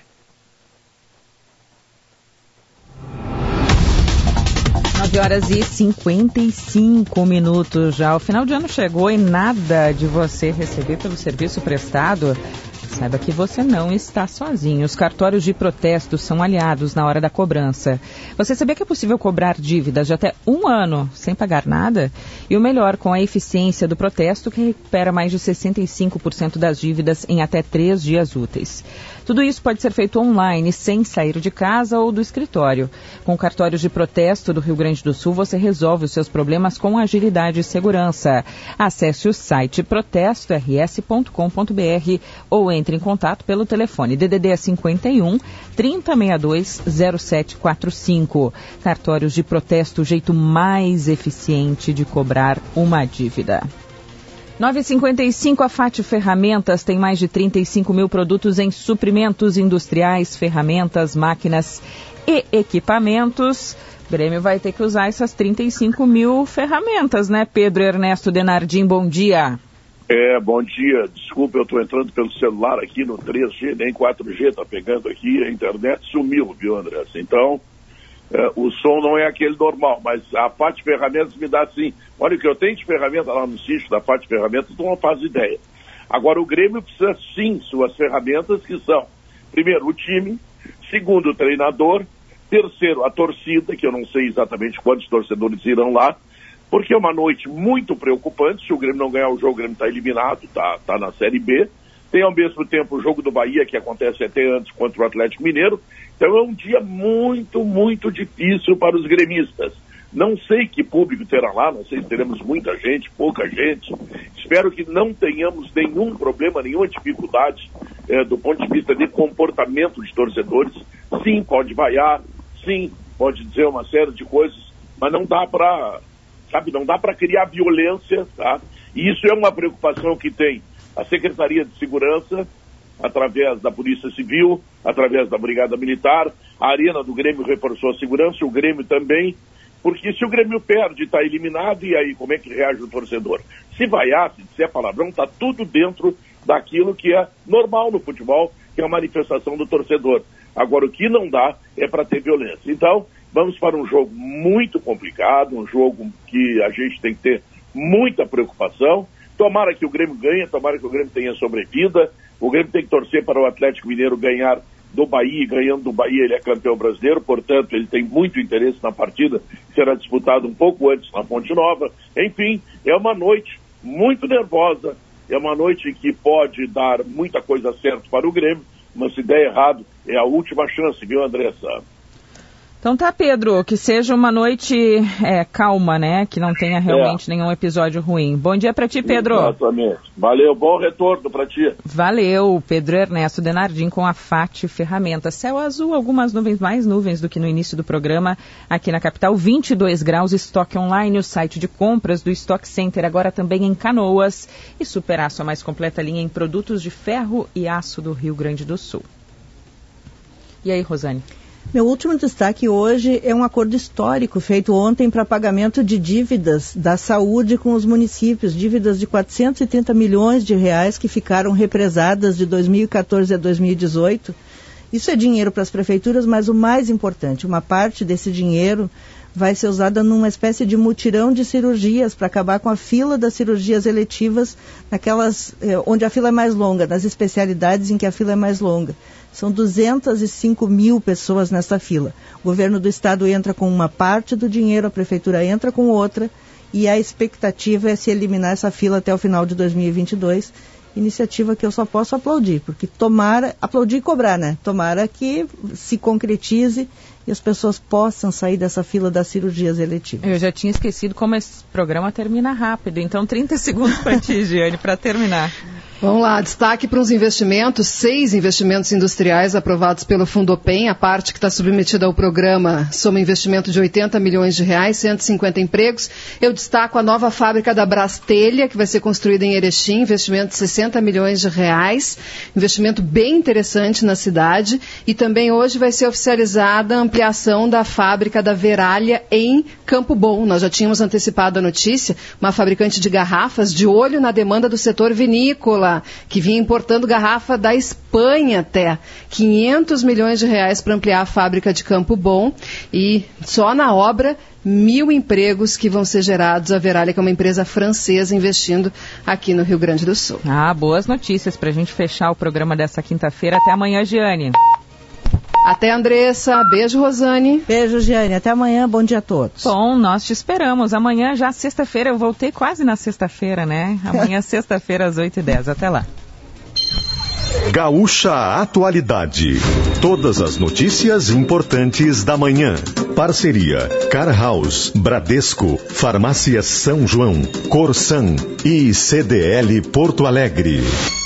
[SPEAKER 2] nove horas e cinquenta e cinco minutos já. O final de ano chegou e nada de você receber pelo serviço prestado. Saiba que você não está sozinho. Os cartórios de protesto são aliados na hora da cobrança. Você sabia que é possível cobrar dívidas de até um ano sem pagar nada? E o melhor, com a eficiência do protesto, que recupera mais de sessenta e cinco por cento das dívidas em até três dias úteis. Tudo isso pode ser feito online, sem sair de casa ou do escritório. Com cartórios de protesto do Rio Grande do Sul, você resolve os seus problemas com agilidade e segurança. Acesse o site protesto r s ponto com ponto b r ou entre em contato pelo telefone D D D cinquenta e um, trinta sessenta e dois, zero sete quatro cinco. Cartórios de protesto, o jeito mais eficiente de cobrar uma dívida. nove e cinquenta e cinco, a Fátio Ferramentas tem mais de trinta e cinco mil produtos em suprimentos industriais, ferramentas, máquinas e equipamentos. O Grêmio vai ter que usar essas trinta e cinco mil ferramentas, né, Pedro Ernesto Denardim? Bom dia.
[SPEAKER 10] É, bom dia. Desculpa, eu estou entrando pelo celular aqui no três G, nem quatro G, está pegando aqui, a internet sumiu, viu, André? Então, é, o som não é aquele normal, mas a Fátio Ferramentas me dá assim, olha o que eu tenho de ferramenta lá no sítio da Fátio Ferramentas, tu não faz ideia. Agora, o Grêmio precisa sim suas ferramentas, que são, primeiro, o time, segundo, o treinador, terceiro, a torcida, que eu não sei exatamente quantos torcedores irão lá, porque é uma noite muito preocupante. Se o Grêmio não ganhar o jogo, o Grêmio está eliminado, está tá na Série B. Tem ao mesmo tempo o jogo do Bahia, que acontece até antes contra o Atlético Mineiro. Então é um dia muito, muito difícil para os gremistas. Não sei que público terá lá, não sei se teremos muita gente, pouca gente. Espero que não tenhamos nenhum problema, nenhuma dificuldade eh, do ponto de vista de comportamento de torcedores. Sim, pode vaiar, sim, pode dizer uma série de coisas, mas não dá para... Sabe, não dá para criar violência, tá? E isso é uma preocupação que tem a Secretaria de Segurança, através da Polícia Civil, através da Brigada Militar. A Arena do Grêmio reforçou a segurança, o Grêmio também, porque se o Grêmio perde, está eliminado, e aí como é que reage o torcedor? Se vaiar, se disser palavrão, está tudo dentro daquilo que é normal no futebol, que é a manifestação do torcedor. Agora, o que não dá é para ter violência. Então, vamos para um jogo muito complicado, um jogo que a gente tem que ter muita preocupação. Tomara que o Grêmio ganhe, tomara que o Grêmio tenha sobrevida. O Grêmio tem que torcer para o Atlético Mineiro ganhar do Bahia, e ganhando do Bahia ele é campeão brasileiro, portanto ele tem muito interesse na partida, que será disputada um pouco antes na Fonte Nova. Enfim, é uma noite muito nervosa, é uma noite que pode dar muita coisa certa para o Grêmio, mas se der errado, é a última chance, viu, Andressa?
[SPEAKER 2] Então tá, Pedro, que seja uma noite é, calma, né? Que não tenha realmente é. nenhum episódio ruim. Bom dia pra ti, Pedro.
[SPEAKER 10] Exatamente. Valeu, bom retorno pra ti.
[SPEAKER 2] Valeu, Pedro Ernesto Denardim com a Fátio Ferramentas. Céu azul, algumas nuvens, mais nuvens do que no início do programa aqui na capital. vinte e dois graus, estoque online, o site de compras do Stock Center, agora também em Canoas. E Superaço, a mais completa linha em produtos de ferro e aço do Rio Grande do Sul. E aí, Rosane?
[SPEAKER 3] Meu último destaque hoje é um acordo histórico feito ontem para pagamento de dívidas da saúde com os municípios, dívidas de quatrocentos e trinta milhões de reais que ficaram represadas de dois mil e quatorze a dois mil e dezoito. Isso é dinheiro para as prefeituras, mas o mais importante, uma parte desse dinheiro vai ser usada numa espécie de mutirão de cirurgias para acabar com a fila das cirurgias eletivas, naquelas eh, onde a fila é mais longa, nas especialidades em que a fila é mais longa. São duzentas e cinco mil pessoas nessa fila. O governo do estado entra com uma parte do dinheiro, a prefeitura entra com outra, e a expectativa é se eliminar essa fila até o final de dois mil e vinte e dois. Iniciativa que eu só posso aplaudir, porque tomara, aplaudir e cobrar, né? Tomara que se concretize e as pessoas possam sair dessa fila das cirurgias eletivas.
[SPEAKER 2] Eu já tinha esquecido como esse programa termina rápido, então trinta segundos para ti, Giane, para terminar.
[SPEAKER 4] Vamos lá, destaque para os investimentos, seis investimentos industriais aprovados pelo Fundopem, a parte que está submetida ao programa soma investimento de oitenta milhões de reais, cento e cinquenta empregos. Eu destaco a nova fábrica da Brastelha, que vai ser construída em Erechim, investimento de sessenta milhões de reais, investimento bem interessante na cidade, e também hoje vai ser oficializada a ampliação da fábrica da Veralha em Campo Bom. Nós já tínhamos antecipado a notícia, uma fabricante de garrafas de olho na demanda do setor vinícola, que vinha importando garrafa da Espanha até. quinhentos milhões de reais para ampliar a fábrica de Campo Bom, e só na obra mil empregos que vão ser gerados. A Veralha, que é uma empresa francesa, investindo aqui no Rio Grande do Sul.
[SPEAKER 2] Ah, boas notícias para a gente fechar o programa dessa quinta-feira. Até amanhã, Giane.
[SPEAKER 4] Até, Andressa. Beijo, Rosane.
[SPEAKER 3] Beijo, Giane. Até amanhã. Bom dia a todos.
[SPEAKER 2] Bom, nós te esperamos. Amanhã, já sexta-feira, eu voltei quase na sexta-feira, né? Amanhã, sexta-feira, às oito e dez. Até lá.
[SPEAKER 11] Gaúcha Atualidade. Todas as notícias importantes da manhã. Parceria Car House, Bradesco, Farmácia São João, Corsan e C D L Porto Alegre.